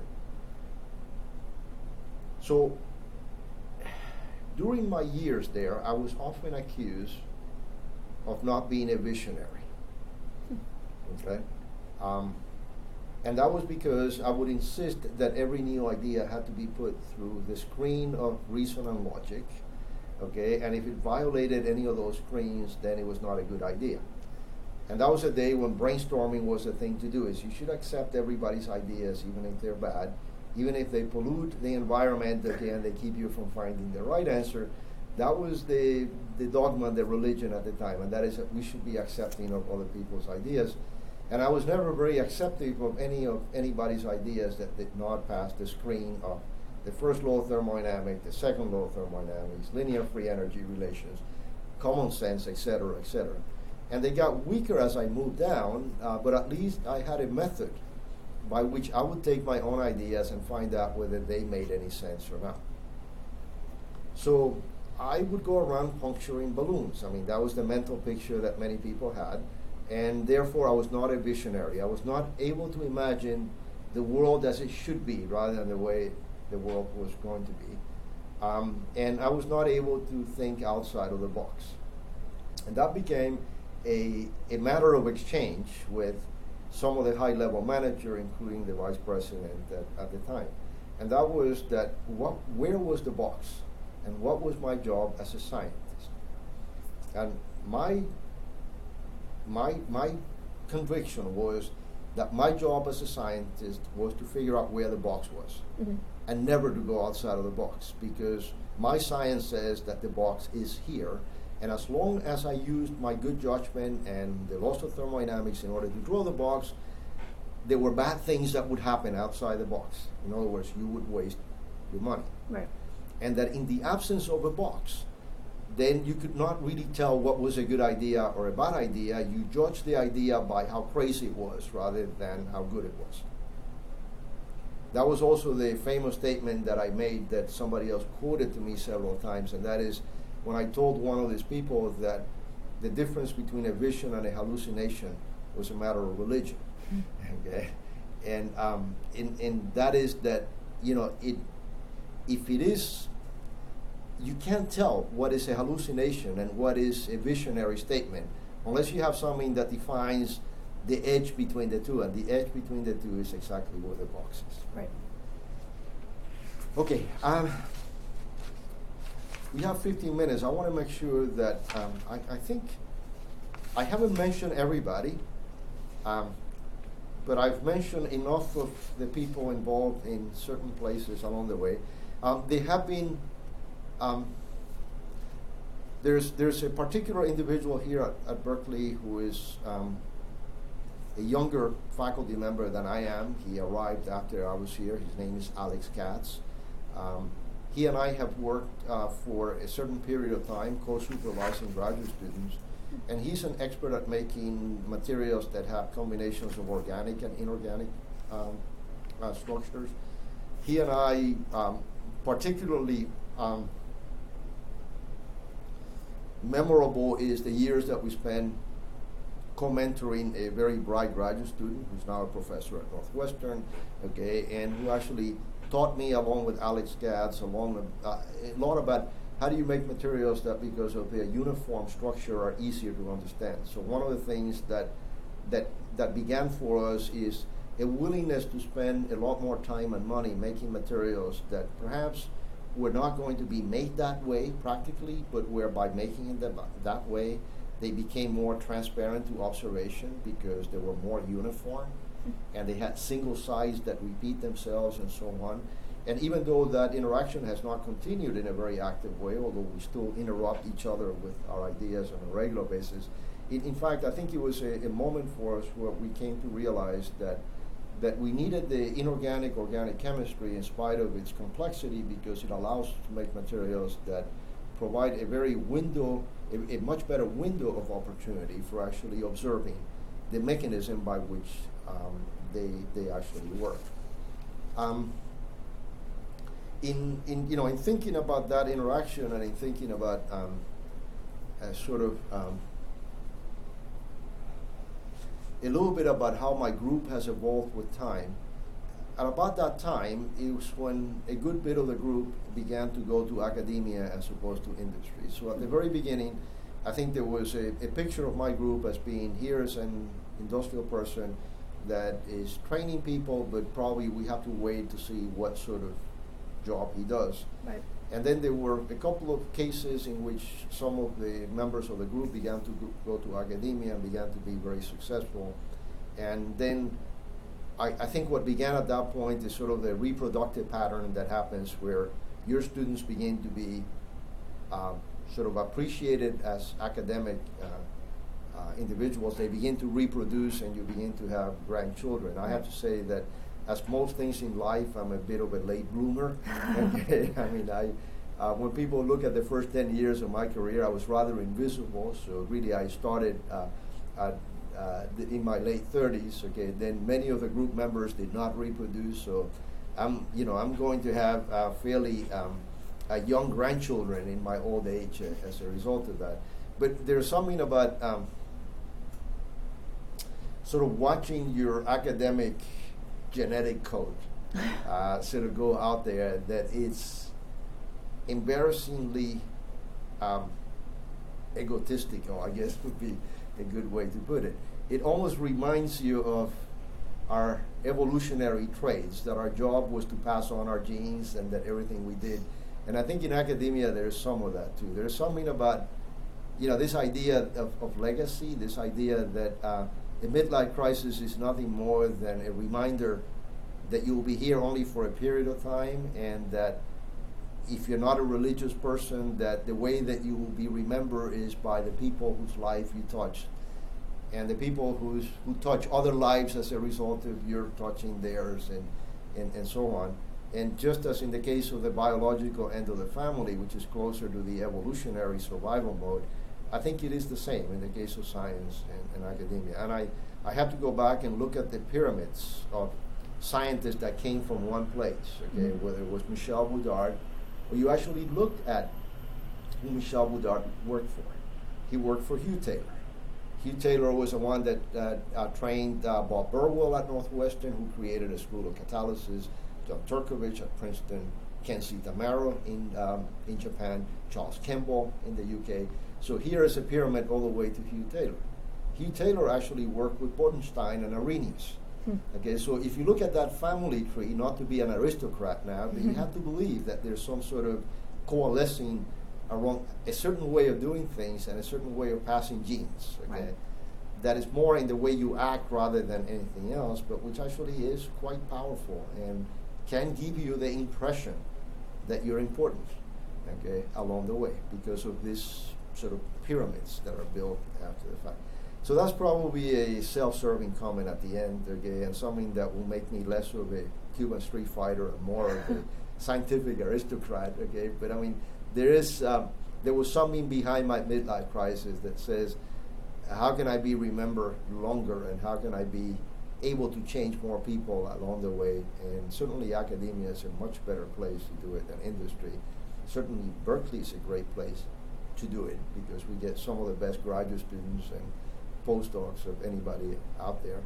B: So, during my years there, I was often accused of not being a visionary. Okay? And that was because I would insist that every new idea had to be put through the screen of reason and logic. Okay, and if it violated any of those screens, then it was not a good idea. And that was a day when brainstorming was a thing to do. Is you should accept everybody's ideas, even if they're bad, even if they pollute the environment, okay, and they keep you from finding the right answer. That was the dogma, the religion at the time, and that is that we should be accepting of other people's ideas. And I was never very accepting of anybody's ideas that did not pass the screen of the first law of thermodynamics, the second law of thermodynamics, linear free energy relations, common sense, etc., etc. And they got weaker as I moved down, but at least I had a method by which I would take my own ideas and find out whether they made any sense or not. So I would go around puncturing balloons. I mean, that was the mental picture that many people had, and therefore I was not a visionary. I was not able to imagine the world as it should be rather than the way the world was going to be. And I was not able to think outside of the box. And that became a matter of exchange with some of the high-level manager, including the vice president at the time. And that was that where was the box? And what was my job as a scientist? And my conviction was that my job as a scientist was to figure out where the box was. Mm-hmm. And never to go outside of the box, because my science says that the box is here, and as long as I used my good judgment and the laws of thermodynamics in order to draw the box, there were bad things that would happen outside the box. In other words, you would waste your money.
A: Right.
B: And that in the absence of a box, then you could not really tell what was a good idea or a bad idea. You judged the idea by how crazy it was rather than how good it was. That was also the famous statement that I made that somebody else quoted to me several times, and that is when I told one of these people that the difference between a vision and a hallucination was a matter of religion. Okay, and that is that, you know, if it is, you can't tell what is a hallucination and what is a visionary statement unless you have something that defines the edge between the two, and the edge between the two is exactly where the box is.
A: Right.
B: Okay, we have 15 minutes. I want to make sure that I think I haven't mentioned everybody, but I've mentioned enough of the people involved in certain places along the way. They have been. There's a particular individual here at Berkeley who is a younger faculty member than I am. He arrived after I was here. His name is Alex Katz. He and I have worked for a certain period of time co-supervising graduate students, and he's an expert at making materials that have combinations of organic and inorganic structures. He and I particularly memorable is the years that we spent co-mentoring a very bright graduate student who's now a professor at Northwestern, okay, and who actually taught me, along with Alex Katz, a lot about how do you make materials that, because of their uniform structure, are easier to understand. So one of the things that began for us is a willingness to spend a lot more time and money making materials that perhaps were not going to be made that way practically, but where by making it that way, they became more transparent to observation because they were more uniform, and they had single sides that repeat themselves and so on. And even though that interaction has not continued in a very active way, although we still interrupt each other with our ideas on a regular basis, in fact, I think it was a moment for us where we came to realize that we needed the inorganic-organic chemistry in spite of its complexity, because it allows us to make materials that provide a much better window of opportunity for actually observing the mechanism by which they actually work. In thinking about that interaction, and in thinking about a little bit about how my group has evolved with time. At about that time, it was when a good bit of the group began to go to academia as opposed to industry. So at the very beginning, I think there was a picture of my group as being, here's an industrial person that is training people, but probably we have to wait to see what sort of job he does.
A: Right.
B: And then there were a couple of cases in which some of the members of the group began to go to academia and began to be very successful. And then I think what began at that point is sort of the reproductive pattern that happens, where your students begin to be sort of appreciated as academic individuals. They begin to reproduce, and you begin to have grandchildren. I have to say that, as most things in life, I'm a bit of a late bloomer. Okay? I mean, when people look at the first 10 years of my career, I was rather invisible. So really, I started in my late 30s. Okay, then many of the group members did not reproduce. So I'm going to have fairly young grandchildren in my old age as a result of that. But there's something about sort of watching your academic genetic code sort of go out there, that it's embarrassingly egotistical, I guess would be a good way to put it. It almost reminds you of our evolutionary traits, that our job was to pass on our genes, and that everything we did. And I think in academia there's some of that too. There's something about this idea of legacy, this idea that a midlife crisis is nothing more than a reminder that you will be here only for a period of time, and that if you're not a religious person, that the way that you will be remembered is by the people whose life you touched, and the people who touch other lives as a result of your touching theirs, and so on. And just as in the case of the biological end of the family, which is closer to the evolutionary survival mode, I think it is the same in the case of science and academia. And I have to go back and look at the pyramids of scientists that came from one place, okay, whether it was Michel Boudard, or you actually looked at who Michel Boudard worked for. He worked for Hugh Taylor. Hugh Taylor was the one that trained Bob Burwell at Northwestern, who created a school of catalysis, John Turkovich at Princeton, Kenshi Tamaro in Japan, Charles Kemble in the UK. So here is a pyramid all the way to Hugh Taylor. Hugh Taylor actually worked with Bodenstein and Arrhenius. Okay, so if you look at that family tree, not to be an aristocrat now, but you have to believe that there's some sort of coalescing around a certain way of doing things and a certain way of passing genes. Okay,
A: Right.
B: that is more in the way you act rather than anything else, but which actually is quite powerful and can give you the impression that you're important. Okay, along the way because of this sort of pyramids that are built after the fact. So that's probably a self-serving comment at the end, okay, and something that will make me less of a Cuban street fighter and more of a scientific aristocrat, okay. But I mean, there was something behind my midlife crisis that says, how can I be remembered longer, and how can I be able to change more people along the way? And certainly, academia is a much better place to do it than industry. Certainly, Berkeley is a great place to do it because we get some of the best graduate students and postdocs of anybody out there.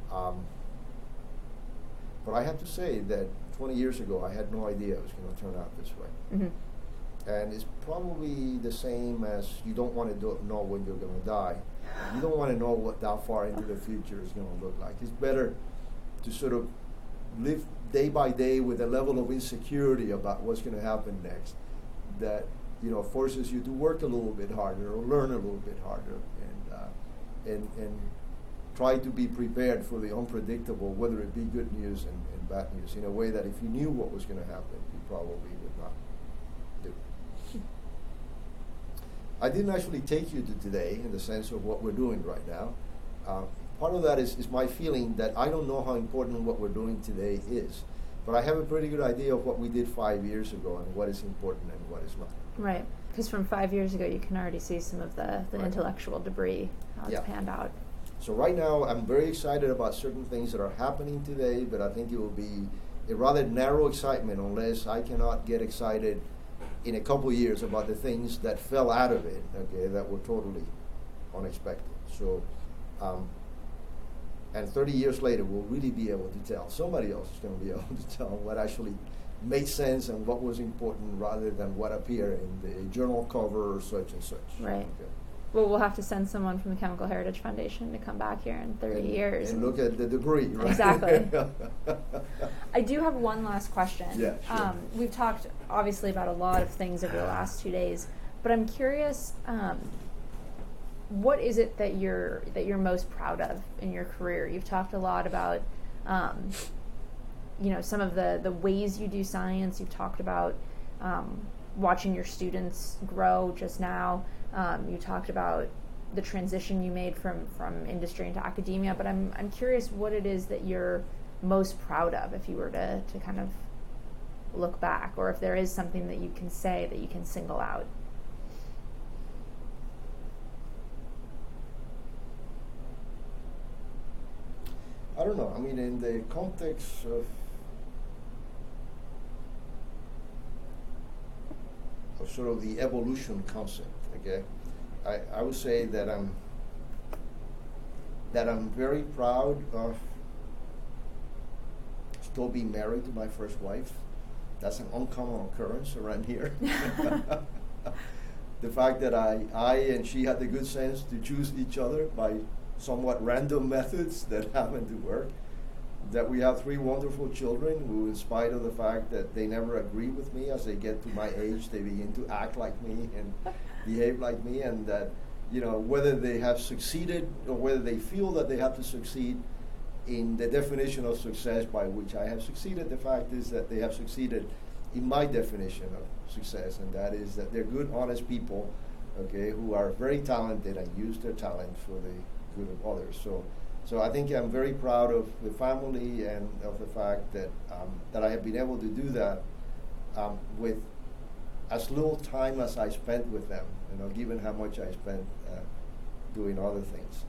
B: But I have to say that 20 years ago, I had no idea it was going to turn out this way.
A: Mm-hmm.
B: And it's probably the same as you don't want to know when you're going to die. You don't want to know what how far into the future is going to look like. It's better to sort of live day by day with a level of insecurity about what's going to happen next that, you know, forces you to work a little bit harder or learn a little bit harder and try to be prepared for the unpredictable, whether it be good news and bad news, in a way that if you knew what was going to happen, you probably would not do. I didn't actually take you to today in the sense of what we're doing right now. Part of that is my feeling that I don't know how important what we're doing today is, but I have a pretty good idea of what we did 5 years ago and what is important and what is not.
A: Right. Because from 5 years ago, you can already see some of the
B: Right.
A: intellectual debris, how it's
B: Yeah.
A: panned out.
B: So right now, I'm very excited about certain things that are happening today, but I think it will be a rather narrow excitement unless I cannot get excited in a couple years about the things that fell out of it, okay, that were totally unexpected. So, and 30 years later, we'll really be able to tell. Somebody else is going to be able to tell what actually made sense and what was important rather than what appeared in the journal cover or such and such.
A: Right.
B: Okay.
A: Well, we'll have to send someone from the Chemical Heritage Foundation to come back here in 30 years.
B: And look at the debris, right?
A: Exactly. I do have one last question.
B: Yeah, sure.
A: We've talked obviously about a lot of things over the last 2 days, but I'm curious, what is it that you're most proud of in your career? You've talked a lot about, some of the ways you do science. You've talked about watching your students grow just now. You talked about the transition you made from industry into academia, but I'm curious what it is that you're most proud of if you were to kind of look back, or if there is something that you can say that you can single out.
B: I don't know. I mean, in the context of sort of the evolution concept, okay, I would say that I'm very proud of still being married to my first wife. That's an uncommon occurrence around here. The fact that I and she had the good sense to choose each other by somewhat random methods that happen to work. That we have 3 wonderful children who, in spite of the fact that they never agree with me, as they get to my age, they begin to act like me and behave like me, and that, whether they have succeeded or whether they feel that they have to succeed in the definition of success by which I have succeeded, the fact is that they have succeeded in my definition of success, and that is that they're good, honest people, okay, who are very talented and use their talent for the good of others. So I think I'm very proud of the family and of the fact that that I have been able to do that with as little time as I spent with them, given how much I spent doing other things.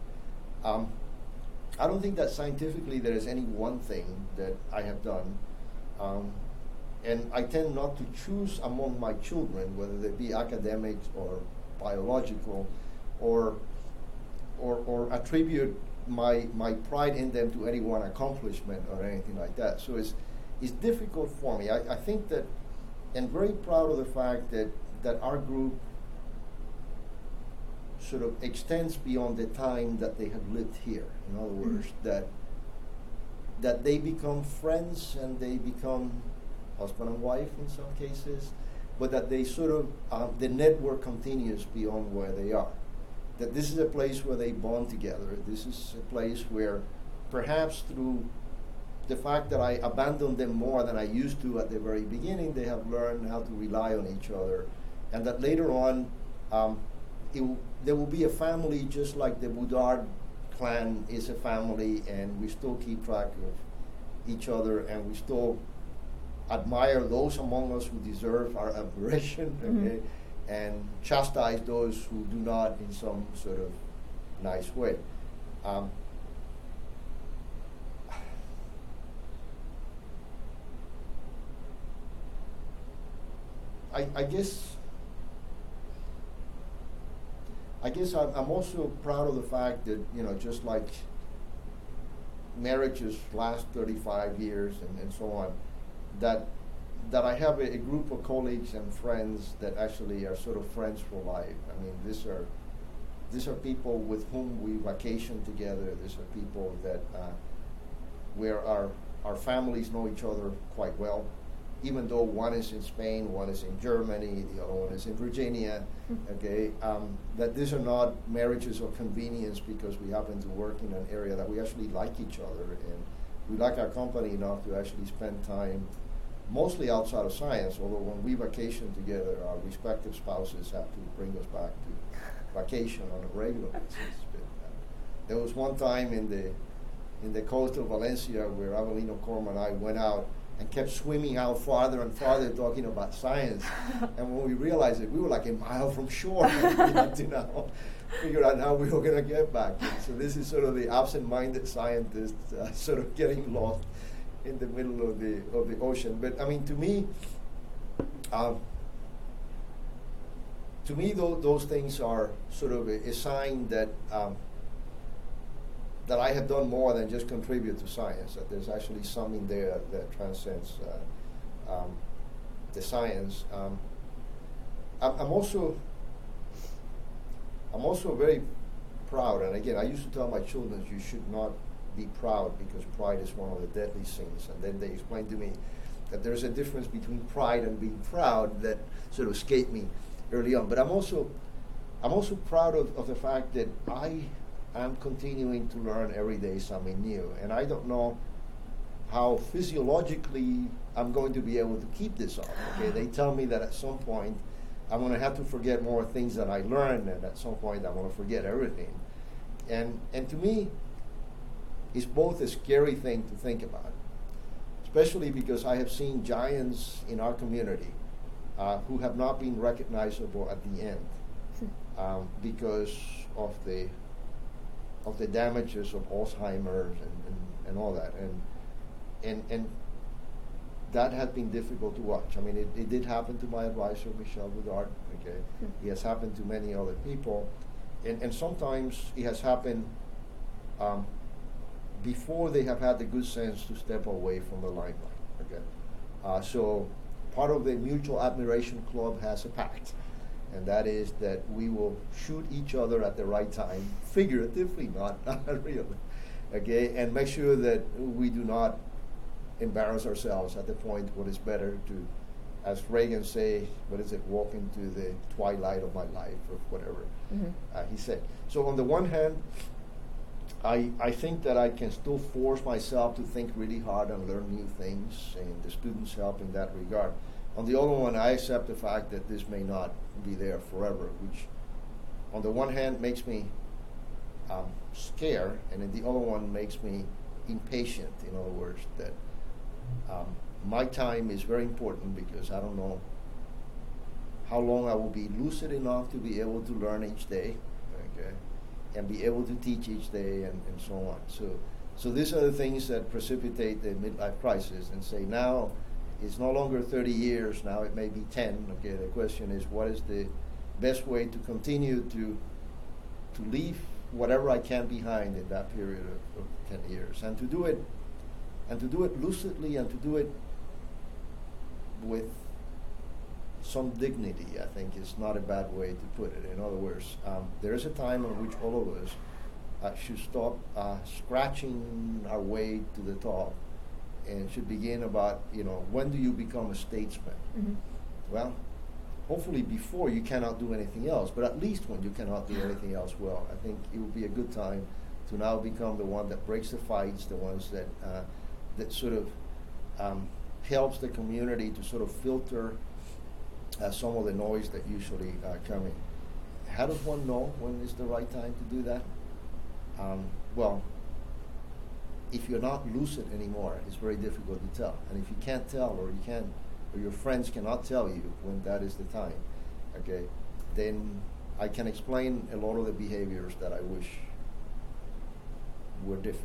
B: I don't think that scientifically there is any one thing that I have done. And I tend not to choose among my children, whether they be academics or biological, or attribute my pride in them to any one accomplishment or anything like that. So it's difficult for me. I think that, and very proud of the fact that our group sort of extends beyond the time that they have lived here. In other words, that they become friends and they become husband and wife in some cases, but that they sort of, the network continues beyond where they are. That this is a place where they bond together. This is a place where perhaps through the fact that I abandoned them more than I used to at the very beginning, they have learned how to rely on each other. And that later on, there will be a family just like the Boudard clan is a family, and we still keep track of each other, and we still admire those among us who deserve our admiration, okay, and chastise those who do not in some sort of nice way. I guess I'm also proud of the fact that, you know, just like marriages last 35 years and so on, that I have a group of colleagues and friends that actually are sort of friends for life. I mean, these are people with whom we vacation together. These are people that where our families know each other quite well. Even though one is in Spain, one is in Germany, the other one is in Virginia, okay, that these are not marriages of convenience because we happen to work in an area that we actually like each other, and we like our company enough to actually spend time mostly outside of science, although when we vacation together, our respective spouses have to bring us back to vacation on a regular basis. But, there was one time in the coast of Valencia where Avelino Corm and I went out and kept swimming out farther and farther talking about science. And when we realized it, we were like a mile from shore. We had to now figure out how we were going to get back. So this is sort of the absent-minded scientist sort of getting lost in the middle of the ocean. But I mean, to me, those things are sort of a sign that that I have done more than just contribute to science, that there's actually something there that transcends the science. I'm also very proud, and again, I used to tell my children, you should not be proud because pride is one of the deadly sins. And then they explained to me that there's a difference between pride and being proud that sort of escaped me early on. But I'm also proud of the fact that I'm continuing to learn every day something new, and I don't know how physiologically I'm going to be able to keep this up. Okay, they tell me that at some point I'm going to have to forget more things that I learned, and at some point I'm going to forget everything. And to me, it's both a scary thing to think about, especially because I have seen giants in our community who have not been recognizable at the end because of the damages of Alzheimer's and all that, and that has been difficult to watch. I mean, it did happen to my advisor, Michel Boudard. Okay, it has happened to many other people, and sometimes it has happened before they have had the good sense to step away from the limelight. Okay, so part of the Mutual Admiration Club has a pact. And that is that we will shoot each other at the right time, figuratively, not really, okay? And make sure that we do not embarrass ourselves at the point when it's better to, as Reagan say, walk into the twilight of my life or whatever he said. So on the one hand, I think that I can still force myself to think really hard and learn new things, and the students help in that regard. On the other one, I accept the fact that this may not be there forever, which on the one hand makes me scared, and in the other one makes me impatient. In other words, that my time is very important because I don't know how long I will be lucid enough to be able to learn each day, okay, and be able to teach each day and so on. So these are the things that precipitate the midlife crisis and say now, it's no longer 30 years, now it may be 10. Okay, the question is, what is the best way to continue to leave whatever I can behind in that period of 10 years, and to do it lucidly, and to do it with some dignity, I think, is not a bad way to put it. In other words, there is a time in which all of us should stop scratching our way to the top and should begin about, when do you become a statesman?
A: Mm-hmm.
B: Well, hopefully before you cannot do anything else, but at least when you cannot do anything else well, I think it would be a good time to now become the one that breaks the fights, the ones that sort of helps the community to sort of filter some of the noise that usually come in. How does one know when is the right time to do that? Well, if you're not lucid anymore, it's very difficult to tell. And if you can't tell, or your friends cannot tell you when that is the time, okay, then I can explain a lot of the behaviors that I wish were different.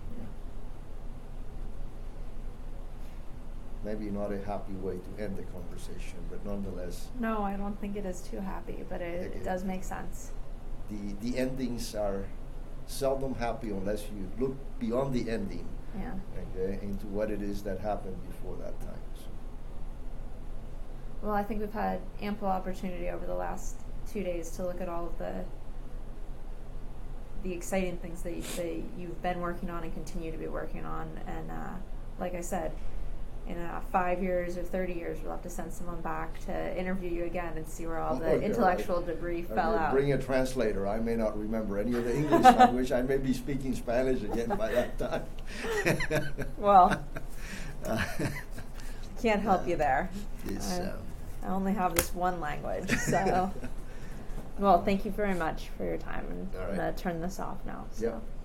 B: Maybe not a happy way to end the conversation, but nonetheless.
A: No, I don't think it is too happy, but it does make sense.
B: The endings are seldom happy unless you look beyond the ending, okay, into what it is that happened before that time. So.
A: Well, I think we've had ample opportunity over the last 2 days to look at all of the exciting things that you've been working on and continue to be working on. And like I said, in 5 years or 30 years, we'll have to send someone back to interview you again and see where all the intellectual debris fell out.
B: Bring a translator. I may not remember any of the English language. I may be speaking Spanish again by that time.
A: Well, can't help you there. I only have this one language, so. Well, thank you very much for your time, and I'm going to turn this off now. So.
B: Yep.